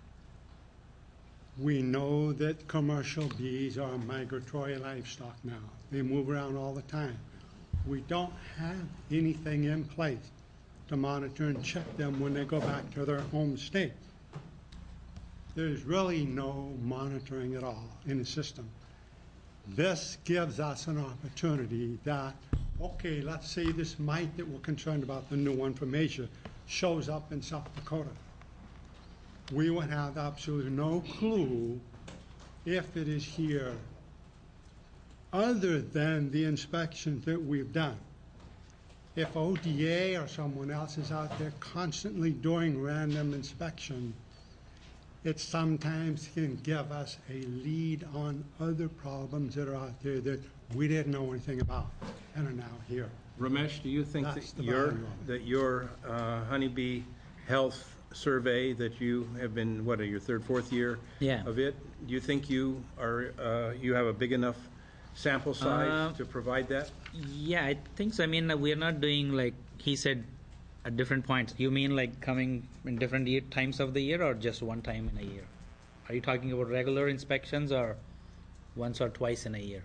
K: we know that commercial bees are migratory livestock now. They move around all the time. We don't have anything in place to monitor and check them when they go back to their home state. There's really no monitoring at all in the system. This gives us an opportunity that, okay, let's say this mite that we're concerned about, the new one from Asia, shows up in South Dakota. We would have absolutely no clue if it is here other than the inspections that we've done. If ODA or someone else is out there constantly doing random inspection, it sometimes can give us a lead on other problems that are out there that we didn't know anything about and are now here.
G: Ramesh, do you think
K: That's the
G: that
K: value
G: your honeybee health survey that you have been, what, your third, fourth year
F: Yeah.
G: of it, do you think you are you have a big enough sample size to provide that?
F: Yeah, I think so. I mean, we are not doing, like he said, at different points. You mean like coming in different times of the year, or just one time in a year? Are you talking about regular inspections or once or twice in a year?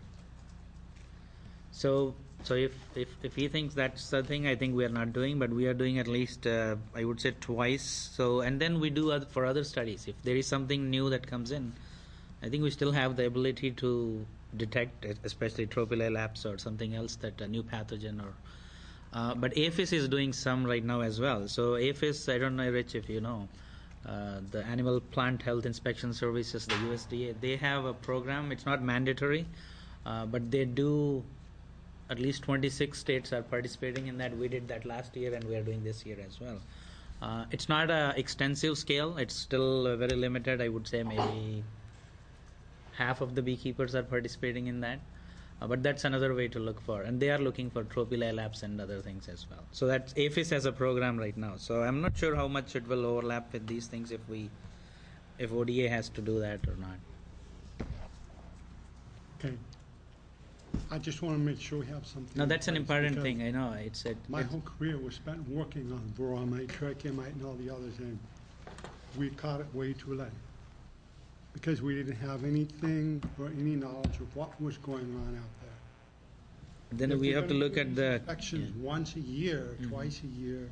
F: So if he thinks that's the thing, I think we are not doing, but we are doing at least I would say twice. So, and then we do for other studies. If there is something new that comes in, I think we still have the ability to detect, especially tropilelaps or something else, that a new pathogen or. But APHIS is doing some right now as well. So APHIS, I don't know, Rich, if you know, the Animal Plant Health Inspection Services, the USDA, they have a program. It's not mandatory, but they do. At least 26 states are participating in that. We did that last year, and we are doing this year as well. It's not an extensive scale. It's still very limited. I would say maybe half of the beekeepers are participating in that. But that's another way to look for. And they are looking for tropilelaps and other things as well. So that's APHIS has a program right now. So I'm not sure how much it will overlap with these things if ODA has to do that or not.
K: Okay. I just want to make sure we have something.
F: No,
K: in
F: that's an
K: place
F: important
K: because
F: thing. I know.
K: My whole career was spent working on Varroa mite, Trichomite, and all the others, and we caught it way too late because we didn't have anything or any knowledge of what was going on out there.
F: Then
K: If
F: we
K: we're
F: have to
K: gonna
F: look
K: do
F: at
K: these
F: the
K: inspections once a year, twice a year.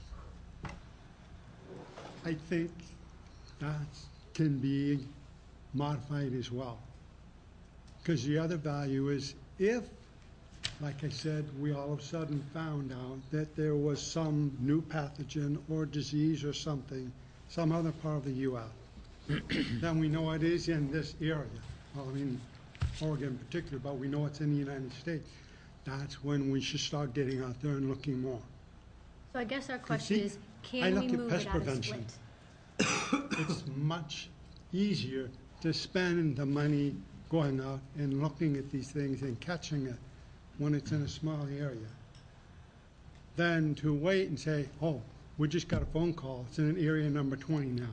K: I think that can be modified as well. Because the other value is if, like I said, we all of a sudden found out that there was some new pathogen or disease or something, some other part of the U.S., then we know it is in this area. Well, I mean, Oregon in particular, but we know it's in the United States. That's when we should start getting out there and looking more.
H: So I guess our question
K: see,
H: is,
K: I
H: can
K: look
H: we
K: at
H: move
K: pest
H: it out of
K: prevention.
H: split?
K: it's much easier to spend the money going out and looking at these things and catching it when it's in a small area than to wait and say, oh, we just got a phone call, it's in an area number 20 now.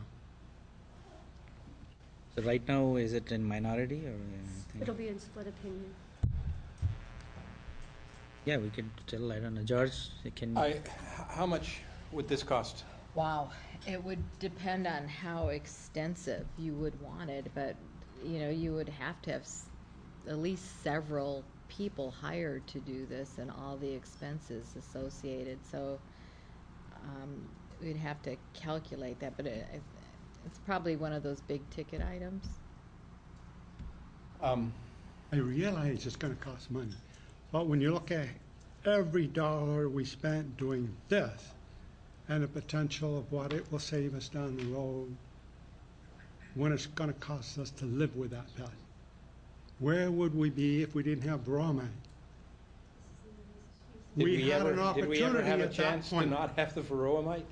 F: So right now, is it in minority or?
H: It'll be in split opinion.
F: Yeah, we could tell, I don't know, George, can.
G: How much would this cost?
J: Wow, it would depend on how extensive you would want it, but, you know, you would have to have at least several people hired to do this and all the expenses associated, so we'd have to calculate that, but it's probably one of those big ticket items.
K: I realize it's going to cost money, but when you look at every dollar we spent doing this and the potential of what it will save us down the road, when it's going to cost us to live with that pet, where would we be if we didn't have bromide?
G: Did we
K: had an
G: ever
K: opportunity
G: have a
K: at that
G: chance to
K: point.
G: not have the varroamite?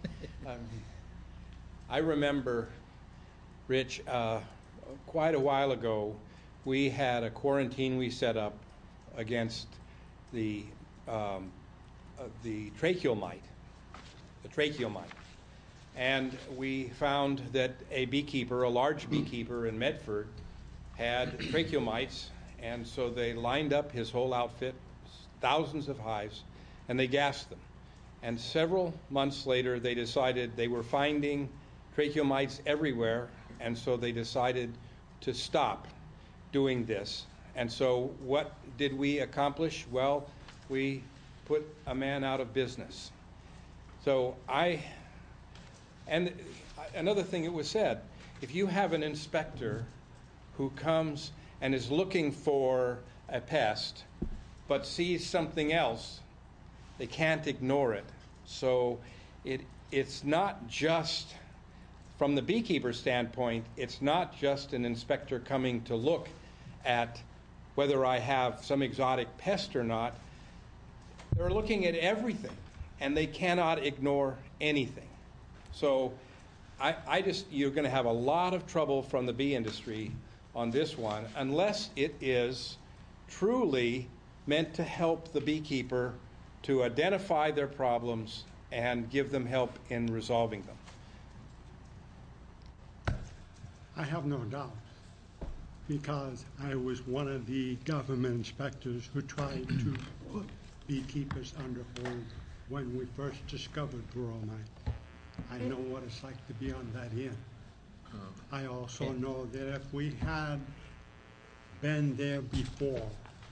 G: I remember, Rich, quite a while ago, we had a quarantine we set up against the tracheal mite, and we found that a beekeeper, a large beekeeper in Medford, had tracheal mites, and so they lined up his whole outfit, thousands of hives, and they gassed them. And several months later, they decided they were finding tracheal mites everywhere, and so they decided to stop doing this. And so what did we accomplish? Well, we put a man out of business. So another thing it was said, if you have an inspector who comes and is looking for a pest but sees something else, they can't ignore it. So it's not just, from the beekeeper standpoint, it's not just an inspector coming to look at whether I have some exotic pest or not. They're looking at everything, and they cannot ignore anything. So you're going to have a lot of trouble from the bee industry on this one, unless it is truly meant to help the beekeeper to identify their problems and give them help in resolving them.
K: I have no doubt, because I was one of the government inspectors who tried to put beekeepers under hold when we first discovered bromide. I know what it's like to be on that end. I also know that if we had been there before,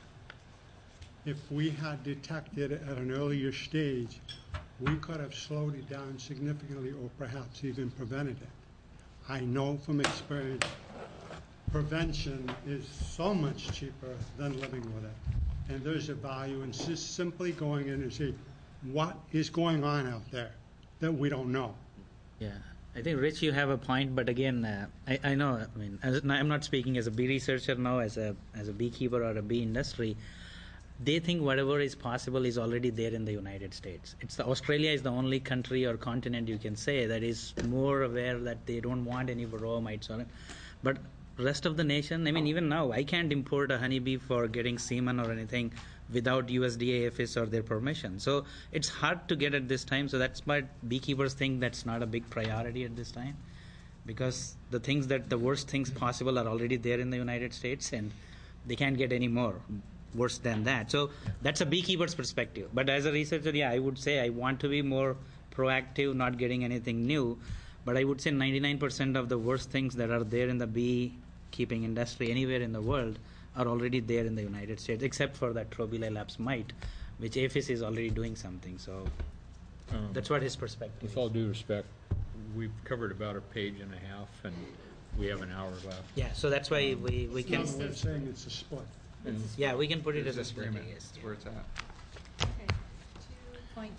K: if we had detected it at an earlier stage, we could have slowed it down significantly or perhaps even prevented it. I know from experience, prevention is so much cheaper than living with it. And there's a value in just simply going in and saying, what is going on out there that we don't know?
F: Yeah, I think, Rich, you have a point, but again, I know, I mean, I'm not speaking as a bee researcher now, as a beekeeper or a bee industry. They think whatever is possible is already there in the United States. Australia is the only country or continent, you can say, that is more aware that they don't want any varroa mites on it. But rest of the nation, I mean, even now, I can't import a honeybee for getting semen or anything without USDA, APHIS or their permission. So it's hard to get at this time. So that's why beekeepers think that's not a big priority at this time, because the worst things possible are already there in the United States, and they can't get any more worse than that. So that's a beekeeper's perspective. But as a researcher, yeah, I would say I want to be more proactive, not getting anything new. But I would say 99% of the worst things that are there in the beekeeping industry anywhere in the world are already there in the United States, except for that Tropilaelaps mite, which APHIS is already doing something. So that's what his perspective
A: With
F: is.
A: all due respect, we've covered about a page and a half, and we have an hour left.
F: Yeah, so that's why we can.
K: No, we're saying it's a split.
F: Yeah, we can put it as a
L: There's
F: split, I
L: agreement.
F: guess.
L: That's where it's at.
B: Okay, 2.10.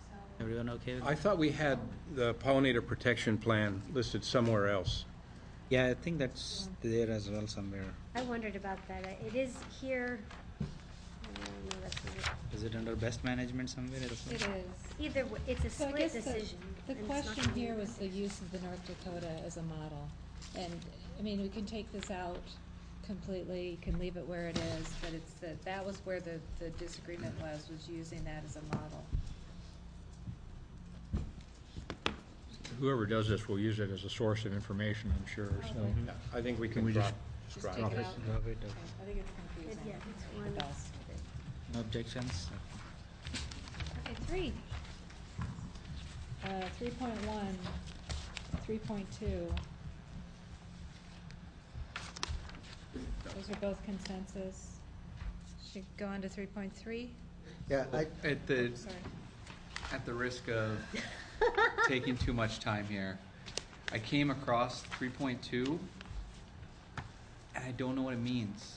F: Everyone okay with
G: I thought we had the pollinator protection plan listed somewhere else.
F: Yeah, I think that's there as well somewhere.
H: I wondered about that. It is here. No, that's not it.
F: Is it under best management somewhere? Or
B: It
F: something?
B: is.
H: Either, it's a
B: So I
H: split
B: guess
H: decision.
B: the
H: and it's not
B: question
H: gonna be
B: here
H: a
B: was the
H: recommendation.
B: use of the North Dakota as a model. And, I mean, we can take this out completely, you can leave it where it is, but it's that was where the disagreement was using that as a model.
A: Whoever does this will use it as a source of information, I'm sure, so.
B: Okay.
G: Yeah, I think we can
A: we
G: drop.
B: Just
G: drop
B: take it
G: this.
B: out?
F: Drop it,
B: Okay, I think it's confusing.
H: Yeah, it's
B: at
H: one.
B: best.
F: No objections?
B: Okay, 3. 3.1, 3.2. Those are both consensus. Should go on to 3.3?
C: Yeah,
L: At the,
B: Sorry.
L: at the risk of taking too much time here, I came across 3.2, and I don't know what it means.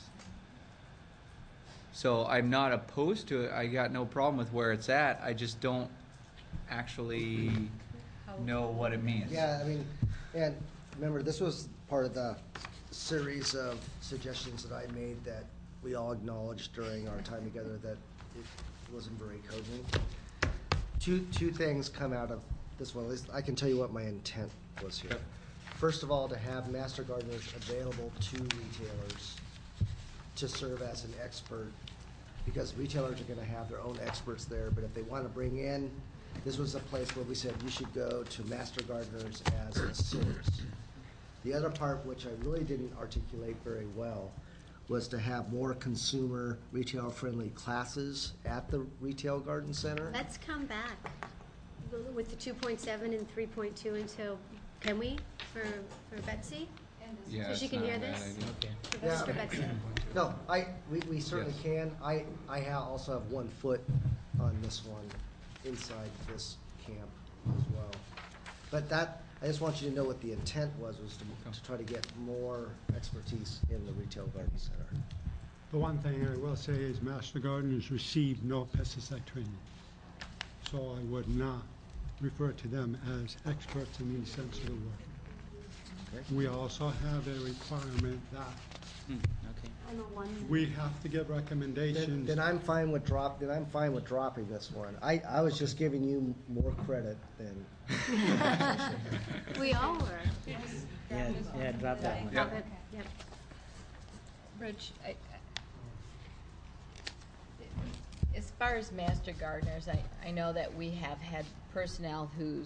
L: So I'm not opposed to it. I got no problem with where it's at. I just don't actually know what it means.
C: yeah, I mean, and remember, this was part of the series of suggestions that I made that we all acknowledged during our time together that it wasn't very cogent. Two things come out of this one. At least I can tell you what my intent was here.
A: Yep.
C: First of all, to have master gardeners available to retailers to serve as an expert, because retailers are gonna have their own experts there, but if they wanna bring in, this was a place where we said you should go to master gardeners as a source. The other part, which I really didn't articulate very well, was to have more consumer, retail-friendly classes at the retail garden center.
H: Let's come back with the 2.7 and 3.2 until, can we, for Betsy?
L: Yeah,
H: So she
L: it's
H: can
L: not
H: hear
L: a bad
H: this?
L: idea.
F: Okay.
C: Yeah.
H: For Betsy.
C: No, we certainly
L: Yes.
C: can. I also have 1 foot on this one, inside this camp as well. But that, I just want you to know what the intent was to try to get more expertise in the retail garden center.
K: The one thing I will say is Master Gardeners receive no pesticide training. So I would not refer to them as experts in any sense of the word. We also have a requirement that
F: Okay.
H: I'm a 1.
K: we have to give recommendations.
C: Then I'm fine with dropping this one. I was just giving you more credit than.
H: We all were.
F: Yeah, drop that one.
H: Love it. Yep.
J: Rich, as far as master gardeners, I know that we have had personnel who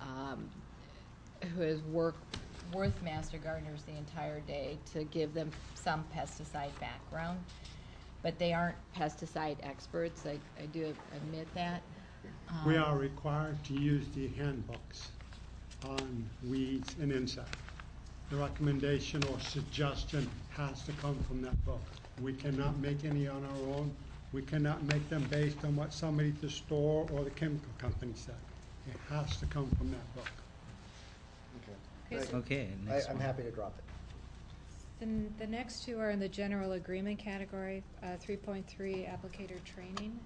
J: has worked with master gardeners the entire day to give them some pesticide background, but they aren't pesticide experts. I do admit that.
K: We are required to use the handbooks on weeds and insects. The recommendation or suggestion has to come from that book. We cannot make any on our own. We cannot make them based on what somebody at the store or the chemical company said. It has to come from that book.
C: Okay.
F: Okay, next
C: I'm
F: one.
C: happy to drop it.
B: Then the next two are in the general agreement category, 3.3 applicator training.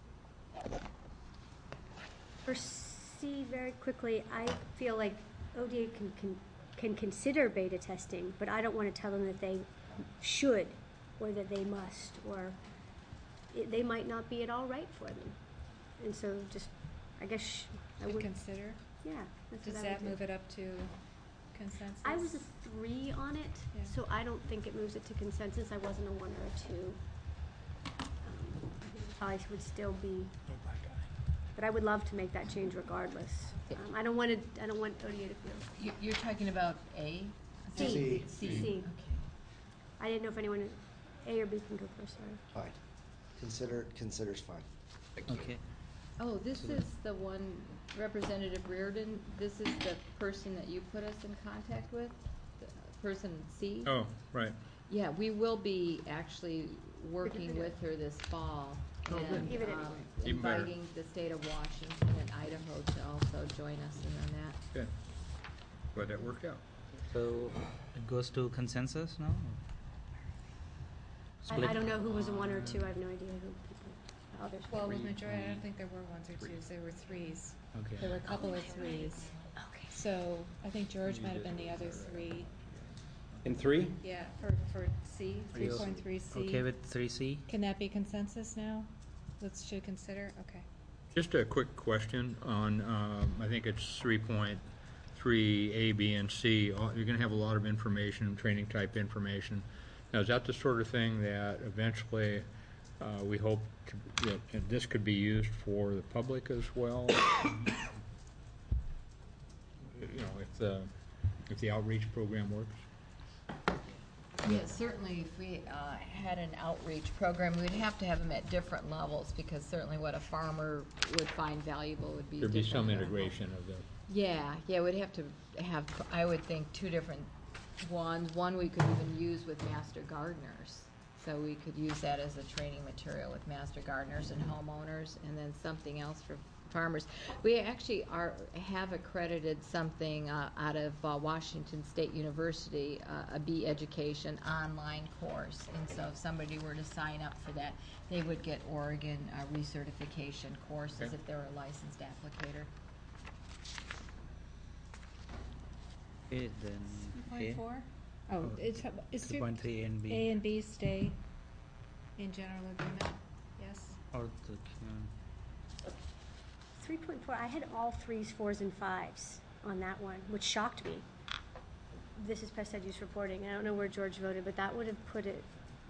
H: For C, very quickly, I feel like ODA can consider beta testing, but I don't want to tell them that they should, or that they must, or they might not be at all right for them. And so just, I guess, I
B: Should
H: would,
B: consider.
H: yeah, that's
B: Does
H: what I
B: that
H: would
B: move
H: do.
B: it up to consensus?
H: I was a 3 on it,
B: Yeah.
H: so I don't think it moves it to consensus. I wasn't a 1 or a 2. I think it probably would still be, but I would love to make that change regardless. I don't want ODA to feel.
J: You're talking about A?
H: C.
C: C.
H: C.
J: Okay.
H: I didn't know if anyone, A or B can go first, sorry.
C: Fine. Consider's fine.
F: Okay.
J: Oh, this is the one, Representative Reardon, this is the person that you put us in contact with, the person C?
A: Oh, right.
J: Yeah, we will be actually working with her this fall.
C: Oh, good.
J: And
H: Even anyway.
A: Even better.
J: inviting the state of Washington and Idaho to also join us in on that.
A: Good. Glad that worked out.
F: So it goes to consensus now?
H: I don't know who was a 1 or 2, I have no idea who people, others.
B: Well, with majority, I don't think there were 1s or 2s, there were 3s.
F: Okay.
B: There were a couple of 3s.
H: Okay.
B: So I think George might have been the other 3.
G: In 3?
B: Yeah, for C,
F: Are you
B: 3.3C.
F: Okay with 3C?
B: Can that be consensus now? Should consider, okay.
A: Just a quick question on, I think it's 3.3 A, B, and C. You're going to have a lot of information, training type information. Now, is that the sort of thing that eventually we hope that this could be used for the public as well? If the outreach program works?
J: Yeah, certainly if we had an outreach program, we'd have to have them at different levels, because certainly what a farmer would find valuable would be
A: There'd be some
J: different.
A: integration of the.
J: Yeah, we'd have to have, I would think, 2 different ones. One we could even use with master gardeners. So we could use that as a training material with master gardeners and homeowners, and then something else for farmers. We actually have accredited something out of Washington State University, a bee education online course. And so if somebody were to sign up for that, they would get Oregon recertification courses if they were a licensed applicator.
F: Okay, then.
B: 3.4? Oh, it's
F: 3.3 A and B.
B: A and B stay in general agreement, yes?
F: Or the,
H: 3.4, I had all 3s, 4s, and 5s on that one, which shocked me. This is pesticide use reporting. I don't know where George voted, but that would have put it,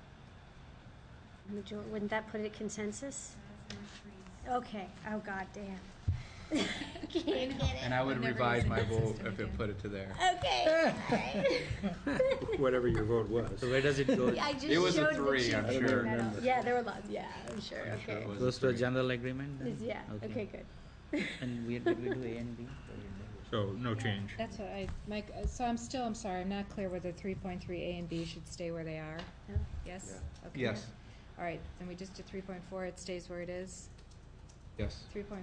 H: wouldn't that put it consensus? Okay, oh god damn. Can't get it.
L: And I would revise my vote if it put it to there.
H: Okay.
G: Whatever your vote was.
F: so where does it go?
H: I just
L: It was a
H: showed the
L: 3,
H: chief
L: I'm
H: in the
L: sure.
H: middle. Yeah, there were lots. Yeah, I'm sure.
L: I'm sure
H: Okay.
L: it was.
F: Goes to a general agreement then?
H: Yeah. Okay, good.
F: And did we do A and B?
A: So, no change.
B: That's what Mike, so I'm sorry, I'm not clear whether 3.3 A and B should stay where they are.
H: No.
B: Yes? Okay.
L: Yes.
B: All right, then we just did 3.4, it stays where it is.
L: Yes.
B: 3.5.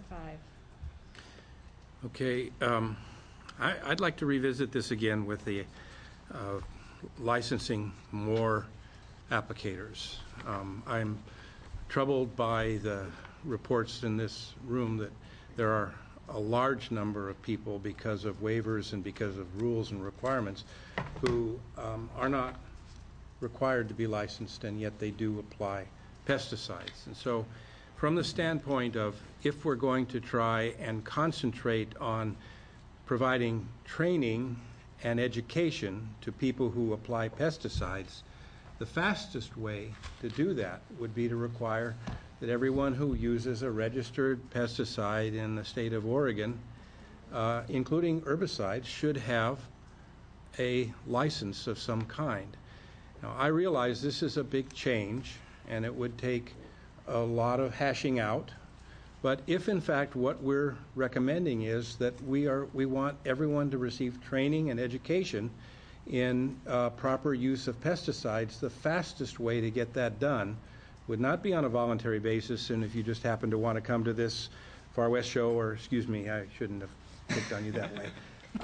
G: Okay, I'd like to revisit this again with the licensing more applicators. I'm troubled by the reports in this room that there are a large number of people, because of waivers and because of rules and requirements, who are not required to be licensed, and yet they do apply pesticides. And so from the standpoint of, if we're going to try and concentrate on providing training and education to people who apply pesticides, the fastest way to do that would be to require that everyone who uses a registered pesticide in the state of Oregon, including herbicides, should have a license of some kind. Now, I realize this is a big change, and it would take a lot of hashing out. But if, in fact, what we're recommending is that we want everyone to receive training and education in proper use of pesticides, the fastest way to get that done would not be on a voluntary basis, and if you just happen to want to come to this Far West show, or excuse me, I shouldn't have picked on you that way,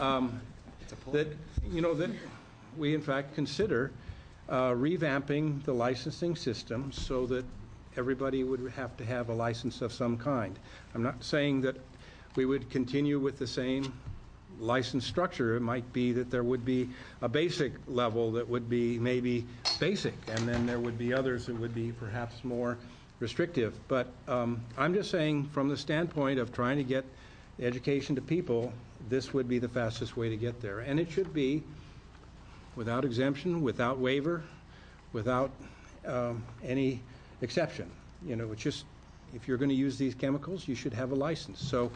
G: that we in fact consider revamping the licensing system so that everybody would have to have a license of some kind. I'm not saying that we would continue with the same license structure. It might be that there would be a basic level that would be maybe basic, and then there would be others that would be perhaps more restrictive. But I'm just saying, from the standpoint of trying to get education to people, this would be the fastest way to get there. And it should be without exemption, without waiver, without any exception. You know, it's just, if you're going to use these chemicals, you should have a license. So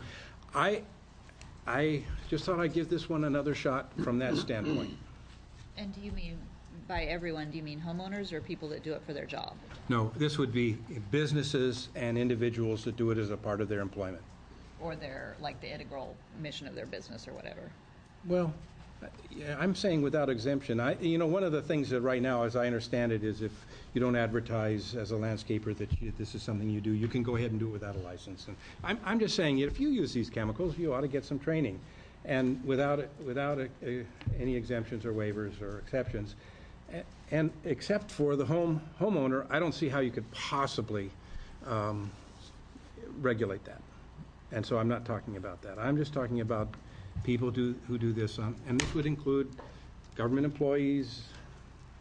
G: I just thought I'd give this one another shot from that standpoint.
I: And do you mean, by everyone, do you mean homeowners or people that do it for their job?
G: No, this would be businesses and individuals that do it as a part of their employment.
I: Or their, like, the integral mission of their business or whatever?
G: Well, yeah, I'm saying without exemption. One of the things that right now, as I understand it, is if you don't advertise as a landscaper that this is something you do, you can go ahead and do it without a license. And I'm just saying, if you use these chemicals, you ought to get some training, and without any exemptions or waivers or exceptions. And except for the homeowner, I don't see how you could possibly regulate that. And so I'm not talking about that. I'm just talking about people who do this, and this would include government employees,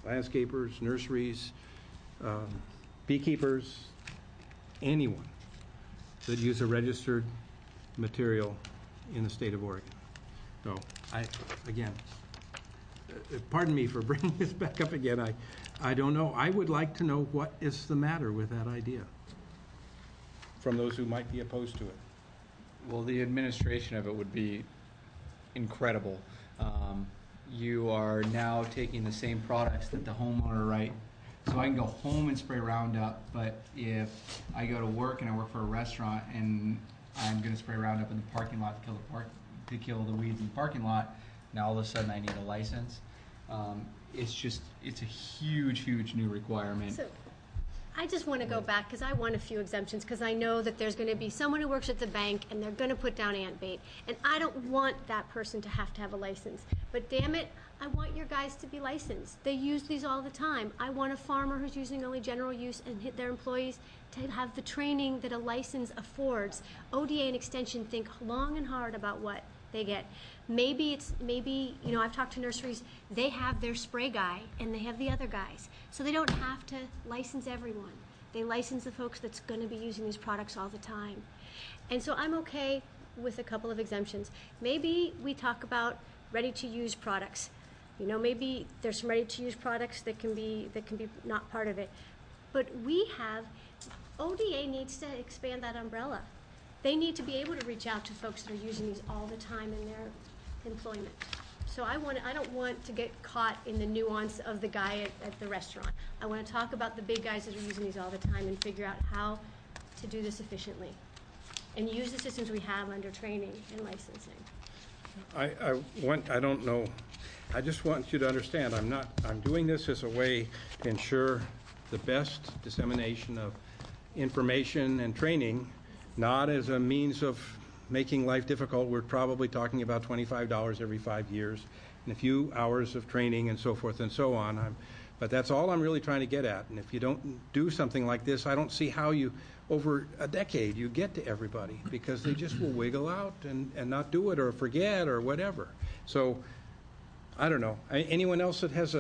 G: landscapers, nurseries, beekeepers, anyone that use a registered material in the state of Oregon. So again, pardon me for bringing this back up again. I don't know. I would like to know what is the matter with that idea from those who might be opposed to it.
L: Well, the administration of it would be incredible. You are now taking the same products that the homeowner, right? So I can go home and spray Roundup, but if I go to work and I work for a restaurant and I'm going to spray Roundup in the parking lot to kill the weeds in the parking lot, now all of a sudden I need a license. It's a huge new requirement.
H: So, I just want to go back, because I want a few exemptions, because I know that there's going to be someone who works at the bank, and they're going to put down ant bait, and I don't want that person to have a license. But damn it, I want your guys to be licensed. They use these all the time. I want a farmer who's using only general use and hit their employees to have the training that a license affords. ODA and Extension think long and hard about what they get. Maybe, I've talked to nurseries, they have their spray guy and they have the other guys. So they don't have to license everyone. They license the folks that's going to be using these products all the time. And so I'm okay with a couple of exemptions. Maybe we talk about ready-to-use products. Maybe there's some ready-to-use products that can be not part of it. But ODA needs to expand that umbrella. They need to be able to reach out to folks that are using these all the time in their employment. So I don't want to get caught in the nuance of the guy at the restaurant. I want to talk about the big guys that are using these all the time and figure out how to do this efficiently and use the systems we have under training and licensing.
G: I don't know. I just want you to understand, I'm doing this as a way to ensure the best dissemination of information and training, not as a means of making life difficult. We're probably talking about $25 every 5 years and a few hours of training and so forth and so on. But that's all I'm really trying to get at. And if you don't do something like this, I don't see how over a decade, you get to everybody, because they just will wiggle out and not do it or forget or whatever. So, I don't know. Anyone else that has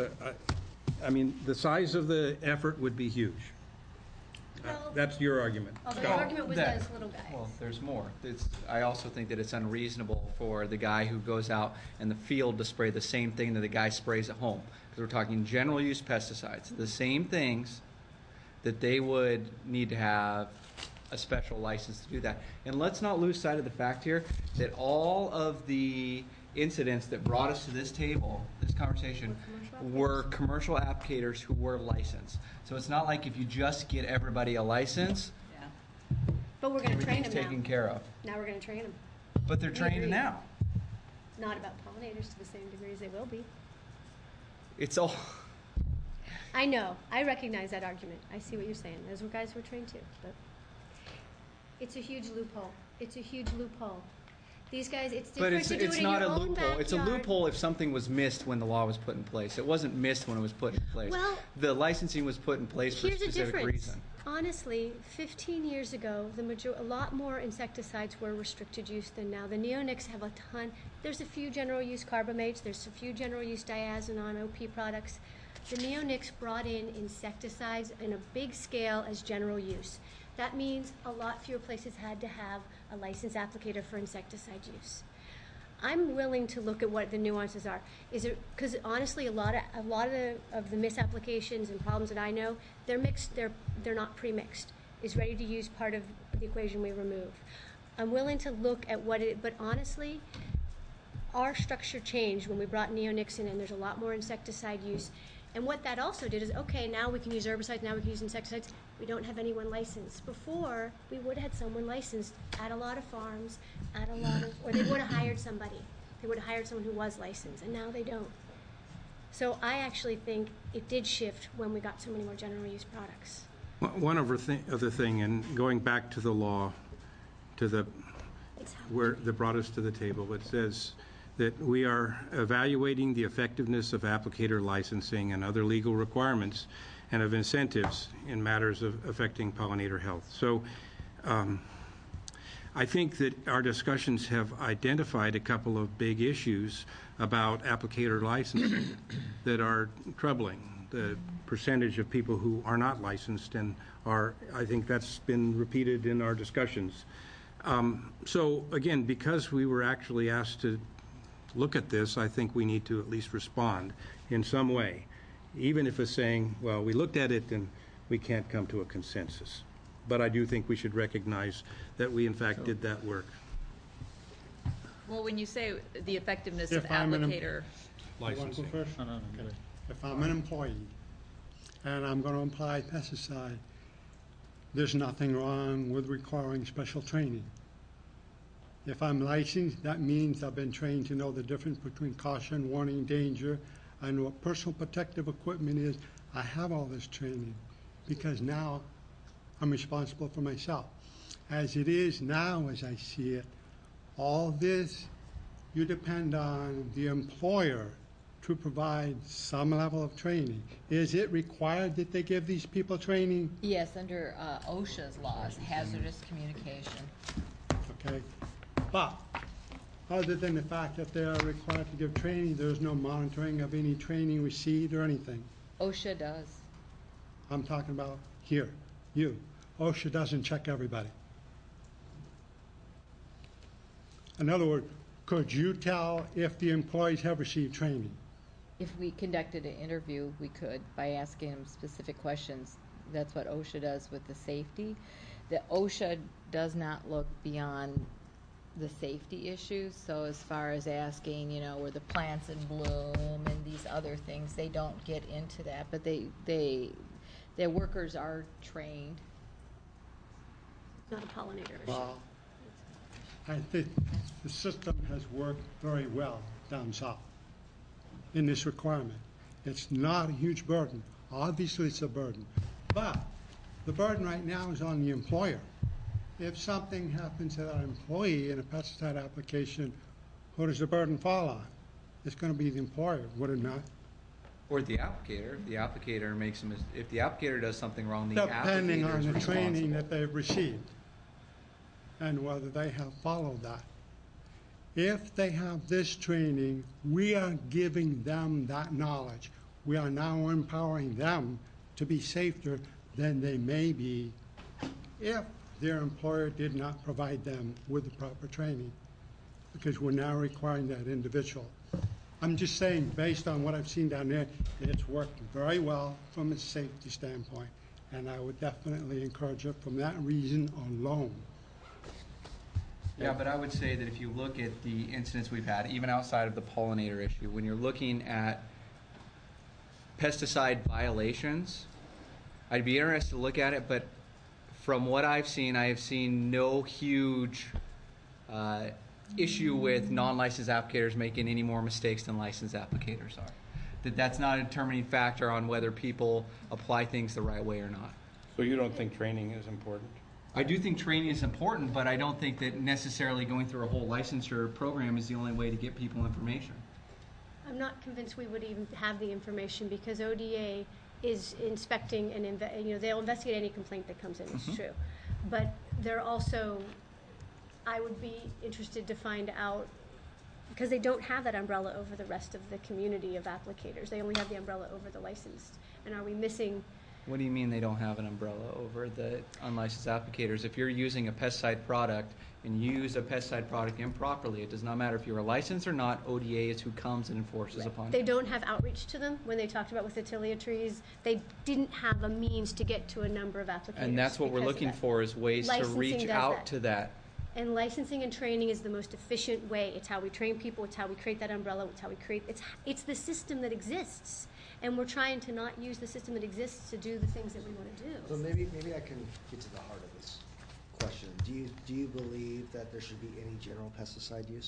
G: the size of the effort would be huge. That's your argument.
H: The argument was those little guys.
L: Well, there's more. I also think that it's unreasonable for the guy who goes out in the field to spray the same thing that the guy sprays at home. Because we're talking general use pesticides. The same things that they would need to have a special license to do that. And let's not lose sight of the fact here that all of the incidents that brought us to this table, this conversation, were commercial applicators who were licensed. So it's not like if you just get everybody a license,
H: but we're going to train them now.
L: Taken care of.
H: Now we're going to train them.
L: But they're trained now.
H: Not about pollinators to the same degree as they will be.
L: It's all.
H: I know. I recognize that argument. I see what you're saying. Those were guys who were trained too. But it's a huge loophole. It's a huge loophole. These guys, it's different to do it in your own backyard.
L: It's a loophole if something was missed when the law was put in place. It wasn't missed when it was put in place.
H: Well,
L: the licensing was put in place for a specific reason.
H: Honestly, 15 years ago, a lot more insecticides were restricted use than now. The neonics have a ton. There's a few general use carbamates. There's a few general use diazinon OP products. The neonics brought in insecticides in a big scale as general use. That means a lot fewer places had to have a licensed applicator for insecticide use. I'm willing to look at what the nuances are. Is it because honestly, a lot of the misapplications and problems that I know, they're mixed. They're not pre-mixed. Is ready to use part of the equation we remove. I'm willing to look at but honestly, our structure changed when we brought neonics in, and there's a lot more insecticide use. And what that also did is, okay, now we can use herbicides, now we can use insecticides. We don't have anyone licensed. Before, we would have had someone licensed at a lot of farms, or they would have hired somebody. They would have hired someone who was licensed, and now they don't. So I actually think it did shift when we got so many more general use products.
G: One other thing, and going back to the law, where that brought us to the table, it says that we are evaluating the effectiveness of applicator licensing and other legal requirements and of incentives in matters affecting pollinator health. So I think that our discussions have identified a couple of big issues about applicator licensing that are troubling. the percentage of people who are not licensed and are, I think that's been repeated in our discussions. So again, because we were actually asked to look at this, I think we need to at least respond in some way, even if it's saying, well, we looked at it and we can't come to a consensus. But I do think we should recognize that we in fact did that work.
I: Well, when you say the effectiveness of
K: If I'm an em-
I: applicator,
G: Licensing.
K: First? Okay. If I'm an employee and I'm going to apply pesticide, there's nothing wrong with requiring special training. If I'm licensed, that means I've been trained to know the difference between caution, warning, danger, and what personal protective equipment is. I have all this training because now I'm responsible for myself. As it is now, as I see it, all this, you depend on the employer to provide some level of training. Is it required that they give these people training?
J: Yes, under OSHA's laws, hazardous communication.
K: Okay, but other than the fact that they are required to give training, there's no monitoring of any training received or anything.
J: OSHA does.
K: I'm talking about here, you. OSHA doesn't check everybody. In other words, could you tell if the employees have received training?
J: If we conducted an interview, we could by asking them specific questions. That's what OSHA does with the safety. The OSHA does not look beyond the safety issues. So as far as asking, you know, were the plants in bloom and these other things, they don't get into that. But their workers are trained.
H: Not a pollinator issue.
K: Well, I think the system has worked very well down south in this requirement. It's not a huge burden. Obviously, it's a burden. But the burden right now is on the employer. If something happens to that employee in a pesticide application, who does the burden fall on? It's going to be the employer, would it not?
L: Or the applicator. If the applicator makes if the applicator does something wrong, the
K: Depending
L: applicator
K: on
L: is
K: the training
L: responsible.
K: that they've received and whether they have followed that. If they have this training, we are giving them that knowledge. We are now empowering them to be safer than they may be if their employer did not provide them with the proper training, because we're now requiring that individual. I'm just saying, based on what I've seen down there, it's worked very well from a safety standpoint, and I would definitely encourage it from that reason alone.
L: Yeah, but I would say that if you look at the incidents we've had, even outside of the pollinator issue, when you're looking at pesticide violations, I'd be interested to look at it, but from what I've seen, I have seen no huge issue with non-licensed applicators making any more mistakes than licensed applicators are. That's not a determining factor on whether people apply things the right way or not.
G: So you don't think training is important?
L: I do think training is important, but I don't think that necessarily going through a whole licensure program is the only way to get people information.
H: I'm not convinced we would even have the information because ODA is inspecting and they'll investigate any complaint that comes in. It's true, but they're also. I would be interested to find out because they don't have that umbrella over the rest of the community of applicators. They only have the umbrella over the licensed. And are we missing?
L: What do you mean they don't have an umbrella over the unlicensed applicators? If you're using a pesticide product and you use a pesticide product improperly, it does not matter if you're licensed or not, ODA is who comes and enforces upon
H: They
L: you.
H: don't have outreach to them when they talked about with the tilia trees. They didn't have a means to get to a number of applicators.
L: And that's what we're
H: because of
L: looking
H: that.
L: for is ways to
H: Licensing
L: reach
H: does
L: out
H: that.
L: to that.
H: And licensing and training is the most efficient way. It's how we train people. It's how we create that umbrella. It's how we create. It's the system that exists, and we're trying to not use the system that exists to do the things that we want to do.
C: So maybe I can get to the heart of this question. Do you believe that there should be any general pesticide use?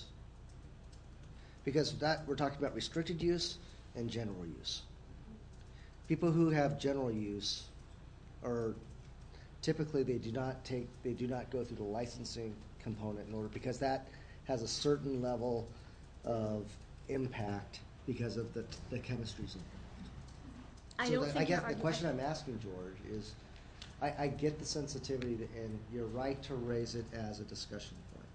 C: Because that we're talking about restricted use and general use. People who have general use are typically they do not go through the licensing component in order because that has a certain level of impact because of the chemistries involved.
H: I
C: So
H: don't think
C: I guess
H: your
C: the question I'm asking, George, is I get the sensitivity and you're right to raise it as a discussion point.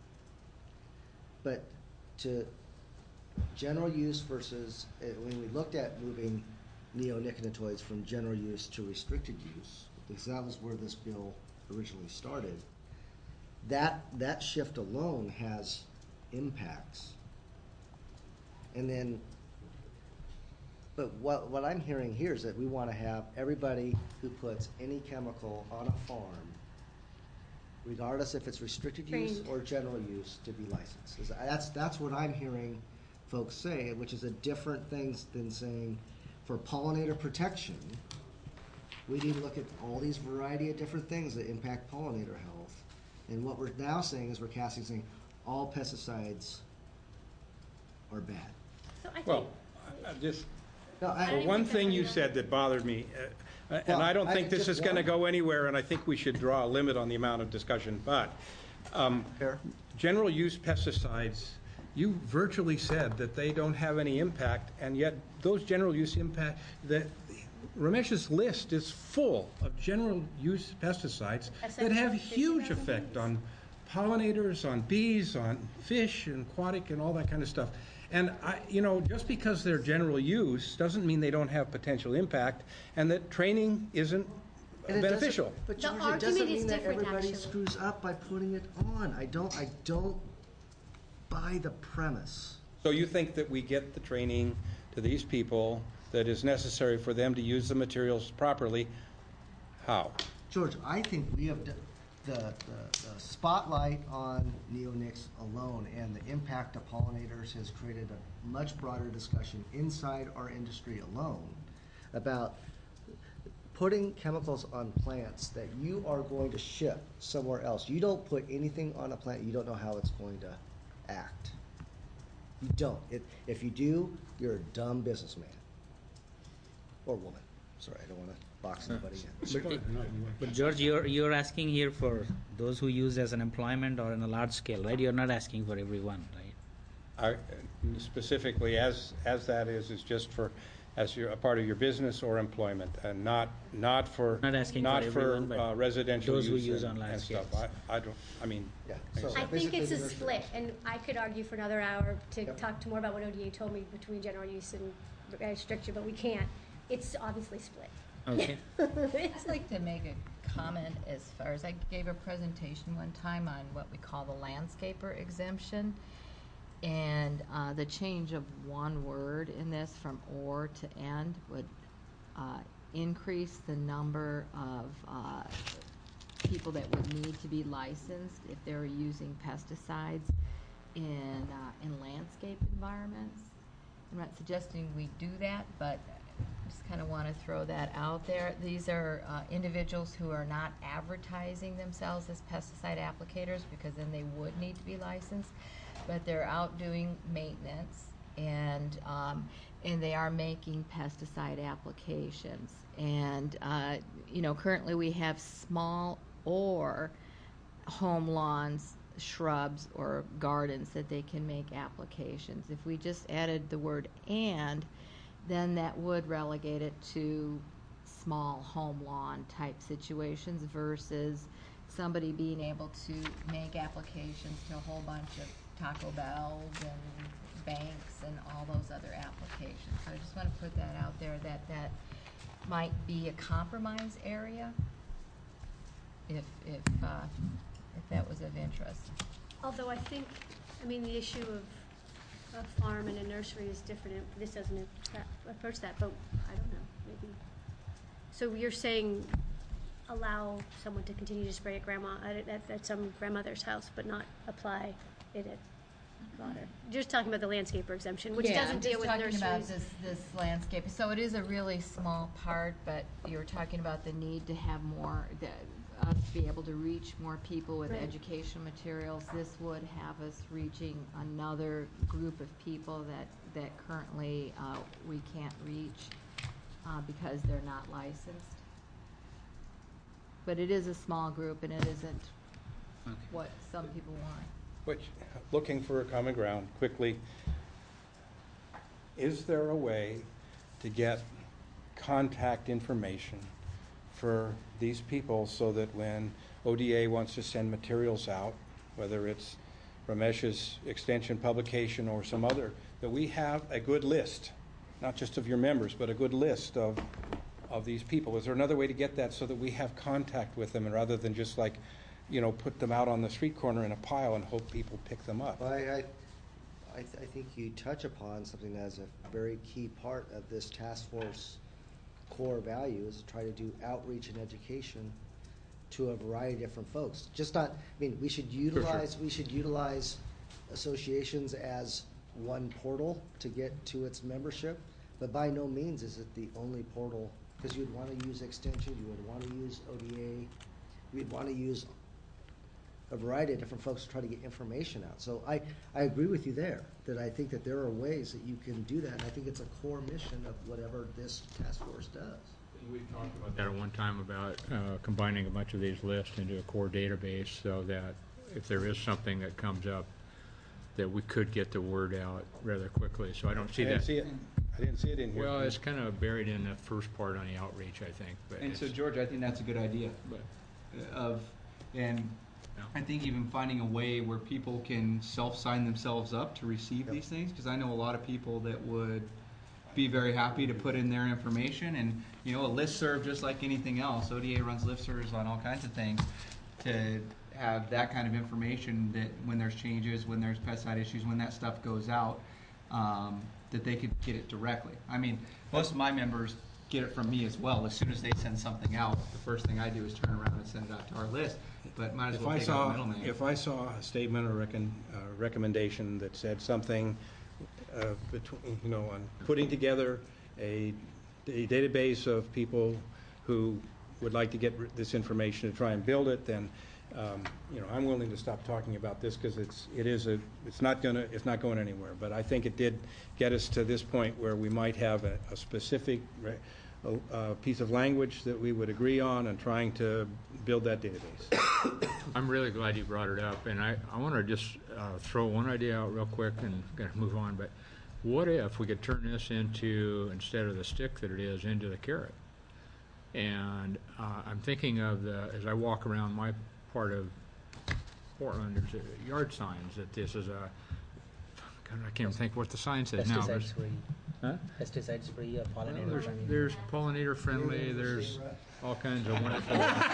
C: But to general use versus when we looked at moving neonicotinoids from general use to restricted use, because that was where this bill originally started, that shift alone has impacts. And then, but what I'm hearing here is that we want to have everybody who puts any chemical on a farm, regardless if it's restricted use
H: Trained.
C: or general use, to be licensed. That's what I'm hearing folks say, which is a different thing than saying for pollinator protection, we need to look at all these variety of different things that impact pollinator health. And what we're now saying is we're saying all pesticides are bad.
H: So I think,
G: Well, I just,
C: No,
G: well, one thing you said that bothered me, and
C: Well,
G: I don't
C: I
G: think this
C: just
G: is going to
C: one.
G: go anywhere, and I think we should draw a limit on the amount of discussion, but
C: Fair.
G: general use pesticides, you virtually said that they don't have any impact, and yet those general use impact, that Ramesh's list is full of general use pesticides that have huge effect on pollinators, on bees, on fish, and aquatic, and all that kind of stuff. And just because they're general use doesn't mean they don't have potential impact, and that training isn't
C: And it doesn't-
G: beneficial.
C: But
H: The
C: George, it
H: argument
C: doesn't
H: is
C: mean that
H: different,
C: everybody
H: actually.
C: screws up by putting it on. I don't buy the premise.
G: So you think that we get the training to these people that is necessary for them to use the materials properly? How?
C: George, I think we have the spotlight on neonics alone and the impact of pollinators has created a much broader discussion inside our industry alone about putting chemicals on plants that you are going to ship somewhere else. You don't put anything on a plant you don't know how it's going to act. You don't. If you do, you're a dumb businessman. Or woman. Sorry, I don't want to box anybody in.
F: But George, you're asking here for those who use as an employment or on a large scale, right? You're not asking for everyone, right?
G: Specifically, as that is just for as a part of your business or employment, and not for
F: Not asking for everyone, but
G: residential
F: those who
G: use
F: use
G: and,
F: on large
G: and stuff.
F: scales.
C: Yeah.
G: I
C: So
H: I think
C: basically
H: it's a
C: the nursery.
H: split, and I could argue for another hour to
C: Yep.
H: talk to more about what ODA told me between general use and restriction, but we can't. It's obviously split.
F: Okay.
J: I'd like to make a comment as far as I gave a presentation one time on what we call the landscaper exemption. And the change of one word in this from or to and would increase the number of people that would need to be licensed if they were using pesticides in landscape environments. I'm not suggesting we do that, but just kind of want to throw that out there. These are individuals who are not advertising themselves as pesticide applicators because then they would need to be licensed, but they're out doing maintenance and they are making pesticide applications. And currently we have small or home lawns, shrubs, or gardens that they can make applications. If we just added the word and, then that would relegate it to small home lawn type situations versus somebody being able to make applications to a whole bunch of Taco Bells and banks and all those other applications. So I just want to put that out there that might be a compromise area if that was of interest.
H: Although I think, the issue of a farm and a nursery is different. This doesn't approach that, but I don't know, maybe. So you're saying allow someone to continue to spray at some grandmother's house, but not apply it at water. You're just talking about the landscaper exemption, which doesn't deal with nurseries.
J: Yeah, I'm just talking about this landscape. So it is a really small part, but you're talking about the need to have more, us be able to reach more people with
H: Right.
J: educational materials. This would have us reaching another group of people that currently we can't reach because they're not licensed. But it is a small group, and it isn't
F: Okay.
J: what some people want.
G: Which, looking for a common ground, quickly, is there a way to get contact information for these people so that when ODA wants to send materials out, whether it's Ramesh's extension publication or some other, that we have a good list not just of your members, but a good list of these people? Is there another way to get that so that we have contact with them, and rather than just like, put them out on the street corner in a pile and hope people pick them up?
C: Well, I think you touch upon something that is a very key part of this task force core value, is to try to do outreach and education to a variety of different folks. Just not, we should utilize associations as one portal to get to its membership, but by no means is it the only portal, because you'd want to use Extension, you would want to use ODA, you'd want to use a variety of different folks to try to get information out. So I agree with you there, that I think that there are ways that you can do that, and I think it's a core mission of whatever this task force does.
A: We've talked about that at one time, about combining a bunch of these lists into a core database, so that if there is something that comes up, that we could get the word out rather quickly. So I don't see that.
G: I didn't see it in here.
A: Well, it's kind of buried in the first part on the outreach, I think. But
L: And so, George, I think that's a good idea. I think even finding a way where people can self-sign themselves up to receive these things, because I know a lot of people that would be very happy to put in their information, and a listserv, just like anything else, ODA runs listservs on all kinds of things, to have that kind of information that when there's changes, when there's pesticide issues, when that stuff goes out, that they could get it directly. Most of my members get it from me as well. As soon as they send something out, the first thing I do is turn around and send it out to our list, but might as well take out the middleman.
G: If I saw a statement or recommendation that said something on putting together a database of people who would like to get this information to try and build it, then I'm willing to stop talking about this, because it's not going anywhere. But I think it did get us to this point where we might have a specific piece of language that we would agree on, and trying to build that database.
A: I'm really glad you brought it up, and I want to just throw one idea out real quick and going to move on. But what if we could turn this into, instead of the stick that it is, into the carrot? And I'm thinking of as I walk around my part of Portland, there's yard signs that this is I can't even think what the sign says now.
F: Pesticide-free.
A: Huh?
F: Pesticide-free or pollinator friendly.
A: There's pollinator friendly, there's all kinds of wonderful.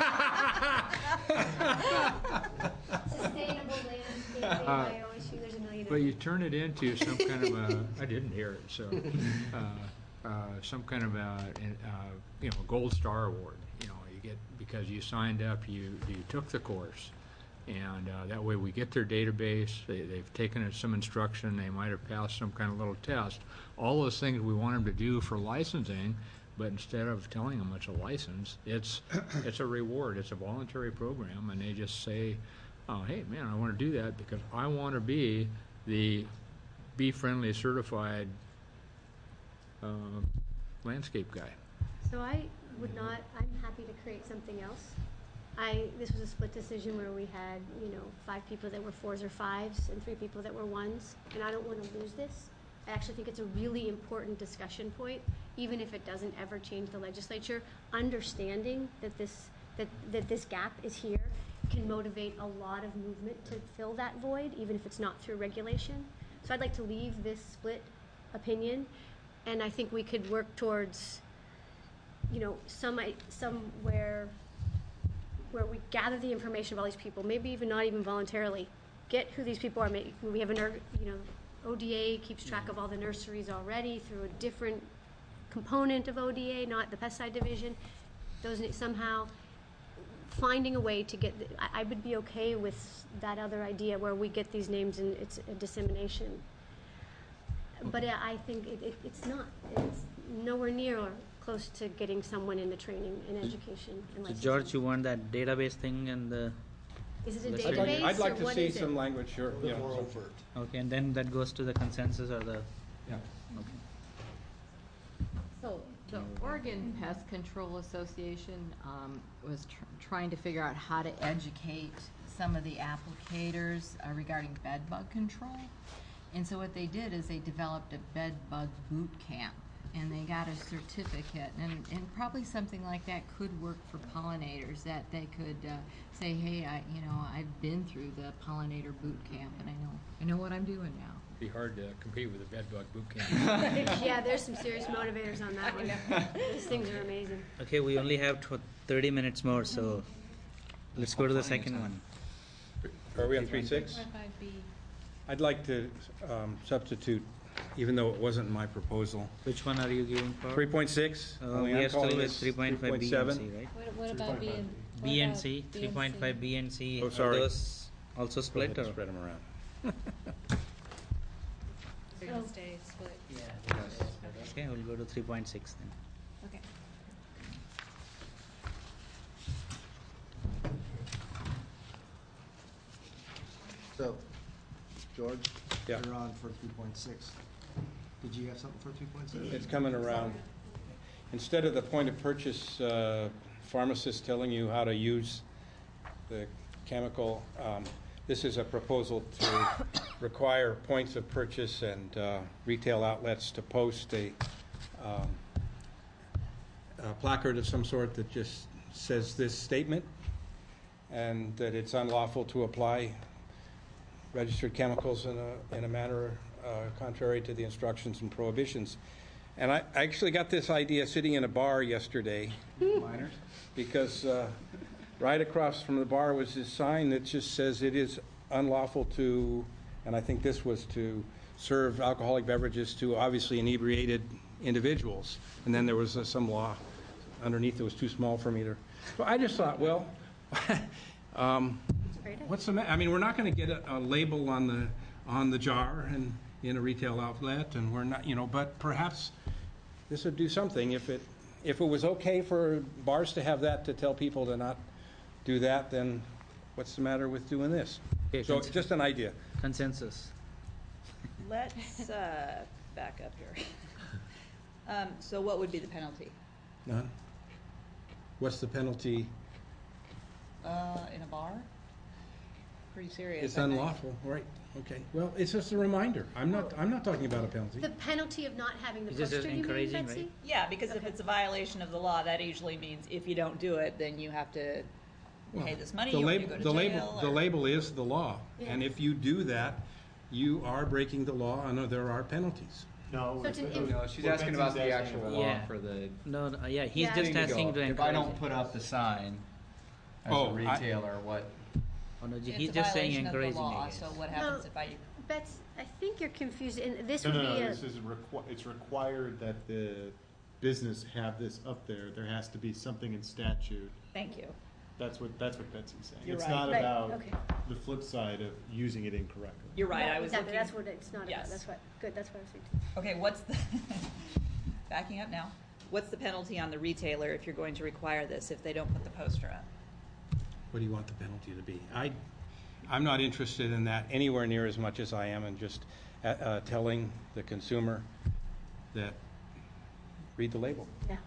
H: Sustainable landscaping, I always think there's a million.
A: But you turn it into some kind of I didn't hear it, so, some kind of a gold star award, you get, because you signed up, you took the course. And that way we get their database, they've taken some instruction, they might have passed some kind of little test. All those things we want them to do for licensing, but instead of telling them it's a license, it's a reward, it's a voluntary program, and they just say, hey man, I want to do that because I want to be the Bee Friendly certified landscape guy.
H: So I'm happy to create something else. This was a split decision where we had, 5 people that were 4s or 5s and 3 people that were 1s, and I don't want to lose this. I actually think it's a really important discussion point, even if it doesn't ever change the legislature. Understanding that this gap is here can motivate a lot of movement to fill that void, even if it's not through regulation. So I'd like to leave this split opinion, and I think we could work towards, somewhere where we gather the information of all these people, maybe even not even voluntarily, get who these people are. We have ODA keeps track of all the nurseries already through a different component of ODA, not the pesticide division. Those somehow finding a way to get. I would be okay with that other idea where we get these names and it's a dissemination. But I think it's not. It's nowhere near close to getting someone in the training and education and
F: So
H: licensing.
F: George, you want that database thing and the...
H: Is it a
F: Let's
H: database?
G: I'd like
H: or
G: to
H: what
G: see
H: is it?
G: some language, sure.
C: More overt.
F: Okay, and then that goes to the consensus or the...
A: Yeah.
F: Okay.
J: So the Oregon Pest Control Association was trying to figure out how to educate some of the applicators regarding bed bug control. And so what they did is they developed a bed bug boot camp, and they got a certificate, and probably something like that could work for pollinators, that they could say, hey, I've been through the pollinator boot camp, and I know what I'm doing now.
A: Be hard to compete with a bed bug boot camp.
H: Yeah, there's some serious motivators on that one. Those things are amazing.
F: Okay, we only have 30 minutes more, so let's go to the second one.
G: Are we on 3.6? I'd like to substitute, even though it wasn't my proposal.
F: Which one are you giving for?
G: 3.6?
F: We are still with 3.5 B and C, right?
B: What about B and?
F: B and C, 3.5 B and C.
G: Oh, sorry.
F: Are those also
G: Go ahead
F: split
G: and
F: or?
G: spread them around.
B: They're gonna stay split.
F: Okay, we'll go to 3.6 then.
B: Okay.
C: So, George,
G: Yeah.
C: you're on for 3.6. Did you have something for 3.6?
G: It's coming around. Instead of the point of purchase pharmacist telling you how to use the chemical, this is a proposal to require points of purchase and retail outlets to post a placard of some sort that just says this statement, and that it's unlawful to apply registered chemicals in a manner contrary to the instructions and prohibitions. And I actually got this idea sitting in a bar yesterday, because right across from the bar was this sign that just says it is unlawful to, and I think this was to serve alcoholic beverages to obviously inebriated individuals. And then there was some law underneath that was too small for me to. So I just thought, well, what's the matter? I mean, we're not going to get a label on the jar and in a retail outlet, and we're not, but perhaps this would do something. If it was okay for bars to have that to tell people to not do that, then what's the matter with doing this?
F: Okay,
G: So it's just an idea.
F: Consensus.
I: Let's back up here. So what would be the penalty?
G: None. What's the penalty?
I: In a bar? Pretty serious.
G: It's
I: I think.
G: unlawful, right? Okay. Well, it's just a reminder. I'm not talking about a penalty.
H: The penalty of not having the
F: It's just
H: poster, you mean,
F: encouraging,
H: Betsy?
F: right?
I: Yeah, because if it's a violation of the law, that usually means if you don't do it, then you have to pay this money,
G: The
I: or you
G: label,
I: go to
G: the
I: jail.
G: label, the
I: or-
G: label is the law, and
H: Yeah.
G: if you do that, you are breaking the law, and there are penalties.
E: No,
H: So it's an
E: what-
L: No, she's
E: what
L: asking
E: Betsy's
L: about the
E: asking
L: actual
E: about-
L: law
F: Yeah.
L: for the.
F: No, yeah, he's
H: Yeah.
F: just
L: thing to
F: asking
L: go.
F: to
L: If
F: encourage.
L: I don't put up the sign as
G: Oh,
L: a retailer, what?
F: Oh, no,
I: It's
F: he's
I: a
F: just saying
I: violation of the
F: encouraging,
I: law,
F: I guess.
I: So what happens
H: No.
I: if I?
H: Bets, I think you're confused, and this
E: No,
H: would
E: no,
H: be
E: no,
H: a.
E: this is it's required that the business have this up there. There has to be something in statute.
I: Thank you.
E: That's what Betsy's saying.
I: You're
E: It's
I: right.
E: not
H: Right,
E: about
H: okay.
E: the flip side of using it incorrectly.
I: You're right.
H: Yeah,
I: I was
H: exactly,
I: looking.
H: that's what it's not about,
I: Yes.
H: that's what, good, that's what I was thinking.
I: Okay, what's the, backing up now, what's the penalty on the retailer if you're going to require this, if they don't put the poster up?
G: What do you want the penalty to be? I'm not interested in that anywhere near as much as I am in just telling the consumer that, read the label.
H: Yeah.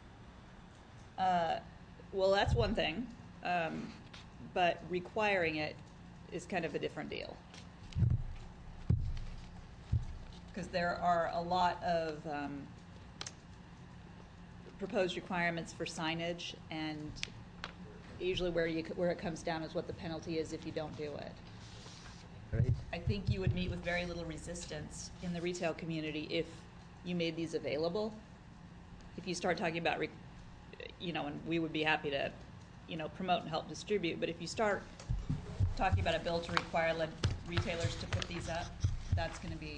I: Well, that's one thing, but requiring it is kind of a different deal. Because there are a lot of proposed requirements for signage, and usually where it comes down is what the penalty is if you don't do it.
F: Right.
I: I think you would meet with very little resistance in the retail community if you made these available. If you start talking about, and we would be happy to, promote and help distribute, but if you start talking about a bill to require retailers to put these up, that's gonna be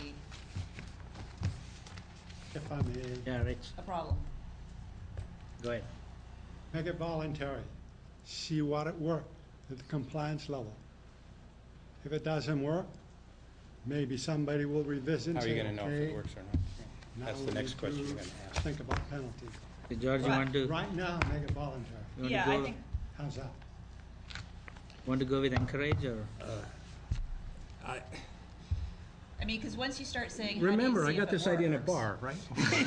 K: If I may,
F: Yeah, Rich,
I: a problem.
F: go ahead.
K: make it voluntary. See what it worked at the compliance level. If it doesn't work, maybe somebody will revisit and
G: How are
K: say,
G: you going to know if
K: okay,
G: it works or not?
K: now
G: That's
K: we
G: the next
K: need
G: question
K: to
G: you're going to ask.
K: think about penalty.
F: Okay, George, you
I: Right.
F: want to,
K: Right now, make it voluntary.
F: you want
I: Yeah,
F: to
I: I
F: go,
I: think,
K: How's that?
F: want to go with encourage or?
I: I mean, because once you start saying, how do you
G: Remember, I
I: see
G: got
I: if it
G: this idea in a
I: works?
G: bar, right?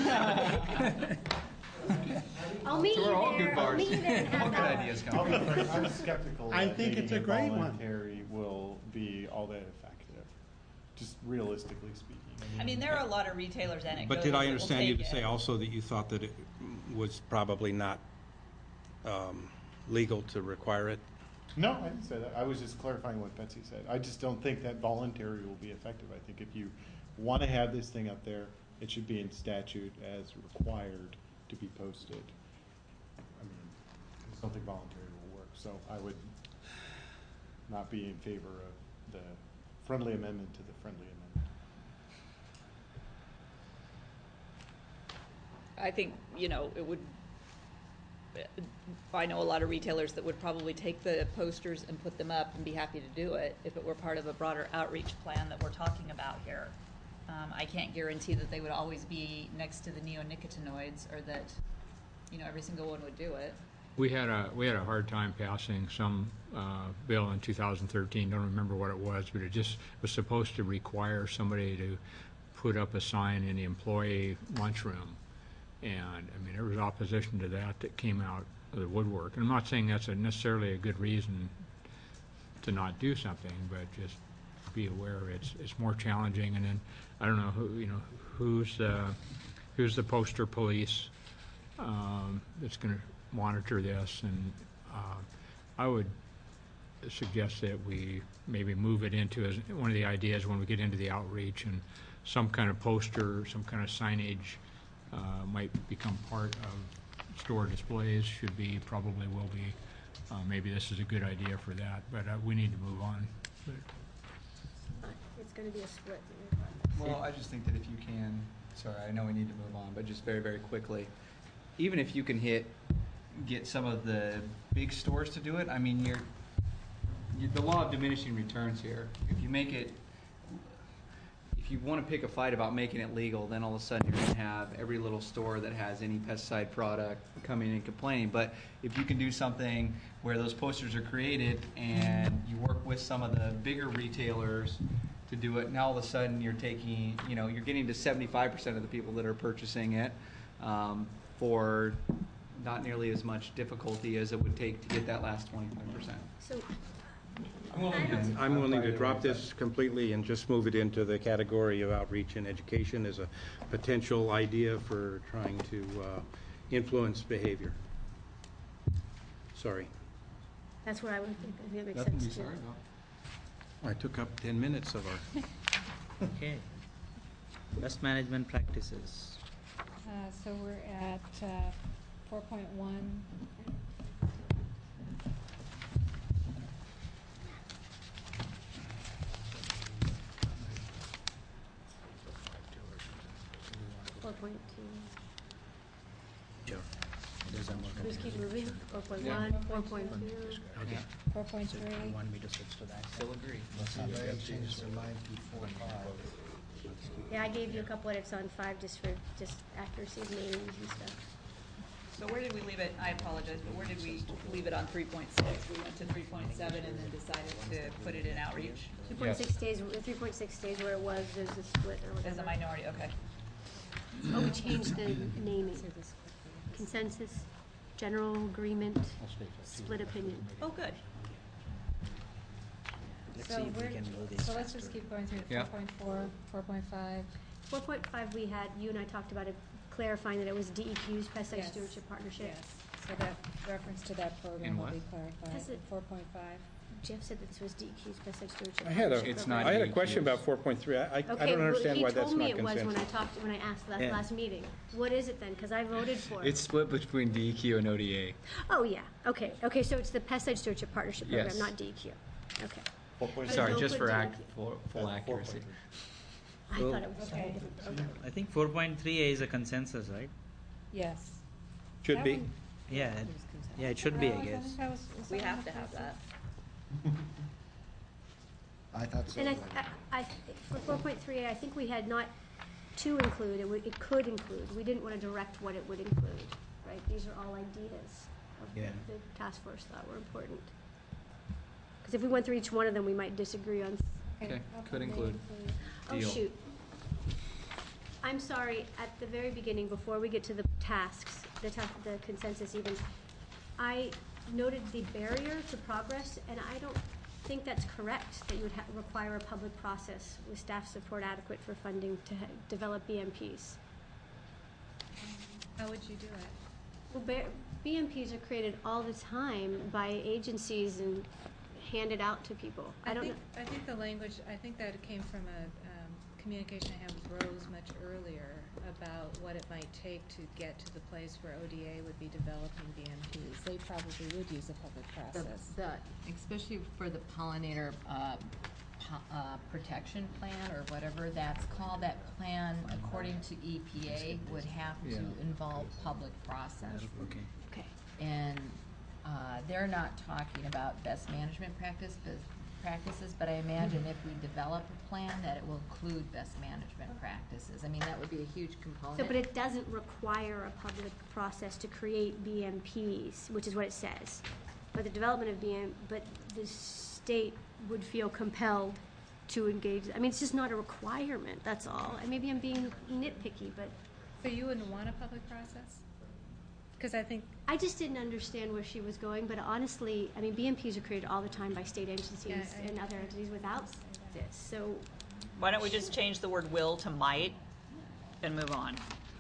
H: I'll meet you
L: we're all
H: there,
L: good
H: I'll
L: bars.
H: meet you there and
L: All
H: have
L: good
H: that.
L: ideas
E: I'll
L: come.
E: be frank, I'm skeptical
K: I
E: that
K: think
E: making
K: it's a
E: it
K: great one.
E: voluntary will be all that effective, just realistically speaking.
I: I mean, there are a lot of retailers anecdotally
G: But did I
I: that will
G: understand you
I: take
G: to say
I: it.
G: also that you thought that it was probably not legal to require it?
E: No, I didn't say that. I was just clarifying what Betsy said. I just don't think that voluntary will be effective. I think if you want to have this thing up there, it should be in statute as required to be posted. I mean, something voluntary will work, so I would not be in favor of the friendly amendment to the friendly amendment.
I: I think, it would, I know a lot of retailers that would probably take the posters and put them up and be happy to do it if it were part of a broader outreach plan that we're talking about here. I can't guarantee that they would always be next to the neonicotinoids or that, every single one would do it.
A: We had a hard time passing some bill in 2013. Don't remember what it was, but it just was supposed to require somebody to put up a sign in the employee lunchroom, and I mean there was opposition to that came out of the woodwork. And I'm not saying that's necessarily a good reason to not do something, but just be aware it's more challenging. And then I don't know who's the poster police that's going to monitor this, and I would suggest that we maybe move it into as one of the ideas when we get into the outreach, and some kind of poster, some kind of signage might become part of store displays, probably will be. Maybe this is a good idea for that, but we need to move on.
H: It's going to be a split.
L: Well, I just think that if you can, sorry, I know we need to move on, but just very, very quickly, even if you can get some of the big stores to do it, I mean, the law of diminishing returns here. If you want to pick a fight about making it legal, then all of a sudden you're going to have every little store that has any pesticide product coming in and complaining. But if you can do something where those posters are created and you work with some of the bigger retailers to do it, now all of a sudden you're taking, you're getting to 75% of the people that are purchasing it for not nearly as much difficulty as it would take to get that last 25%.
H: So
G: I'm willing to drop this completely and just move it into the category of outreach and education as a potential idea for trying to influence behavior. Sorry.
H: that's what I would think. I think it makes
L: Nothing to
H: sense
L: be
H: too.
L: sorry about.
G: I took up 10 minutes of our...
F: Okay. Best management practices.
B: So we're at 4.1.
F: Sure.
H: Just keep moving. 4.1, 4.2.
F: Okay.
B: 4.3.
F: You want me to switch to that?
L: Still agree.
H: Yeah, I gave you a couple edits on 5 just for accuracy of names and stuff.
I: So where did we leave it? I apologize, but where did we leave it on 3.6? We went to 3.7 and then decided to put it in outreach
H: 3.6 stays, 3.6 stays where it was, there's a split or whatever.
I: as a minority, okay.
H: Oh, we changed the naming. Consensus, general agreement, split opinion.
I: Oh, good.
F: Let's see if we can do this.
B: So let's just keep going through
L: Yeah.
B: 4.4, 4.5.
H: 4.5 we had, you and I talked about it, clarifying that it was DEQ's Pesticide
B: Yes.
H: Stewardship Partnership.
B: Yes, so that reference to that program
L: In
B: will
L: what?
B: be clarified.
H: Has it-
B: 4.5.
H: Jeff said that this was DEQ's Pesticide Stewardship
G: I had
H: Partnership.
L: It's
H: program.
L: not
G: I had a
L: DEQ's.
G: question about 4.3. I don't understand why that's not
H: He told me it was
G: consensus.
H: when I asked
F: Yeah.
H: last meeting. What is it then? Because I voted for it.
L: It's split between DEQ and ODA.
H: Oh, yeah, okay, so it's the Pesticide Stewardship Partnership Program,
L: Yes.
H: not DEQ. Okay.
L: Sorry,
H: don't
L: just
H: put
L: for
H: DEQ.
L: full accuracy.
H: I
F: Well-
H: thought it was
B: Okay.
H: different. Okay.
F: I think 4.3A is a consensus, right?
B: Yes.
G: Should
B: That
G: be.
B: one-
F: Yeah, it should be, I
B: Well,
F: guess.
B: think that was
I: We
B: that
I: have
B: one
I: to have that.
C: I thought so.
H: And for 4.3A, I think we had not to include, it could include. We didn't want to direct what it would include, right? These are all ideas of
F: Yeah.
H: the task force thought were important. Because if we went through each one of them, we might disagree on.
L: Okay,
B: I'll
L: could
B: put
L: include.
H: Oh,
L: Deal.
H: shoot. I'm sorry, at the very beginning, before we get to the tasks, the consensus even, I noted the barrier to progress, and I don't think that's correct, that you would require a public process with staff support adequate for funding to develop BMPs.
B: How would you do it?
H: Well, BMPs are created all the time by agencies and handed out to people. I don't know.
B: I think the language, I think that it came from a communication I had with Rose much earlier about what it might take to get to the place where ODA would be developing BMPs. They probably would use a public process.
J: Especially for the pollinator protection plan, or whatever that's called, that plan, according to EPA, would have to involve public process.
F: Okay.
H: Okay.
J: And they're not talking about best management practices, but I imagine if we develop a plan, that it will include best management practices. I mean, that would be a huge component.
H: So, but it doesn't require a public process to create BMPs, which is what it says. But the development of but the state would feel compelled to engage. I mean, it's just not a requirement, that's all. And maybe I'm being nitpicky, but.
B: So you wouldn't want a public process? Because I think.
H: I just didn't understand where she was going, but honestly, I mean, BMPs are created all the time by state agencies and other entities without this, so.
I: Why don't we just change the word will to might and move on?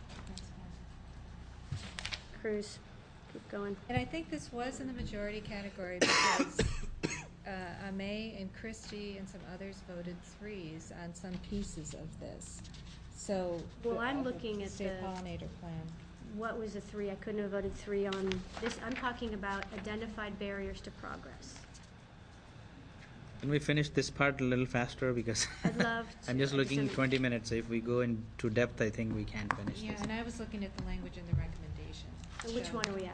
H: Cruz, keep going.
B: And I think this was in the majority category because Amay and Christie and some others voted 3s on some pieces of this. So.
H: Well, I'm looking at
B: State
H: the.
B: pollinator plan.
H: What was a 3? I couldn't have voted 3 on this. I'm talking about identified barriers to progress.
F: Can we finish this part a little faster, because
H: I'd love to.
F: I'm just
H: I
F: looking
H: don't-
F: 20 minutes. If we go into depth, I think we can't finish
B: Yeah,
F: this.
B: and I was looking at the language in the recommendation.
H: So which
B: So,
H: one are we at?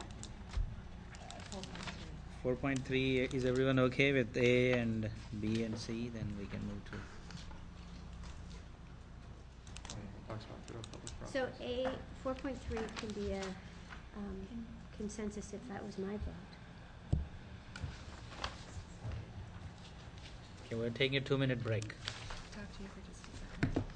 B: 4.3.
F: 4.3, is everyone okay with A and B and C? Then we can move to.
H: So A, 4.3 can be a consensus if that was my vote.
F: Okay, we're taking a 2-minute break.
B: Talk to you for just a second.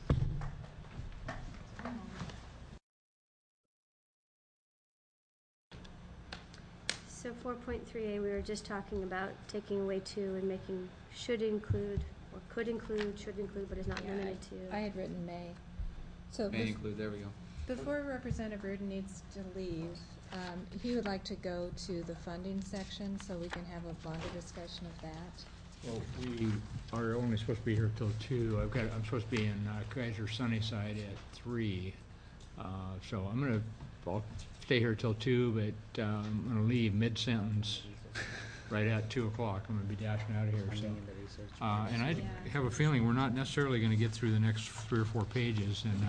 H: So 4.3A, we were just talking about taking away 2 and making should include, or could include, should include, but is not
B: Yeah,
H: limited to.
B: I had written may. So
L: May include, there we go.
B: before Representative Reardon needs to leave, he would like to go to the funding section so we can have a longer discussion of that.
A: Well, we are only supposed to be here till 2. I'm supposed to be in Kaiser Sunnyside at 3. So I'll stay here till 2, but I'm gonna leave mid-sentence right at 2 o'clock. I'm gonna be dashing out of here, so.
F: Funding in the research.
A: And I have a feeling we're not necessarily gonna get through the next 3 or 4 pages in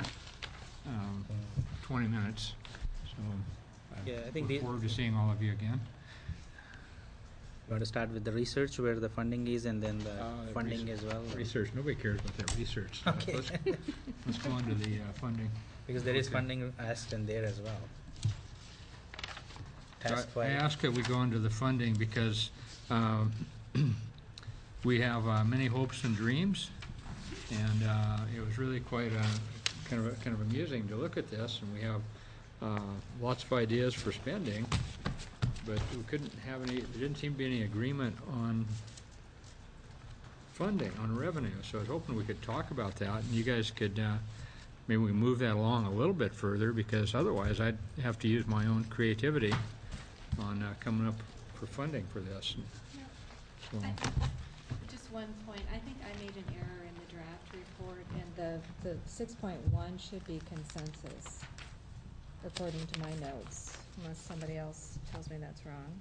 A: 20 minutes. So
F: Yeah, I think
A: look forward to seeing all of you again.
F: You want to start with the research, where the funding is, and then the funding as well?
A: Research, nobody cares about that research stuff.
F: Okay.
A: Let's go on to the funding.
F: Because there is
A: Okay.
F: funding asked in there as well.
A: So
F: Task
A: I
F: 5.
A: ask that we go into the funding because we have many hopes and dreams, and it was really quite kind of amusing to look at this, and we have lots of ideas for spending, but we couldn't have any. There didn't seem to be any agreement on funding, on revenue. So I was hoping we could talk about that, and you guys could. Maybe we can move that along a little bit further, because otherwise I'd have to use my own creativity on coming up for funding for this. So,
B: Just one point, I think I made an error in the draft report, and the 6.1 should be consensus, according to my notes, unless somebody else tells me that's wrong.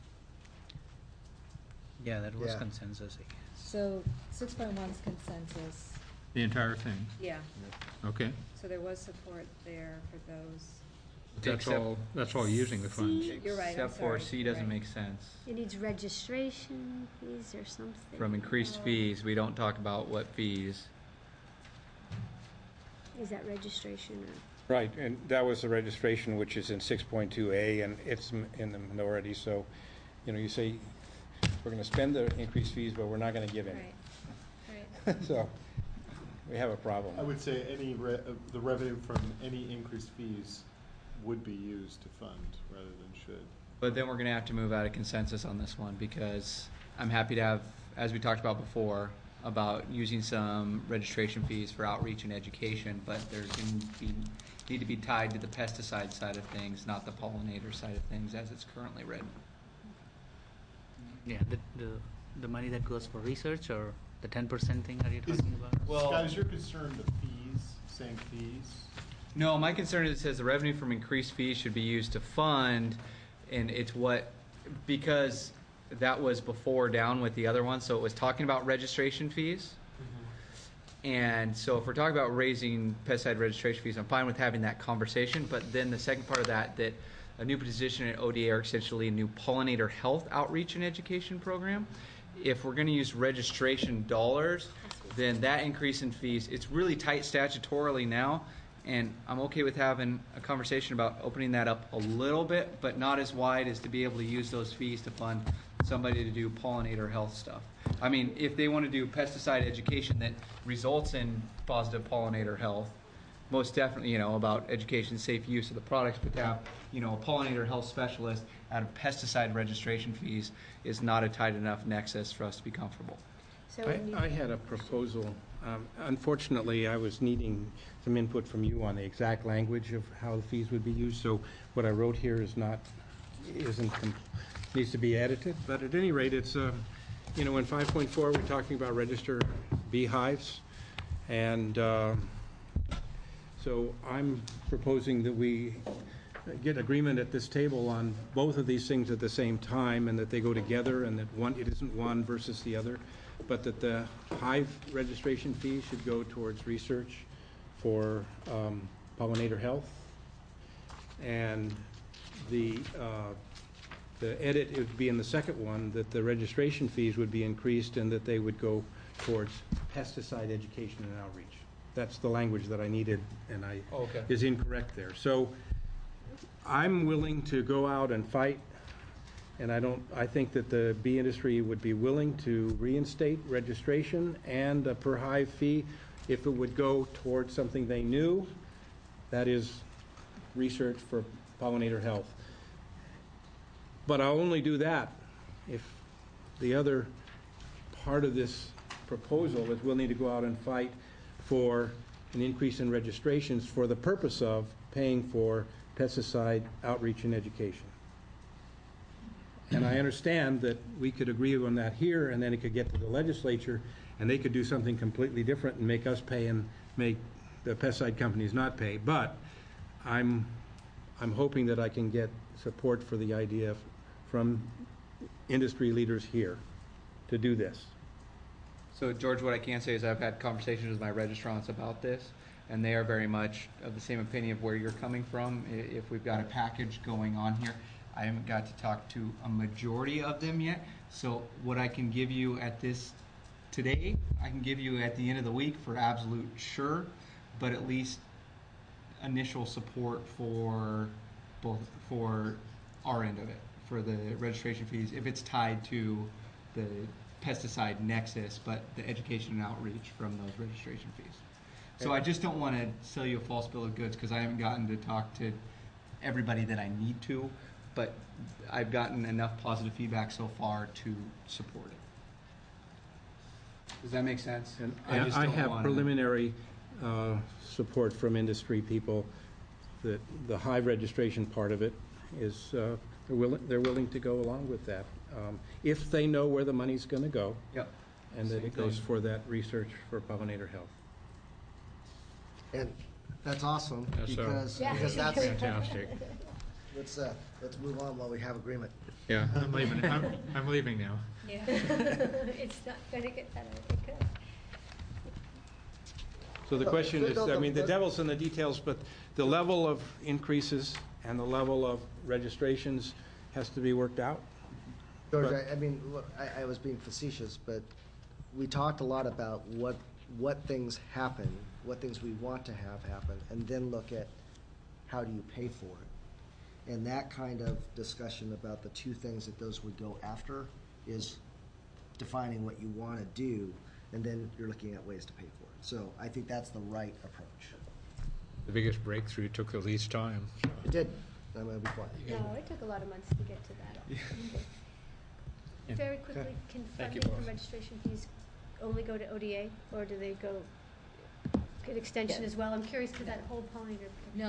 F: Yeah, that was
C: Yeah.
F: consensus, I guess.
B: So 6.1 is consensus.
A: the entire thing,
B: Yeah.
A: okay?
B: So there was support there for those.
A: That's all using the funds.
B: You're right, I'm
L: Except for
B: sorry,
L: C
B: you're
L: doesn't
B: right.
L: make sense.
H: It needs registration fees or something.
L: From increased fees, we don't talk about what fees.
H: Is that registration or?
G: Right, and that was the registration, which is in 6.2A, and it's in the minority, so, you say, we're gonna spend the increased fees, but we're not gonna give any.
B: Right.
G: So, we have a problem.
E: I would say the revenue from any increased fees would be used to fund rather than should.
L: But then we're gonna have to move out of consensus on this one, because I'm happy to have, as we talked about before, about using some registration fees for outreach and education, but there's need to be tied to the pesticide side of things, not the pollinator side of things as it's currently written.
F: Yeah, the money that goes for research, or The 10% thing are you talking about?
L: Well-
E: Scott, is your concern the fees, saying fees?
L: No, my concern is it says the revenue from increased fees should be used to fund, and it's because that was before down with the other one, so it was talking about registration fees. And so if we're talking about raising pesticide registration fees, I'm fine with having that conversation, but then the second part of that a new position at ODA or essentially a new pollinator health outreach and education program. If we're gonna use registration dollars, then that increase in fees, it's really tight statutorily now, and I'm okay with having a conversation about opening that up a little bit, but not as wide as to be able to use those fees to fund somebody to do pollinator health stuff. I mean, if they want to do pesticide education that results in positive pollinator health, most definitely, about education, safe use of the products, but to have, a pollinator health specialist out of pesticide registration fees is not a tight enough nexus for us to be comfortable.
H: So when you-
G: I had a proposal. Unfortunately, I was needing some input from you on the exact language of how the fees would be used, so what I wrote here needs to be edited, but at any rate, it's, in 5.4, we're talking about register beehives, and so I'm proposing that we get agreement at this table on both of these things at the same time, and that they go together, and that it isn't one versus the other, but that the hive registration fee should go towards research for pollinator health, and the edit would be in the second one, that the registration fees would be increased and that they would go towards pesticide education and outreach. That's the language that I needed, and is incorrect there. So I'm willing to go out and fight, and I think that the bee industry would be willing to reinstate registration and a per hive fee if it would go towards something they knew, that is research for pollinator health. But I'll only do that if the other part of this proposal is willing to go out and fight for an increase in registrations for the purpose of paying for pesticide outreach and education. And I understand that we could agree on that here, and then it could get to the legislature, and they could do something completely different and make us pay and make the pesticide companies not pay. But I'm hoping that I can get support for the idea from industry leaders here to do this.
L: So George, what I can say is I've had conversations with my registrants about this, and they are very much of the same opinion of where you're coming from. If we've got a package going on here, I haven't got to talk to a majority of them yet. So what I can give you today, I can give you at the end of the week for absolute sure, but at least initial support for our end of it, for the registration fees, if it's tied to the pesticide nexus, but the education and outreach from those registration fees. So I just don't want to sell you a false bill of goods because I haven't gotten to talk to everybody that I need to, but I've gotten enough positive feedback so far to support it. Does that make sense?
G: And
L: just
G: I
L: don't
G: have
L: wanna-
G: preliminary support from industry people that the hive registration part of it is, they're willing to go along with that. If they know where the money's going to go.
L: Yep.
G: And that
L: Same
G: it goes
L: thing.
G: for that research for pollinator health.
C: And that's awesome,
A: Yes, sir.
C: because
H: Yeah.
C: that's,
A: Fantastic.
C: let's move on while we have agreement.
A: Yeah, I'm leaving. I'm leaving now.
H: Yeah. It's not gonna get better, it could.
G: So the question is,
C: No,
G: I mean, the
C: the-
G: devil's in the details, but the level of increases and the level of registrations has to be worked out.
C: George,
G: But-
C: I mean, look, I was being facetious, but we talked a lot about what things happen, what things we want to have happen, and then look at how do you pay for it. And that kind of discussion about the two things that those would go after is defining what you want to do, and then you're looking at ways to pay for it. So I think that's the right approach.
A: The biggest breakthrough took the least time.
C: It did. I'm going to be quiet.
H: No, it took a lot of months to get to that. Very quickly, can
L: Thank you,
H: funding for
L: boss.
H: registration fees only go to ODA, or do they get extension
J: Yeah.
H: as well? I'm curious, because that whole pollinator.
J: No,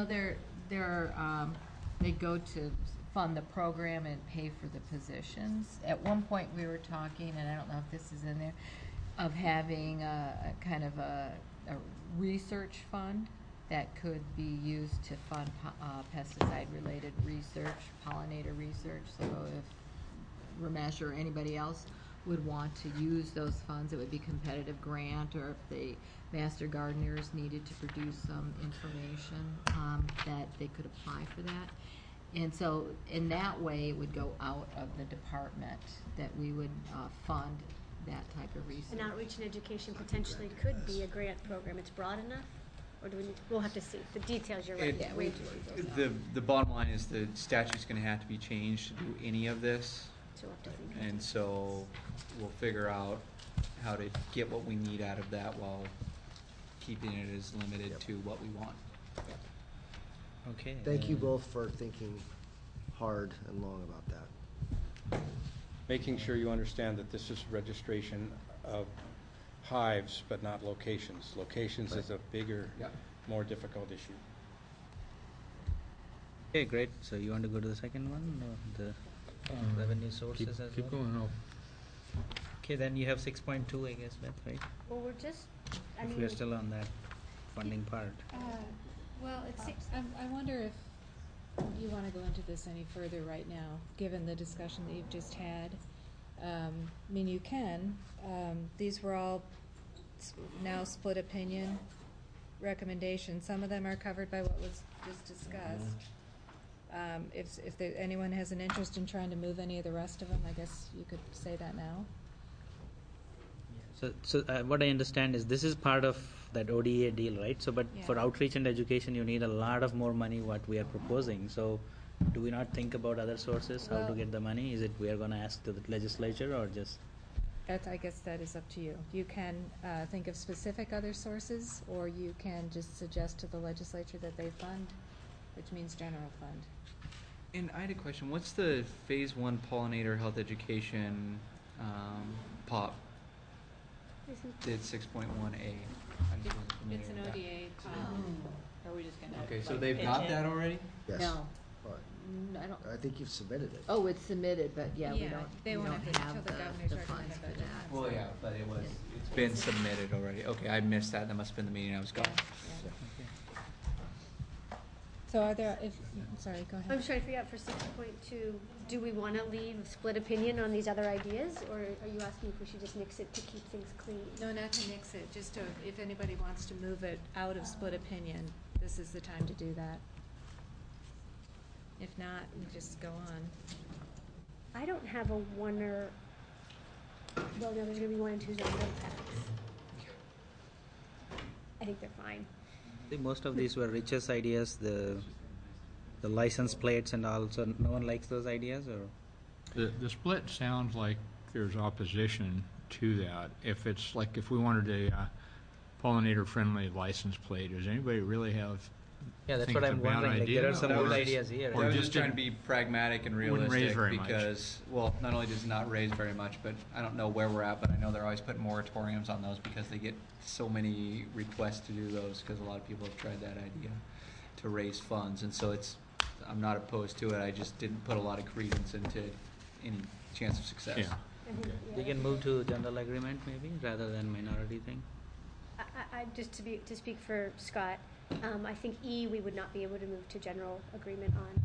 J: they go to fund the program and pay for the positions. At one point, we were talking, and I don't know if this is in there, of having a kind of a research fund that could be used to fund pesticide-related research, pollinator research. So if Ramesh or anybody else would want to use those funds, it would be competitive grant, or if the Master Gardeners needed to produce some information, that they could apply for that. And so in that way, it would go out of the department, that we would fund that type of research.
H: And outreach and education potentially could be a grant program. It's broad enough? Or do we need, we'll have to see. The details, you're right.
L: It-
H: Yeah, we have to see those.
L: The bottom line is the statute's gonna have to be changed to do any of this.
H: So we'll have to think.
L: And so we'll figure out how to get what we need out of that while keeping it as limited to what we want.
F: Okay.
C: Thank you both for thinking hard and long about that.
G: Making sure you understand that this is registration of hives, but not locations. Locations is a bigger,
L: Yeah.
G: more difficult issue.
F: Okay, great. So you want to go to the second one, or the revenue sources as
A: Keep
F: well?
A: going.
F: Okay, then you have 6.2, I guess, Beth, right?
H: Well, we're just, I
F: If
H: mean,
F: we're still on that funding part.
B: Well, I wonder if you want to go into this any further right now, given the discussion that you've just had. I mean, you can. These were all now split opinion recommendations. Some of them are covered by what was just discussed. If anyone has an interest in trying to move any of the rest of them, I guess you could say that now.
F: So what I understand is this is part of that ODA deal, right? So, but for
B: Yeah.
F: outreach and education, you need a lot of more money what we are proposing. So, do we not think about other sources, how to
B: Well-
F: get the money? Is it we are going to ask to the legislature, or just?
B: I guess that is up to you. You can think of specific other sources, or you can just suggest to the legislature that they fund, which means general fund.
L: And I had a question. What's the phase 1 pollinator health education POP? It's 6.1A.
B: It's an ODA.
I: Are we just gonna?
L: Okay, so
I: like,
L: they've
I: pitch
L: got
I: it?
L: that already?
C: Yes.
J: No.
C: But
J: I don't,
C: I think you've submitted it.
J: oh, it's submitted, but yeah, we
B: Yeah,
J: don't,
B: they
J: we
B: won't
J: don't
B: have it until
J: have
B: the governor's
J: the
B: recommended
J: funds for
B: budget.
J: that.
L: Well, yeah, but it's been submitted already. Okay, I missed that. That must have been the meeting I was gone.
B: Yeah. So are there, sorry, go
H: I'm
B: ahead.
H: trying to figure out for 6.2, do we want to leave split opinion on these other ideas? Or are you asking if we should just nix it to keep things clean?
B: No, not to nix it, just to, if anybody wants to move it out of split opinion, this is the time to do that. If not, we just go on.
H: I don't have a one or, well, no, there's going to be 1 and 2s on notepads. I think they're fine.
F: I think most of these were Rich's ideas, the license plates and all. So no one likes those ideas, or?
A: The split sounds like there's opposition to that. If it's like, if we wanted a pollinator-friendly license plate, does anybody really have?
F: Yeah, that's
A: think
F: what
A: it's a
F: I'm
A: bad
F: wondering. Like,
A: idea?
F: there are some
L: That
F: good
L: was-
F: ideas here.
L: I
A: Or
L: was
A: just
L: just trying to
A: didn't-
L: be pragmatic and
A: wouldn't raise
L: realistic
A: very much.
L: because, well, not only does it not raise very much, but I don't know where we're at, but I know they're always putting moratoriums on those because they get so many requests to do those because a lot of people have tried that idea to raise funds. And so I'm not opposed to it. I just didn't put a lot of credence into any chance of success.
A: Yeah.
H: I think, yeah,
F: We can move to general agreement maybe rather than minority thing.
H: I just to speak for Scott, I think E, we would not be able to move to general agreement on.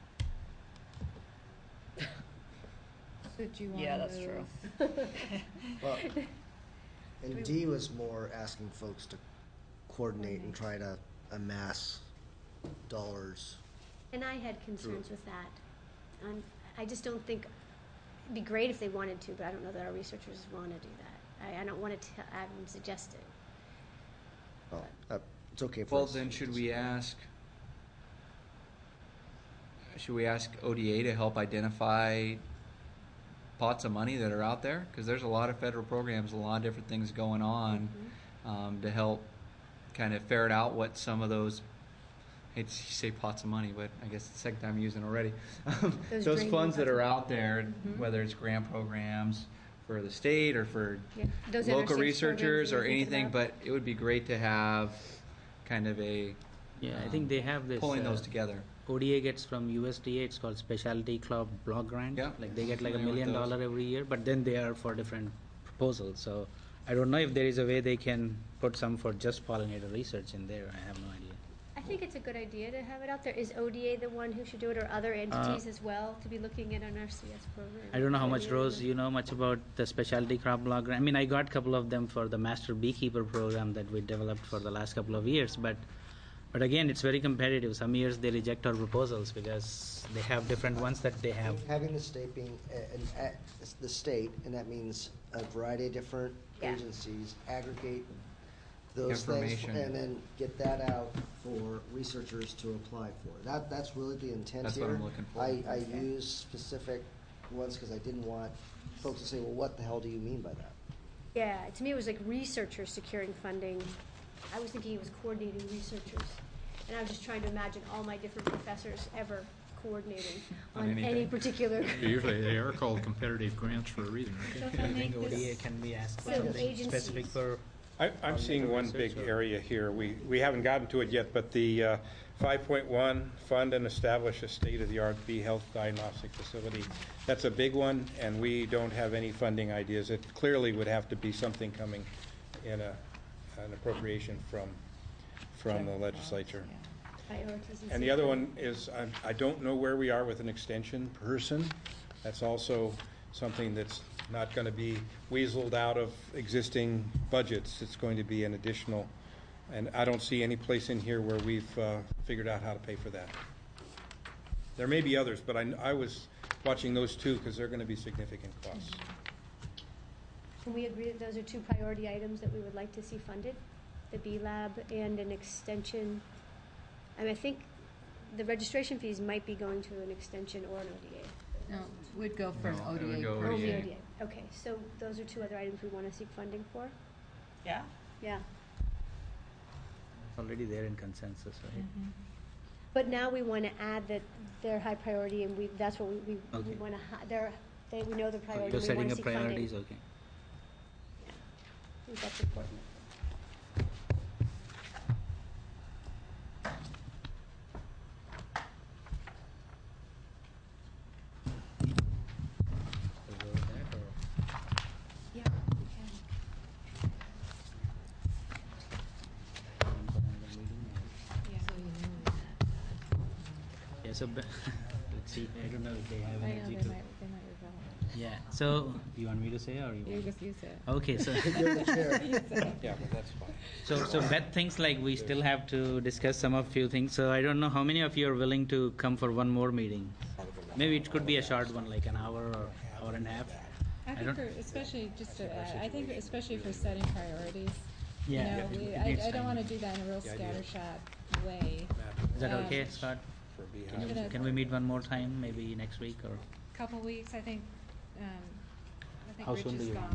B: So do you want to
I: Yeah, that's true.
C: Well, and D was more asking folks to coordinate and try to amass dollars.
H: And I had concerns with that. I just don't think, it'd be great if they wanted to, but I don't know that our researchers want to do that. I don't want to have them suggest it.
C: Well, it's okay for
L: Well,
C: us.
L: then should we ask ODA to help identify pots of money that are out there? Because there's a lot of federal programs, a lot of different things going on to help kind of ferret out what some of those, I hate to say pots of money, but I guess it's the second time I'm using it already.
H: Those
L: Those
H: draining
L: funds that
H: pots of
L: are
H: money.
L: out there, whether it's grant programs for the state or for
H: Yeah, those
L: local
H: interstates
L: researchers
H: programs
L: or
H: we're thinking
L: anything,
H: about.
L: but it would be great to have kind of a
F: Yeah, I think they have this.
L: pulling those together.
F: ODA gets from USDA. It's called Specialty Club Block Grant.
L: Yeah,
F: Like they get like $1
L: familiar with
F: million
L: those.
F: every year, but then they are for different proposals. So I don't know if there is a way they can put some for just pollinator research in there. I have no idea.
H: I think it's a good idea to have it out there. Is ODA the one who should do it, or other entities as well, to be looking at an RCS program?
F: I don't know how
H: Maybe
F: much,
H: they
F: Rose,
H: would-
F: you know much about the specialty crop blogger. I mean, I got a couple of them for the Master Beekeeper program that we developed for the last couple of years, but again, it's very competitive. Some years they reject our proposals because they have different ones that they have.
C: Having the state being, the state, and that means a variety of different
H: Yeah.
C: agencies, aggregate those things,
L: Information.
C: and then get that out for researchers to apply for. That's really the intent
L: That's
C: here.
L: what I'm looking for.
C: I use specific ones because I didn't want folks to say, well, what the hell do you mean by that?
H: Yeah, to me, it was like researchers securing funding. I was thinking it was coordinating researchers. And I was just trying to imagine all my different professors ever coordinating
A: On
H: on any
A: anything.
H: particular.
A: Usually they are called competitive grants for a reason,
B: So
A: aren't
B: if I
F: I think
B: make
F: ODA
B: this,
F: can be asked for
H: So
F: something specific
H: agencies.
F: for.
G: I'm seeing one big area here. We haven't gotten to it yet, but the 5.1, fund and establish a state-of-the-art bee health diagnostic facility. That's a big one, and we don't have any funding ideas. It clearly would have to be something coming in an appropriation from the legislature.
H: Priorities
G: And the other one is, I don't know where we are with an extension person. That's also something that's not going to be weaseled out of existing budgets. It's going to be an additional, and I don't see any place in here where we've figured out how to pay for that. There may be others, but I was watching those two because they're going to be significant costs.
H: Can we agree that those are two priority items that we would like to see funded? The B Lab and an extension. I mean, I think the registration fees might be going to an extension or an ODA.
J: No, we'd go for an
L: No, it would
J: ODA.
L: go
J: program.
H: Only
L: ODA.
H: ODA. Okay, so those are two other items we want to seek funding for?
I: Yeah?
H: Yeah.
F: It's already there in consensus, right?
H: But now we want to add that they're high priority, and that's what we
F: Okay.
H: want to, we know the
F: So
H: priority,
F: you're
H: we want
F: setting
H: to
F: up
H: seek funding.
F: priorities, okay.
H: Yeah. I think that's important.
F: We'll go with that, or-
H: Yeah, we can.
B: yeah.
J: So you know that.
F: Yeah, so, let's see, I don't know if they have
B: I know
F: energy
B: they
F: to.
B: might revolt.
F: Yeah, so, you want me to say or you
B: You
F: want?
B: just use it.
F: Okay, so,
C: You're the chair.
G: Yeah, but that's fine.
F: so Beth thinks like we still have to discuss some of few things, so I don't know how many of you are willing to come for one more meeting? Maybe it could be a short one, like an hour or hour and a half.
B: I think
F: don't-
B: for, especially, just to add, I think especially for setting priorities, you
F: Yeah.
B: know,
F: It needs
B: I don't
F: time.
B: wanna do that in a real
G: The idea.
B: scattershot way.
F: Is that
B: Um,
F: okay, Scott?
G: For bee
F: Can
G: hives.
B: gonna-
F: can we meet one more time, maybe next week, or?
B: Couple weeks, I think
F: How
B: Rich
F: soon do
B: is
F: you
B: gone.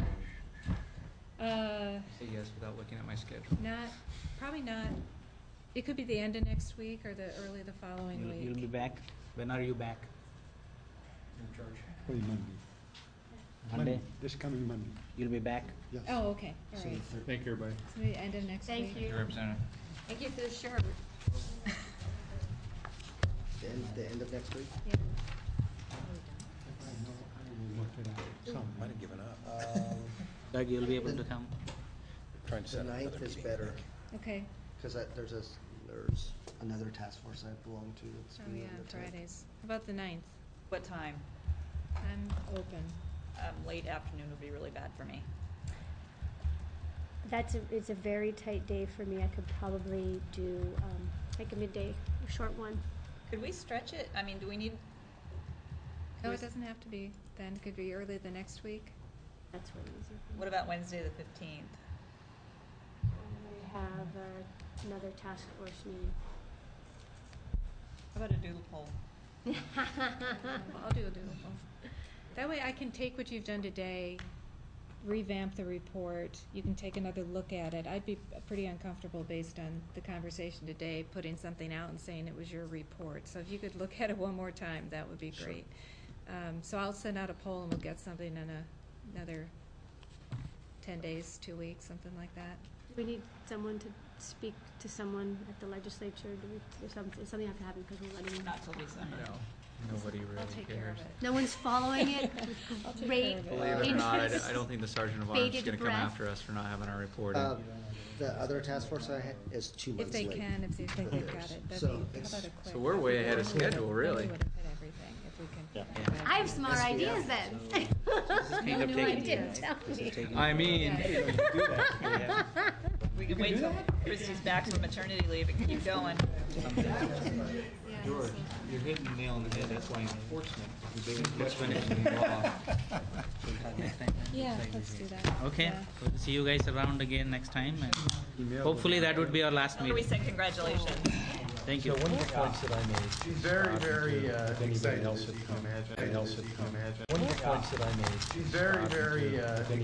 F: want?
L: Say yes without looking at my schedule.
B: Probably not, it could be the end of next week or the early the following
F: You'll be
B: week.
F: back? When are you back?
K: Probably Monday.
F: Monday?
K: This coming Monday,
F: You'll be back?
K: yes.
B: Oh, okay, all right.
A: Thank you, everybody.
B: So the end of next week.
H: Thank you.
L: Your representative.
J: Thank you for the shirt.
C: The end of next week?
B: Yeah.
K: I will work it out.
G: Might have given up.
F: Doug, you'll be able to come?
G: Trying to
C: The
G: set up another
C: 9th is
G: meeting.
C: better,
B: Okay,
C: because there's another task force I belong to that's
B: oh
C: meeting
B: yeah,
C: on the 10th.
B: Fridays. How about the 9th?
I: What time?
B: I'm open.
I: Late afternoon would be really bad for me.
H: It's a very tight day for me. I could probably do, like a midday, a short one.
I: Could we stretch it? I mean, do we need,
B: No, it doesn't have to be then, could be early the next week.
H: That's really easy for me.
I: what about Wednesday the 15th?
H: I have another task force meeting.
I: How about a doodle poll?
B: I'll do a doodle poll. That way I can take what you've done today, revamp the report, you can take another look at it. I'd be pretty uncomfortable based on the conversation today, putting something out and saying it was your report. So if you could look at it one more time, that would be great. So I'll send out a poll and we'll get something in another 10 days, 2 weeks, something like that.
H: We need someone to speak to someone at the legislature. Does something have to happen because we're letting them?
I: Not till December.
L: No. nobody
B: I'll
L: really
B: take care of
L: cares.
B: it.
H: No one's following it
B: I'll
H: with
B: take
H: great
B: care of it.
L: Believe it or not,
H: interest.
L: I don't think the sergeant of arms is
H: bated
L: gonna come
H: breath.
L: after us for not having our report in.
C: The other task force I had is 2 months
B: If they
C: late.
B: can, if they think they've got it, that'd
C: So
B: be, how
C: it's-
B: about a quick?
L: So we're way ahead of
B: Then we would've-
L: schedule,
B: then
L: really.
B: we would've hit everything if we can.
F: Yeah.
H: I have smarter ideas then.
F: Kind of
H: You
F: taking-
H: didn't tell me.
L: I mean,
F: Yeah.
I: We can wait till Christie's back from maternity leave and keep going.
L: George, you're hitting the nail on the head, that's why enforcement is the big enforcement in law.
B: Yeah, let's do that.
F: Okay,
B: Yeah.
F: we'll see you guys around again next time, and hopefully that would be our last
I: After we
F: meeting.
I: say congratulations.
F: Thank you.
G: One of the points that I made.
E: She's very, very excited,
G: else
E: as
G: had
E: you
G: come-
E: can imagine.
G: anybody else had come. One of the points that I made.
E: She's very, very